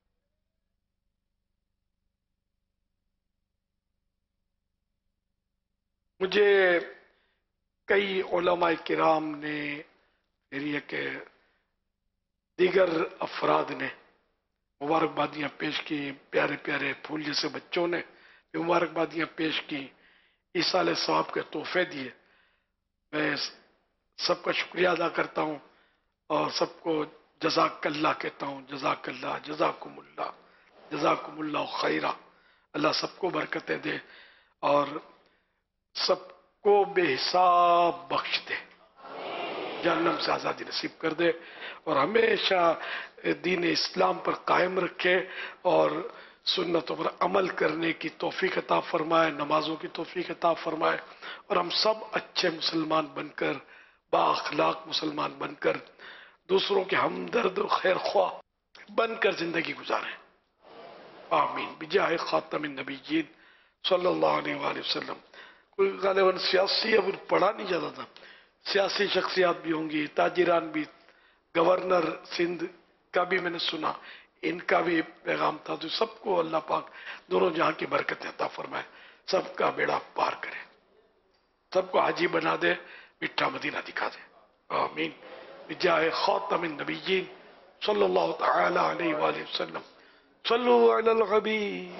مجھے کئی علماء کرام نے، پھر یہ کہ دیگر افراد نے مبارکبادیاں پیش کی، پیارے پیارے پھول جیسے بچوں نے بھی مبارکبادیاں پیش کی، ایصال ثواب کے تحفے دیے. میں سب کا شکریہ ادا کرتا ہوں اور سب کو جزاک اللہ کہتا ہوں. جزاک اللہ، جزاکم اللہ، جزاکم اللہ خیرہ. اللہ سب کو برکتیں دے اور سب کو بے حساب بخش دے، جہنم سے آزادی نصیب کر دے اور ہمیشہ دین اسلام پر قائم رکھے اور सुन्नतों पर अमल करने की तौफीक अता फरमाए, नमाजों की तौफीक अता फरमाए और हम सब अच्छे मुसलमान बनकर, बाअखलाक मुसलमान बनकर, दूसरों के हमदर्द और खैर ख्वाह बनकर जिंदगी गुजारें। आमीन बिजाए खातमिन नबीयीन सल्लल्लाहु अलैहि वसल्लम। कोई गालिबन सियासी अब पढ़ा नहीं जाता था, सियासी शख्सियात भी होंगी, ताजिरान भी, गवर्नर सिंध का भी मैंने सुना, इनका भी पैगाम था। तो सबको अल्लाह पाक दोनों जहां की बरकतें अता फरमाए, सबका बेड़ा पार करे, सबको हाजी बना दे, मिठा मदीना दिखा दे। आमीन बिजाए खातमिन नबीयीन सल्लल्लाहु तआला अलैहि वसल्लम। सल्लु अलल हबीब।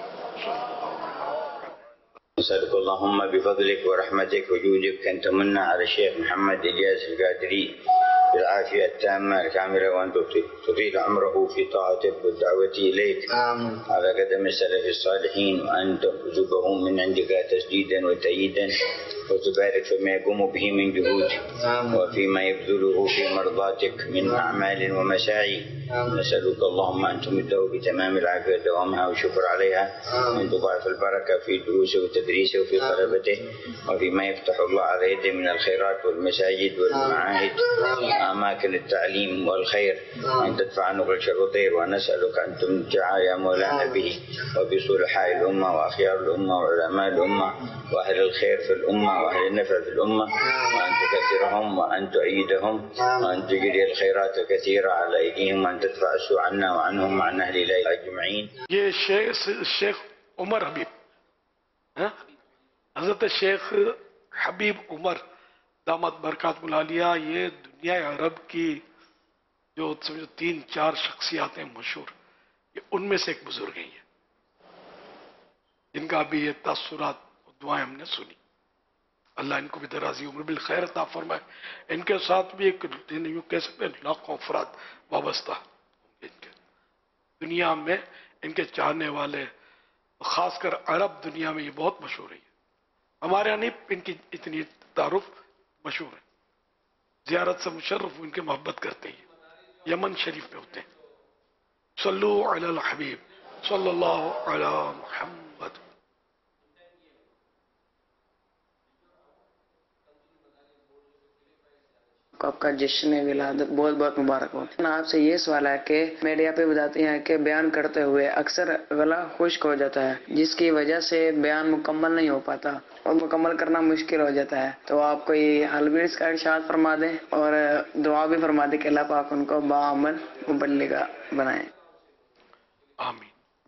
نسألك اللهم بفضلك ورحمتك وجودك أن تمن على الشيخ محمد إلياس القادري بالعافية التامة الكاملة وأن تطيل عمره في طاعتك والدعوة إليك على قدم السلف الصالحين، وأن ترزقه من عندك تسديدا وتأييدا، وتبارك فيما يقوم به من جهود وفيما يبذله في مرضاتك من أعمال ومساعي. نسألك اللهم أن تمده بتمام العافية دوامها والشكر عليها، وأن تضاعف البركة في دروسه وتدريسه وفي طلبته، وفيما يفتح الله على يده من الخيرات والمساجد والمعاهد أماكن التعليم والخير، وأن تدفع عنه كل شر وطير. ونسألك أن تمتع يا مولانا به وبصلحاء الأمة وأخيار الأمة وعلماء الأمة وأهل الخير في الأمة وأهل النفع في الأمة، وأن تكثرهم وأن تؤيدهم وأن تجري الخيرات الكثيرة على أيديهم، وأن تدفع السوء عنا وعنهم وعن أهل الله أجمعين. یہ شیخ عمر حبیب، حضرت شیخ حبیب عمر دامت برکات ملالیہ، یہ دنیا عرب کی جو سمجھو 3-4 شخصیات ہیں مشہور، یہ ان میں سے ایک بزرگ ہیں، یہ جن کا بھی یہ تاثرات دعائیں ہم نے سنی. اللہ ان کو بھی درازی عمر بالخیر عطا فرمائے. ان کے ساتھ بھی ایک یوں کہہ سکتے ہیں لاکھوں افراد وابستہ ان کے دنیا میں، ان کے چاہنے والے، خاص کر عرب دنیا میں یہ بہت مشہور ہے. ہمارے یہاں نہیں ان کی اتنی تعارف مشہور ہے، زیارت سے مشرف ان کے محبت کرتے ہیں، یمن شریف میں ہوتے ہیں. صلو علی الحبیب صلی اللہ علی محمد. آپ کا جشن ولادت بہت بہت مبارک ہو. آپ سے یہ سوال ہے کہ میڈیا پہ بتاتے ہیں کہ بیان کرتے ہوئے اکثر گلا خشک ہو جاتا ہے، جس کی وجہ سے بیان مکمل نہیں ہو پاتا اور مکمل کرنا مشکل ہو جاتا ہے. تو آپ کوئی حل بھی اس کا ارشاد فرما دیں اور دعا بھی فرما دیں کہ اللہ پاک ان کو باعمل مبلغہ بنائیں. آمین.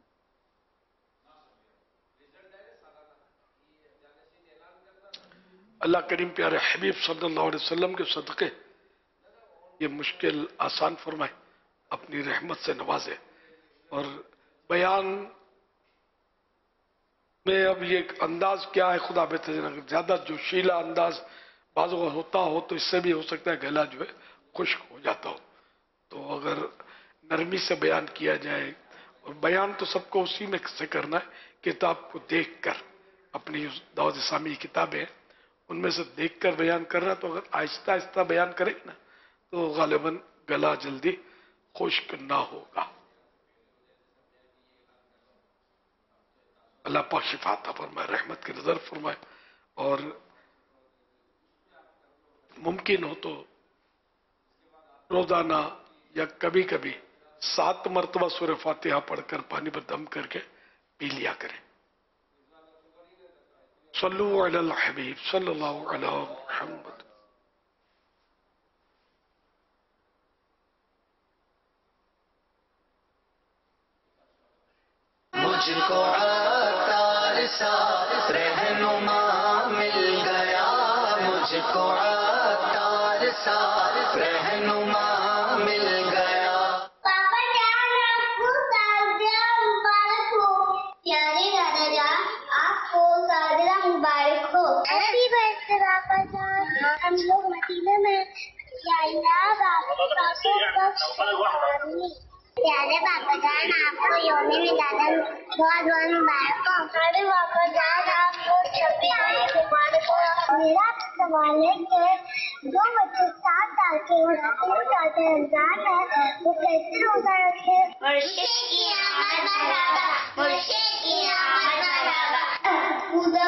اللہ کریم پیارے حبیب صلی اللہ علیہ وسلم کے صدقے یہ مشکل آسان فرمائے، اپنی رحمت سے نوازے. اور بیان میں اب یہ انداز کیا ہے خدا بہتر جانے، زیادہ جوشیلا انداز بعض اوقات ہوتا ہو تو اس سے بھی ہو سکتا ہے گلا جو ہے خشک ہو جاتا ہو. تو اگر نرمی سے بیان کیا جائے، اور بیان تو سب کو اسی میں سے کرنا ہے، کتاب کو دیکھ کر، اپنی دعوت اسلامی کتابیں ان میں سے دیکھ کر بیان کر رہا ہے، تو اگر آہستہ آہستہ بیان کرے نا تو غالباً گلا جلدی خشک نہ ہوگا. اللہ پاک شفا عطا فرمائے، رحمت کی نظر فرمائے. اور ممکن ہو تو روزانہ یا کبھی کبھی 7 مرتبہ سورہ فاتحہ پڑھ کر پانی پر دم کر کے پی لیا کریں. صلو علی الحبیب صلی اللہ علی محمد. مجھ کو عطار سا رہنما مل گیا، مجھ کو عطار سا رہنما مل گیا. پاپا جان آپ کو سالگرہ مبارک ہو. پیارے دادا جان آپ کو سالگرہ مبارک ہو. ہیپی برتھ ڈے پاپا جان. ہم لوگ مدینہ میں یا اللہ آپ کو پیارے پاپا جان آپ کو یوم ولادت بہت بہت مبارک ہو. پیارے پاپا جان آپ کو 26 مبارک ہو. میرا سوال ہے کہ جو بچے 7 साल के रमजान है वो कैसे रोजा रखे? मुर्शिद की आमद मरहबा, मुर्शिद की आमद मरहबा। खुदा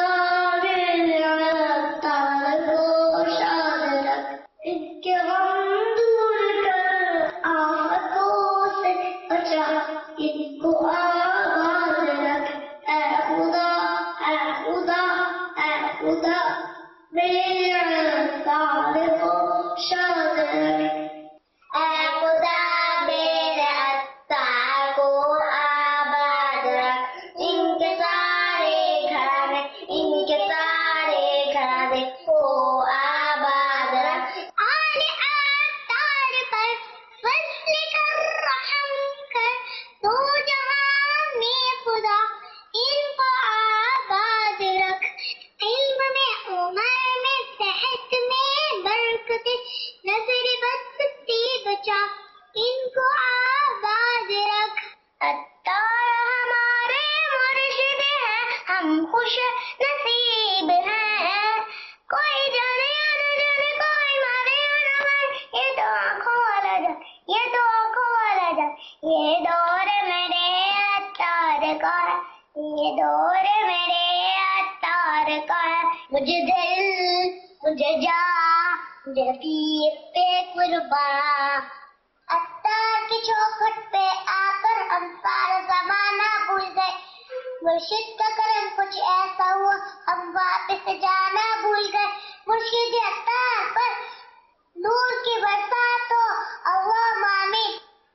इनके गम दूर कर आफतों से बचा, इनको आबाद रख। ऐ खुदा, ऐ खुदा, ऐ खुदा मेरे अत्तार को शाद रख। ऐ खुदा मेरे अत्तार को आबाद रख। इनके सारे घराने, इनके सारे घराने को आबाद रख। आले अत्तार पर फज़्ल कर, रहम कर, दो जहां में खुदा इनको आबाद रख। इल्म में, उमर में, सेहत में बरकत, नजर बद से बचा, इनको आबाद रख। अत्तार हमारे मुर्शिद हैं, हम खुश नसीब हैं। कोई जाने या न जाने, कोई मारे या न मारे, ये तो आंखों वाला जा, ये तो आंखों वाला जा। ये दौर मेरे अत्तार का है, ये दौर मेरे अत्तार का है। मुझे दिल, मुझे जा, मुझे रफ़ीक़ पे कुर्बान। अत्तार की चौखट पे आकर हम सारा ज़माना भूल गए। मुर्शिद का करम कुछ ऐसा हुआ, हम वापस जाना भूल गए। मुर्शिद अत्तार पर नूर की बरसात हो, अल्लाहुम्म आमीन।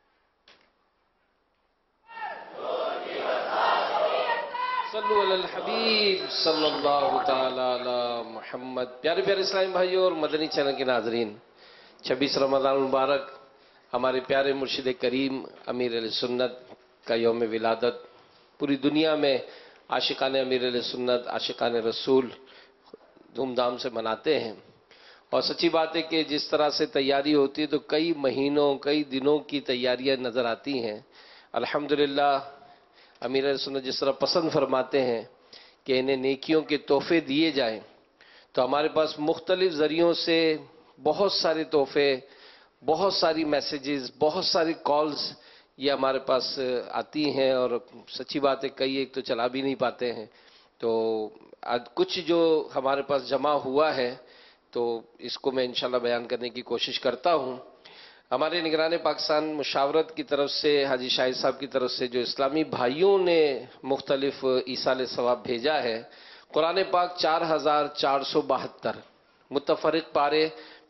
सल्लु अलल हबीब सल्लल्लाहु ताला अला मुहम्मद। प्यारे प्यारे इस्लामी भाइयों और मदनी चैनल के नाजरीन, 26 रमज़ान मुबारक हमारे प्यारे मुर्शिद करीम अमीर अहले सुन्नत का यौम विलादत पूरी दुनिया में आशिकान अमीर अहले सुन्नत, आशिकान रसूल धूमधाम से मनाते हैं। और सच्ची बात है कि जिस तरह से तैयारी होती है तो कई महीनों, कई दिनों की तैयारियां नज़र आती हैं। अल्हम्दुलिल्लाह अमीर अहले सुन्नत जिस तरह पसंद फरमाते हैं कि इन्हें नेकियों के तोहफे दिए जाएं, तो हमारे पास मुख्तलिफ ज़रियों से बहुत सारे तोहफे, बहुत सारी मैसेजेस, बहुत सारी कॉल्स ये हमारे पास आती हैं। और सच्ची बात है कई एक तो चला भी नहीं पाते हैं, तो आज कुछ जो हमारे पास जमा हुआ है तो इसको मैं इंशाल्लाह बयान करने की कोशिश करता हूँ। हमारे निगरान पाकिस्तान मुशावरत की तरफ से, हाजी शाहिद साहब की तरफ से जो इस्लामी भाइयों ने मुख्तलिफ ईसाल सवाब भेजा है, कुरान पाक 4472, मुतफरिक पारे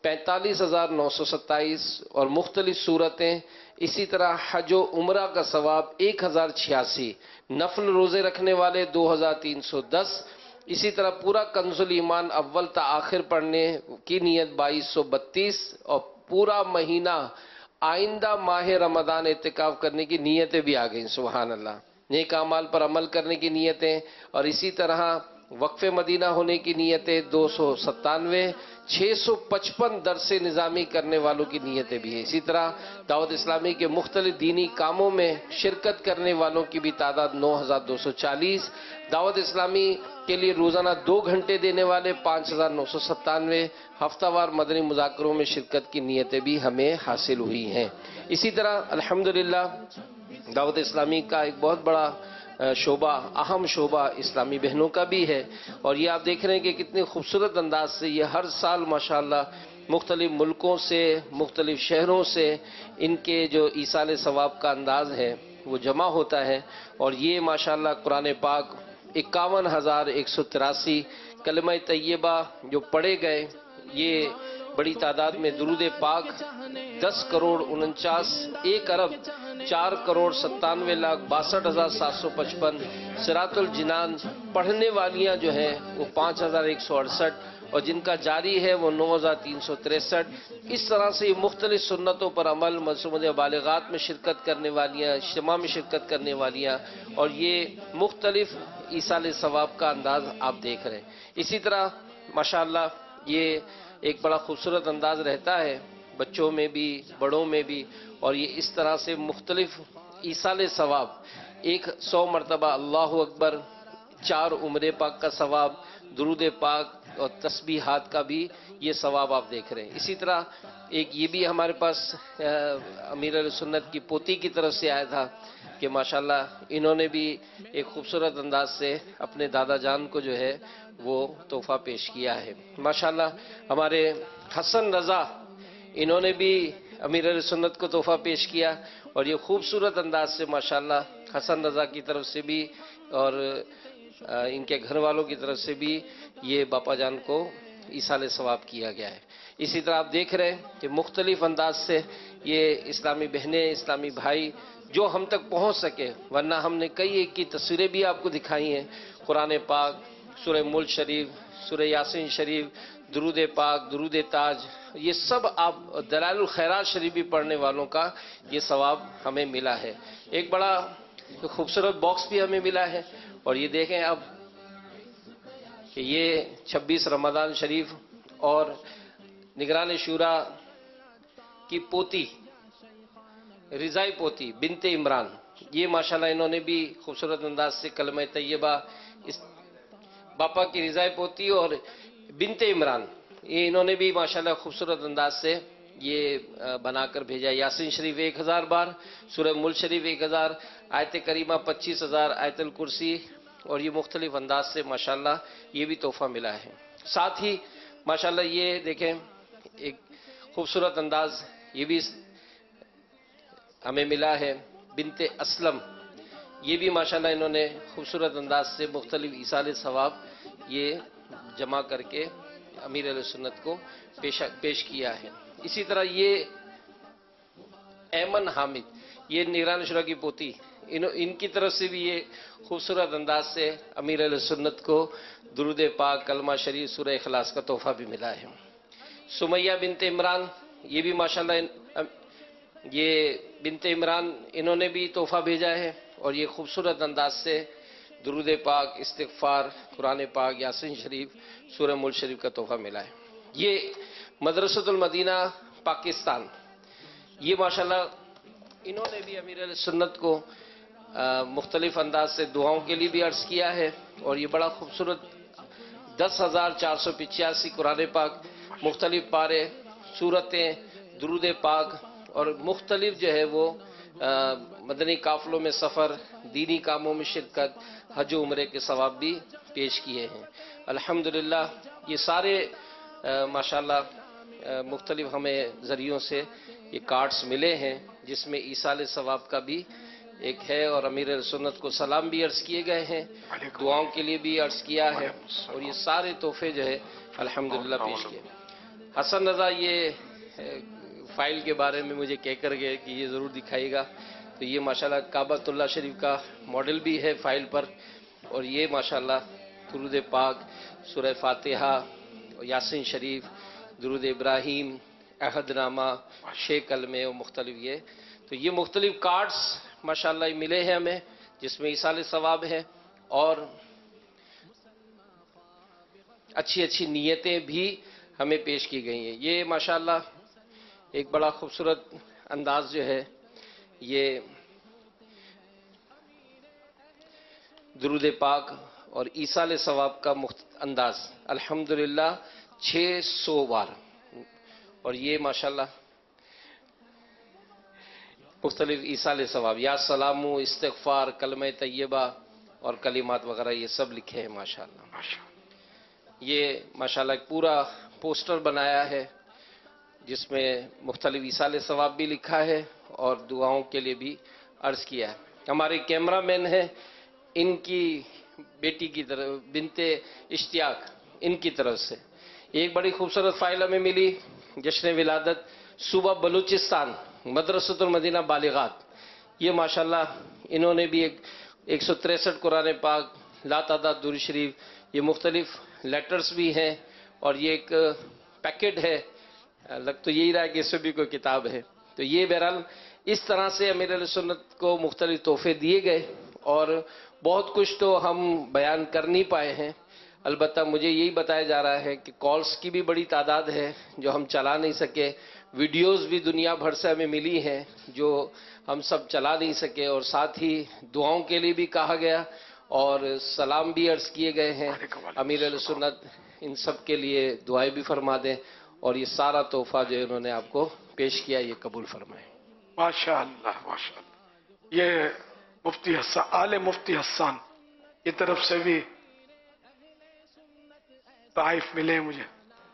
45,927 और मुख्तलिफ सूरतें, इसी तरह हज व उम्रा का सवाब 1086, नफल रोज़े रखने वाले 2310, इसी तरह पूरा कंजुल ईमान अव्वल ता आखिर पढ़ने की नीयत 2232 और पूरा महीना आइंदा माह रमदान इत्तिकाफ करने की नीयतें भी आ गई। सुभान अल्लाह। नेक अमाल पर अमल करने की नीयतें और इसी तरह वक्फ़े मदीना होने की नीयतें 297, 655 दरसे निज़ामी करने वालों की नीयतें भी हैं। इसी तरह दावत इस्लामी के मुख्तलिफ दीनी कामों में शिरकत करने वालों की भी तादाद 9240, दावत इस्लामी के लिए रोज़ाना 2 घंटे देने वाले 5997, हफ्तावार मदनी मुज़ाकरों में शिरकत की नीयतें भी हमें हासिल हुई हैं। इसी तरह अल्हम्दुलिल्लाह दावत इस्लामी का एक बहुत बड़ा शोबा, अहम शोबा इस्लामी बहनों का भी है। और ये आप देख रहे हैं कि कितने खूबसूरत अंदाज से ये हर साल माशाअल्लाह मुख्तलिफ मुल्कों से, मुख्तलिफ शहरों से इनके जो ईसाल सवाब का अंदाज है वो जमा होता है। और ये माशाअल्लाह कुरान पाक 51,183 कलमा तैयबा जो पढ़े गए, ये बड़ी तादाद में दुरूद पाक 10 करोड़ 49, 1 अरब 4 करोड़ 97,62,755, सिरातुल जिनान पढ़ने वालियां जो हैं वो 5,168 और जिनका जारी है वो 9,363। इस तरह से ये मुख्तलिफ सुन्नतों पर अमल, मसूद बालिगात में शिरकत करने वालियाँ, इज्तिमा में शिरकत करने वालियाँ, और ये मुख्तलिफ ईसाल सवाब का अंदाज आप देख रहे हैं। इसी तरह माशाअल्लाह ये एक बड़ा खूबसूरत अंदाज रहता है बच्चों में भी, बड़ों में भी। और ये इस तरह से मुख्तलिफ ईसाल सवाब, 100 मरतबा अल्लाहु अकबर, 4 उम्रे पाक का सवाब, درود پاک اور تسبیحات کا بھی یہ ثواب آپ دیکھ رہے ہیں. اسی طرح ایک یہ بھی ہمارے پاس امیر علیہ سنت کی پوتی کی طرف سے آیا تھا کہ ماشاءاللہ انہوں نے بھی ایک خوبصورت انداز سے اپنے دادا جان کو جو ہے وہ تحفہ پیش کیا ہے. ماشاءاللہ ہمارے حسن رضا انہوں نے بھی امیر علیہ سنت کو تحفہ پیش کیا اور یہ خوبصورت انداز سے ماشاءاللہ حسن رضا کی طرف سے بھی اور ان کے گھر والوں کی طرف سے بھی یہ باپا جان کو ایصال ثواب کیا گیا ہے. اسی طرح آپ دیکھ رہے ہیں کہ مختلف انداز سے یہ اسلامی بہنیں اسلامی بھائی جو ہم تک پہنچ سکے، ورنہ ہم نے کئی ایک کی تصویریں بھی آپ کو دکھائی ہیں. قرآن پاک، سورہ ملک شریف، سورہ یاسین شریف، درود پاک، درود تاج، یہ سب آپ دلائل الخیرات شریف بھی پڑھنے والوں کا یہ ثواب ہمیں ملا ہے. ایک بڑا خوبصورت باکس بھی ہمیں ملا ہے. اور یہ دیکھیں اب کہ یہ 26 رمضان شریف اور نگران شورا کی پوتی رضائی پوتی بنت عمران، یہ ماشاءاللہ انہوں نے بھی خوبصورت انداز سے کلمہ طیبہ، اس باپا کی رضائی پوتی اور بنت عمران، یہ انہوں نے بھی ماشاءاللہ خوبصورت انداز سے یہ بنا کر بھیجا. یاسین شریف 1000 بار، سورہ ملک شریف 1000، آیت کریمہ 25000، آیت الکرسی، اور یہ مختلف انداز سے ماشاءاللہ یہ بھی تحفہ ملا ہے. ساتھ ہی ماشاءاللہ یہ دیکھیں ایک خوبصورت انداز یہ بھی ہمیں ملا ہے. بنت اسلم، یہ بھی ماشاءاللہ انہوں نے خوبصورت انداز سے مختلف ایصال ثواب یہ جمع کر کے امیر علیہ سنت کو پیش کیا ہے. اسی طرح یہ ایمن حامد، یہ نگران شورا کی پوتی، ان کی طرف سے بھی یہ خوبصورت انداز سے امیر علیہ سنت کو درود پاک، کلمہ شریف، سورہ اخلاص کا تحفہ بھی ملا ہے. سمیہ بنت عمران، یہ بھی ماشاءاللہ یہ بنت عمران انہوں نے بھی تحفہ بھیجا ہے اور یہ خوبصورت انداز سے درود پاک، استغفار، قرآن پاک، یاسین شریف، سورہ ملک شریف کا تحفہ ملا ہے. یہ مدرسۃ المدینہ پاکستان، یہ ماشاءاللہ انہوں نے بھی امیر علیہ سنت کو مختلف انداز سے دعاؤں کے لیے بھی عرض کیا ہے اور یہ بڑا خوبصورت 10,485 قرآن پاک، مختلف پارے، سورتیں، درود پاک اور مختلف جو ہے وہ مدنی قافلوں میں سفر، دینی کاموں میں شرکت، حج و عمرے کے ثواب بھی پیش کیے ہیں. الحمدللہ یہ سارے ماشاءاللہ مختلف ہمیں ذریعوں سے یہ کارڈز ملے ہیں جس میں ایصال ثواب کا بھی ایک ہے اور امیر علیہ سنت کو سلام بھی عرض کیے گئے ہیں، دعاؤں کے لیے بھی عرض کیا ہے اور یہ سارے تحفے جو ہے الحمدللہ پیش کیے. حسن رضا یہ فائل کے بارے میں مجھے کہہ کر گئے کہ یہ ضرور دکھائیے گا، تو یہ ماشاءاللہ کعبۃ اللہ شریف کا ماڈل بھی ہے فائل پر اور یہ ماشاءاللہ درود پاک، سورہ فاتحہ، یاسین شریف، درود ابراہیم، عہد نامہ، 6 کلمے اور مختلف یہ مختلف کارڈز ماشاءاللہ ملے ہیں ہمیں جس میں ایصال ثواب ہے اور اچھی اچھی نیتیں بھی ہمیں پیش کی گئی ہیں. یہ ماشاءاللہ ایک بڑا خوبصورت انداز جو ہے یہ درود پاک اور ایصال ثواب کا انداز الحمدللہ 600 بار اور یہ ماشاءاللہ مختلف ایصال ثواب، یا سلام، استغفار، کلمہ طیبہ اور کلمات وغیرہ یہ سب لکھے ہیں ماشاءاللہ. یہ ماشاءاللہ ایک پورا پوسٹر بنایا ہے جس میں مختلف ایصال ثواب بھی لکھا ہے اور دعاؤں کے لیے بھی عرض کیا ہے. ہمارے کیمرہ مین ہیں، ان کی بیٹی کی طرف بنت اشتیاق، ان کی طرف سے ایک بڑی خوبصورت فائل ہمیں ملی، جشن ولادت صوبہ بلوچستان، مدرسۃ المدینہ بالغات. یہ ماشاءاللہ انہوں نے بھی 163 قرآن پاک، لا تعداد درود شریف، یہ مختلف لیٹرز بھی ہیں اور یہ ایک پیکٹ ہے، لگ تو یہی رہا ہے کہ اس میں بھی کوئی کتاب ہے. تو یہ بہرحال اس طرح سے امیر علیہ سنت کو مختلف تحفے دیے گئے اور بہت کچھ تو ہم بیان کر نہیں پائے ہیں. البتہ مجھے یہی بتایا جا رہا ہے کہ کالز کی بھی بڑی تعداد ہے جو ہم چلا نہیں سکے، ویڈیوز بھی دنیا بھر سے ہمیں ملی ہیں جو ہم سب چلا نہیں سکے، اور ساتھ ہی دعاؤں کے لیے بھی کہا گیا اور سلام بھی عرض کیے گئے ہیں. امیر اہل سنت ان سب کے لیے دعائیں بھی فرما دیں اور یہ سارا تحفہ جو انہوں نے آپ کو پیش کیا یہ قبول فرمائیں. ماشاء اللہ ماشاء اللہ. یہ مفتی حسان، آل مفتی حسان کی طرف سے بھی تحائف ملے مجھے.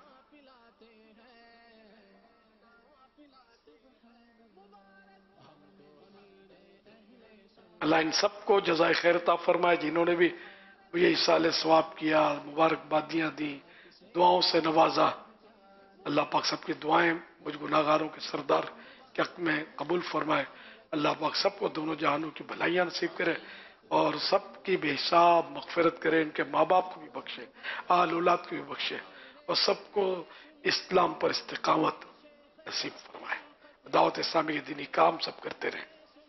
اللہ ان سب کو جزائے خیر عطا فرمائے جنہوں نے بھی مجھے ایصال ثواب کیا، مبارکبادیاں دی، دعاؤں سے نوازا. اللہ پاک سب کی دعائیں مجھ گناہگاروں کے سردار کے حق میں قبول فرمائے. اللہ پاک سب کو دونوں جہانوں کی بھلائیاں نصیب کرے اور سب کی بے حساب مغفرت کرے. ان کے ماں باپ کو بھی بخشے، آل اولاد کو بھی بخشے اور سب کو اسلام پر استقامت نصیب فرمائے. دعوت اسلامی کے دینی کام سب کرتے رہیں.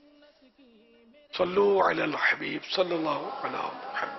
صلو علی الحبیب صلی اللہ علیہ وسلم.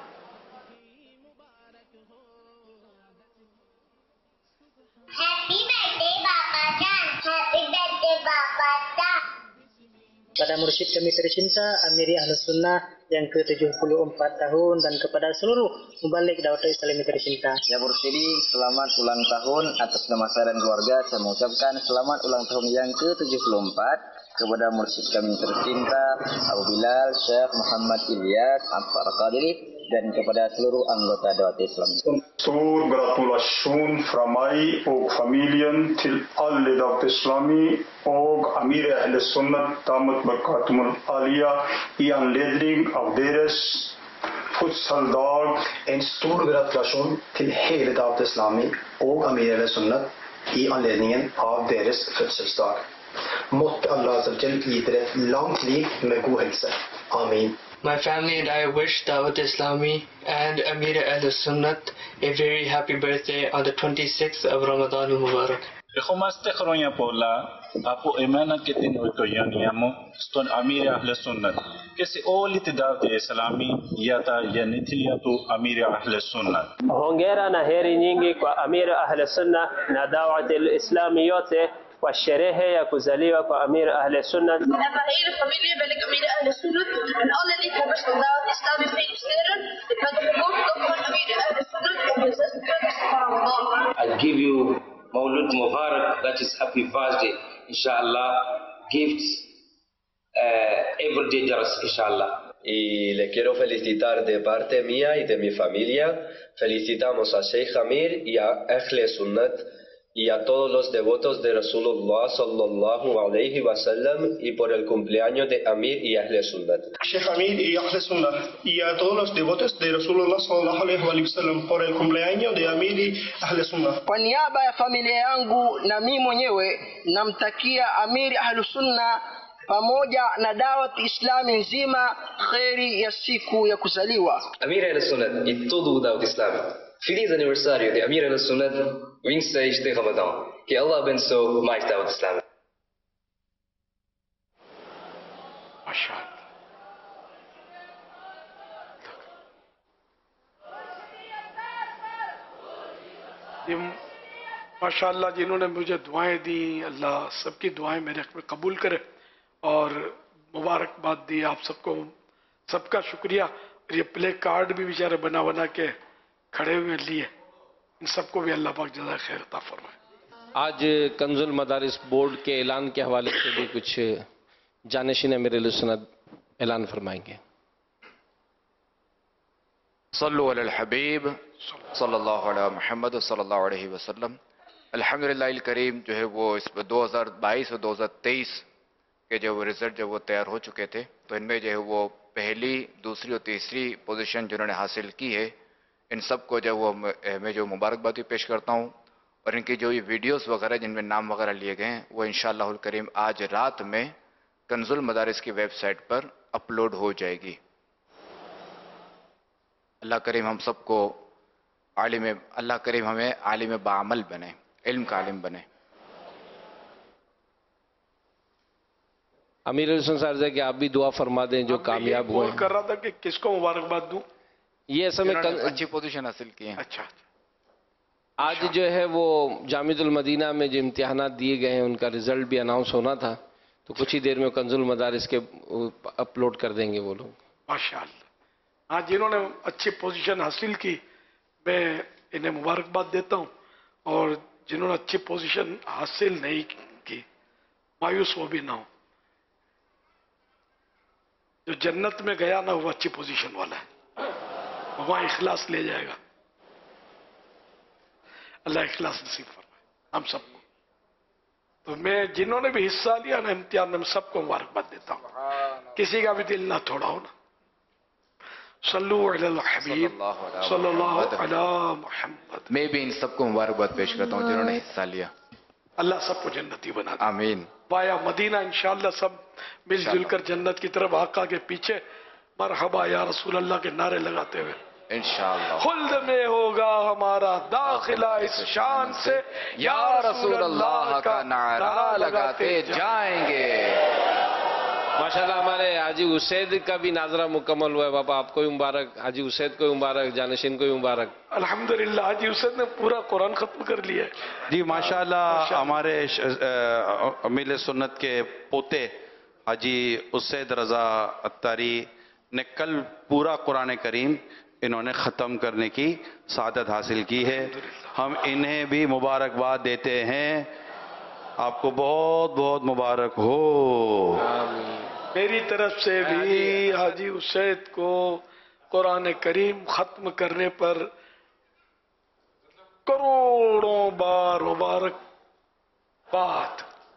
Kepada mursyid kami tercinta Amiri Ahlus Sunnah yang ke-74 tahun dan kepada seluruh mubalik dakwah Islami tercinta. Ya Mursyidi, selamat ulang tahun. Atas nama saya dan keluarga saya mengucapkan selamat ulang tahun yang ke-74 kepada mursyid kami tercinta Abu Bilal Syekh Muhammad Ilyas Al-Qadiri dan kepada seluruh anggota dakwah Islam. Stor gratulation från mig och familjen till alla dakwah Islami och Amir Ahl Sunnat Damat Barakatumul Aliyah i anledning av deras födelsedag. En stor gratulation till hela dakwah Islami och Amir Ahl Sunnat i anledningen av deras födelsedag. Måtte Allah Azza gi dere ett långt liv med god hälsa. Amin. My family and I wish Dawat Islami and Amir Ahl Sunnat a very happy birthday on the 26th of Ramadan Mubarak. Rekomaste kronya pola apo emana kitin otoyaniamo ston Amir Ahl Sunnat kesi oli tidawat Islami yata yanitiliatu Amir Ahl Sunnat. Hongera na heri nyingi kwa Amir Ahl Sunnah na Dawat Islami yote kwa sherehe ya kuzaliwa kwa Amir Ahl Sunnat. Hebben hele familie ben ik Amir Ahl Sunnat en alle liefhebbers van Dawat Islami feliciteren met de geboortedag van Amir Ahl Sunnat op de 26e van Ramadan. I'll give you Maulud Mubarak, that is happy birthday, inshallah, gifts every dangerous, inshallah. Y le quiero felicitar de parte mía y de mi familia. Felicitamos a Sheikh Amir y a Ahl Sunnat y a todos los devotos de Rasulullah sallallahu alayhi wa sallam y por el cumpleaños de Amir y Ahl Sunnat. Sheikh Amir y Ahl Sunnat y a todos los devotos de Rasulullah sallallahu alayhi wa sallam por el cumpleaños de Amir y Ahl Sunnat. Kwa niaba ya familia yangu na mimi mwenyewe namtakia Amir Ahl Sunnah pamoja na Dawat Islami nzima kheri ya siku ya kuzaliwa. Amir Ahl Sunnat e todo o Dawat Islami. Feliz aniversário de Amir Ahl Sunnat, 26 de Ramadão. Que Allah abençoe mais Dawat Islami. माशाअल्लाह जिन्होंने मुझे दुआएं दी, अल्लाह सबकी दुआएं मेरे हक़ में कबूल करे और मुबारकबाद दी आप सबको, सबका शुक्रिया. ये प्ले कार्ड भी बेचारे बना बना के खड़े हुए लिए, इन सबको भी अल्लाह पाक जज़ाए खैर अता फरमाए. आज कंजुल मदारिस बोर्ड के ऐलान के हवाले से भी कुछ जानशीन अमीर अहले सुन्नत ऐलान फरमाएंगे. सल्लु अलल हबीब सल्लल्लाहु अलैहि मुहम्मद सल्लल्लाहु अलैहि वसल्लम. अल्हम्दुलिल्लाह करीम जो है वो इस 2022 और 2023 के जो वो रिजल्ट जो वो तैयार हो चुके थे, तो इनमें जो है वो पहली, दूसरी और तीसरी पोजीशन जिन्होंने हासिल की है, इन सब को जो वो मैं जो मुबारकबादी पेश करता हूँ. और इनकी जो ये वीडियोस वगैरह जिनमें नाम वगैरह लिए गए हैं वो इंशाअल्लाहुल करीम आज रात में कंजुल मदारिस की वेबसाइट पर अपलोड हो जाएगी. अल्लाह करीम हम सबको अल्लाह करीम हमें आलिम बाअमल बने, इल्म का आलिम बने. अमीर अहले सुन्नत साहब कि आप भी दुआ फरमा दें जो कामयाब हुए. कर रहा था कि किसको मुबारकबाद दूं. ये असल में अच्छी पोजीशन हासिल की है. अच्छा, आज जो है वो जामिअतुल मदीना में जो इम्तिहानात दिए गए हैं उनका रिजल्ट भी अनाउंस होना था, तो कुछ ही देर में कंजुल मदारिस के अपलोड कर देंगे वो लोग. माशाअल्लाह. हाँ, जिन्होंने अच्छी पोजीशन हासिल की मैं इन्हें मुबारकबाद देता हूँ, और जिन्होंने अच्छी पोजीशन हासिल नहीं की मायूस वो भी ना हो। जो जन्नत में गया ना वो अच्छी पोजीशन वाला है, वहां इखलास ले जाएगा। अल्लाह इखलास नसीब फरमाए हम सबको। तो मैं जिन्होंने भी हिस्सा लिया ना इम्तिहान में, सबको मुबारकबाद देता हूँ, किसी का भी दिल ना थोड़ा हो ना। सल्लु अलल हबीब सल्लल्लाहु अला मुहम्मद। मैं भी इन सबको मुबारकबाद पेश करता हूँ जिन्होंने हिस्सा लिया। अल्लाह सबको जन्नती बना दे। आमीन। वाया मदीना इंशाअल्लाह सब मिलजुल कर जन्नत की तरफ आका के पीछे मरहबा या रसूल अल्लाह के नारे लगाते हुए इंशाअल्लाह खुल्द में होगा हमारा दाखिला इस शान से या रसूल अल्लाह का नारा लगाते जाएंगे। माशाल्लाह हमारे हाजी उसैद का भी नाजरा मुकम्मल हुआ है। बाबा आपको भी मुबारक, हाजी उसैद को भी मुबारक, जानशीन को भी मुबारक। अल्हम्दुलिल्लाह हाजी उसैद ने पूरा कुरान खत्म कर लिया है। जी माशाल्लाह। हमारे अमीर सुन्नत के पोते हाजी उसैद रजा अत्तारी ने कल पूरा कुरान करीम इन्होंने ख़त्म करने की सादत हासिल की है। हम इन्हें भी मुबारकबाद देते हैं। आपको बहुत बहुत मुबारक हो। मेरी तरफ से भी हाजी उसैद को कुरान करीम खत्म करने पर करोड़ों बार मुबारकबाद।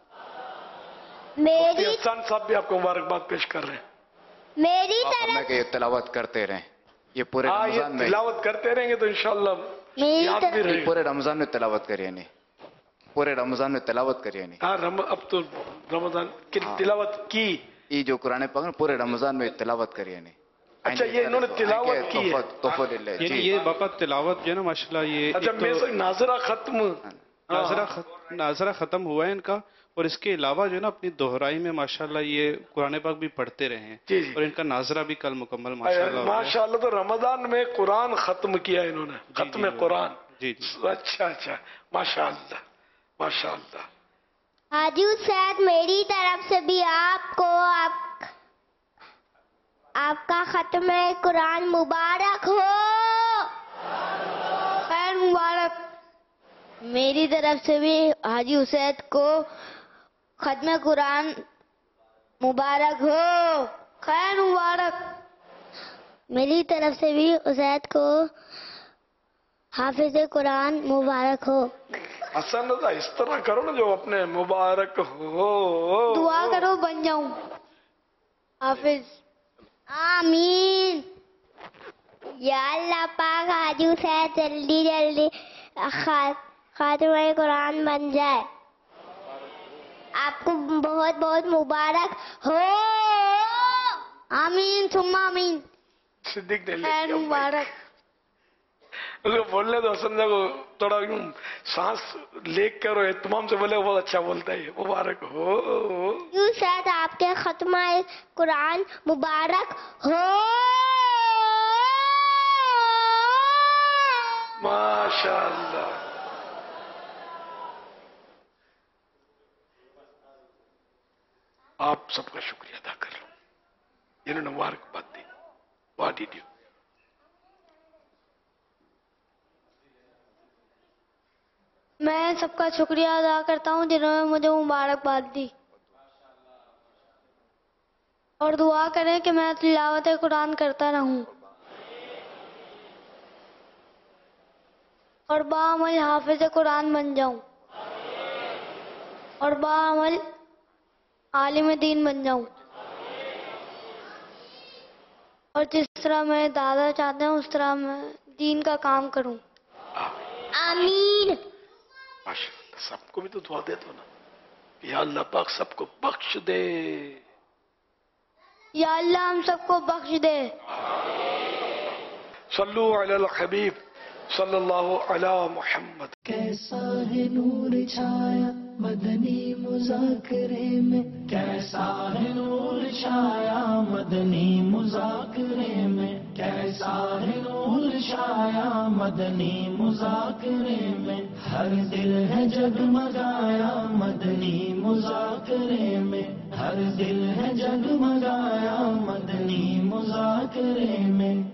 मेरी हसन साहब भी आपको मुबारकबाद पेश कर रहे हैं। मेरी तरफ के तिलावत करते रहें, ये पूरे रमजान में तिलावत करते रहेंगे तो इंशाअल्लाह याद भी रहेगा। पूरे रमजान में तिलावत करिए नहीं, पूरे रमजान में तिलावत करिए नहीं। हाँ अब तो रमजान की तिलावत की, ये जो कुरान पाक पूरे रमजान में तिलावत करिए नहीं। अच्छा ये इन्होंने तिलावत की है। ये बाबा तिलावत जो है ना माशाल्लाह ये अच्छा नाजरा खत्म हुआ है इनका, और इसके अलावा जो है ना अपनी दोहराई में माशाल्लाह ये कुरान पाक भी पढ़ते रहे हैं, और इनका नाजरा भी कल मुकम्मल माशाल्लाह। तो रमजान में कुरान खत्म किया इन्होंने, खत्म कुरान। जी अच्छा माशाल्लाह माशाल्लाह। हाजी उसैद मेरी तरफ से भी आपको आपका खत्म कुरान मुबारक हो। खैर मुबारक। मेरी तरफ से भी हाजी उसैद को खत्म कुरान मुबारक हो। खैर मुबारक। मेरी तरफ से भी उसैद को हाफिज कुरान मुबारक हो। हसन इस तरह करो ना जो अपने मुबारक हो, दुआ करो बन जाऊं हाफिज। आमीन। या अल्लाह पाक हाजी उसैद जल्दी जल्दी खातिमा कुरान बन जाए। आपको बहुत बहुत मुबारक हो। आमीन सुम्मा आमीन। सिद्दीक ने खैर मुबारक। बोलने दो हसन को थोड़ा यूं सांस लेकर करो, एहतमाम से बोले, बहुत अच्छा बोलता है। मुबारक हो। यूं शायद आपके खत्म कुरान मुबारक हो। माशाअल्लाह। आप सबका शुक्रिया अदा कर लो, इन्होंने मुबारकबाद दी। What did you? मैं सबका शुक्रिया अदा करता हूँ जिन्होंने मुझे मुबारकबाद दी, और दुआ करें कि मैं तिलावत कुरान करता रहूं और बाअमल हाफिज कुरान बन जाऊं और बाअमल आलिम दीन बन जाऊं, और जिस तरह मेरे दादा चाहते हैं उस तरह मैं दीन का काम करूं। आमीन। माशाअल्लाह। सबको भी तो दुआ दे दो ना, या अल्लाह पाक सबको बख्श दे। या अल्लाह हम सबको बख्श दे। सल्लु अलल हबीब सल्लल्लाहु अला मुहम्मद। कैसा है नूर छाया मदनी मुज़ाकरे में, कैसा है नूर छाया मदनी मुज़ाकरे में, कैसा है नूर छाया मदनी मुज़ाकरे में, हर दिल है जगमगाया मदनी मुज़ाकरे में, हर दिल है जगमगाया मदनी मुज़ाकरे में।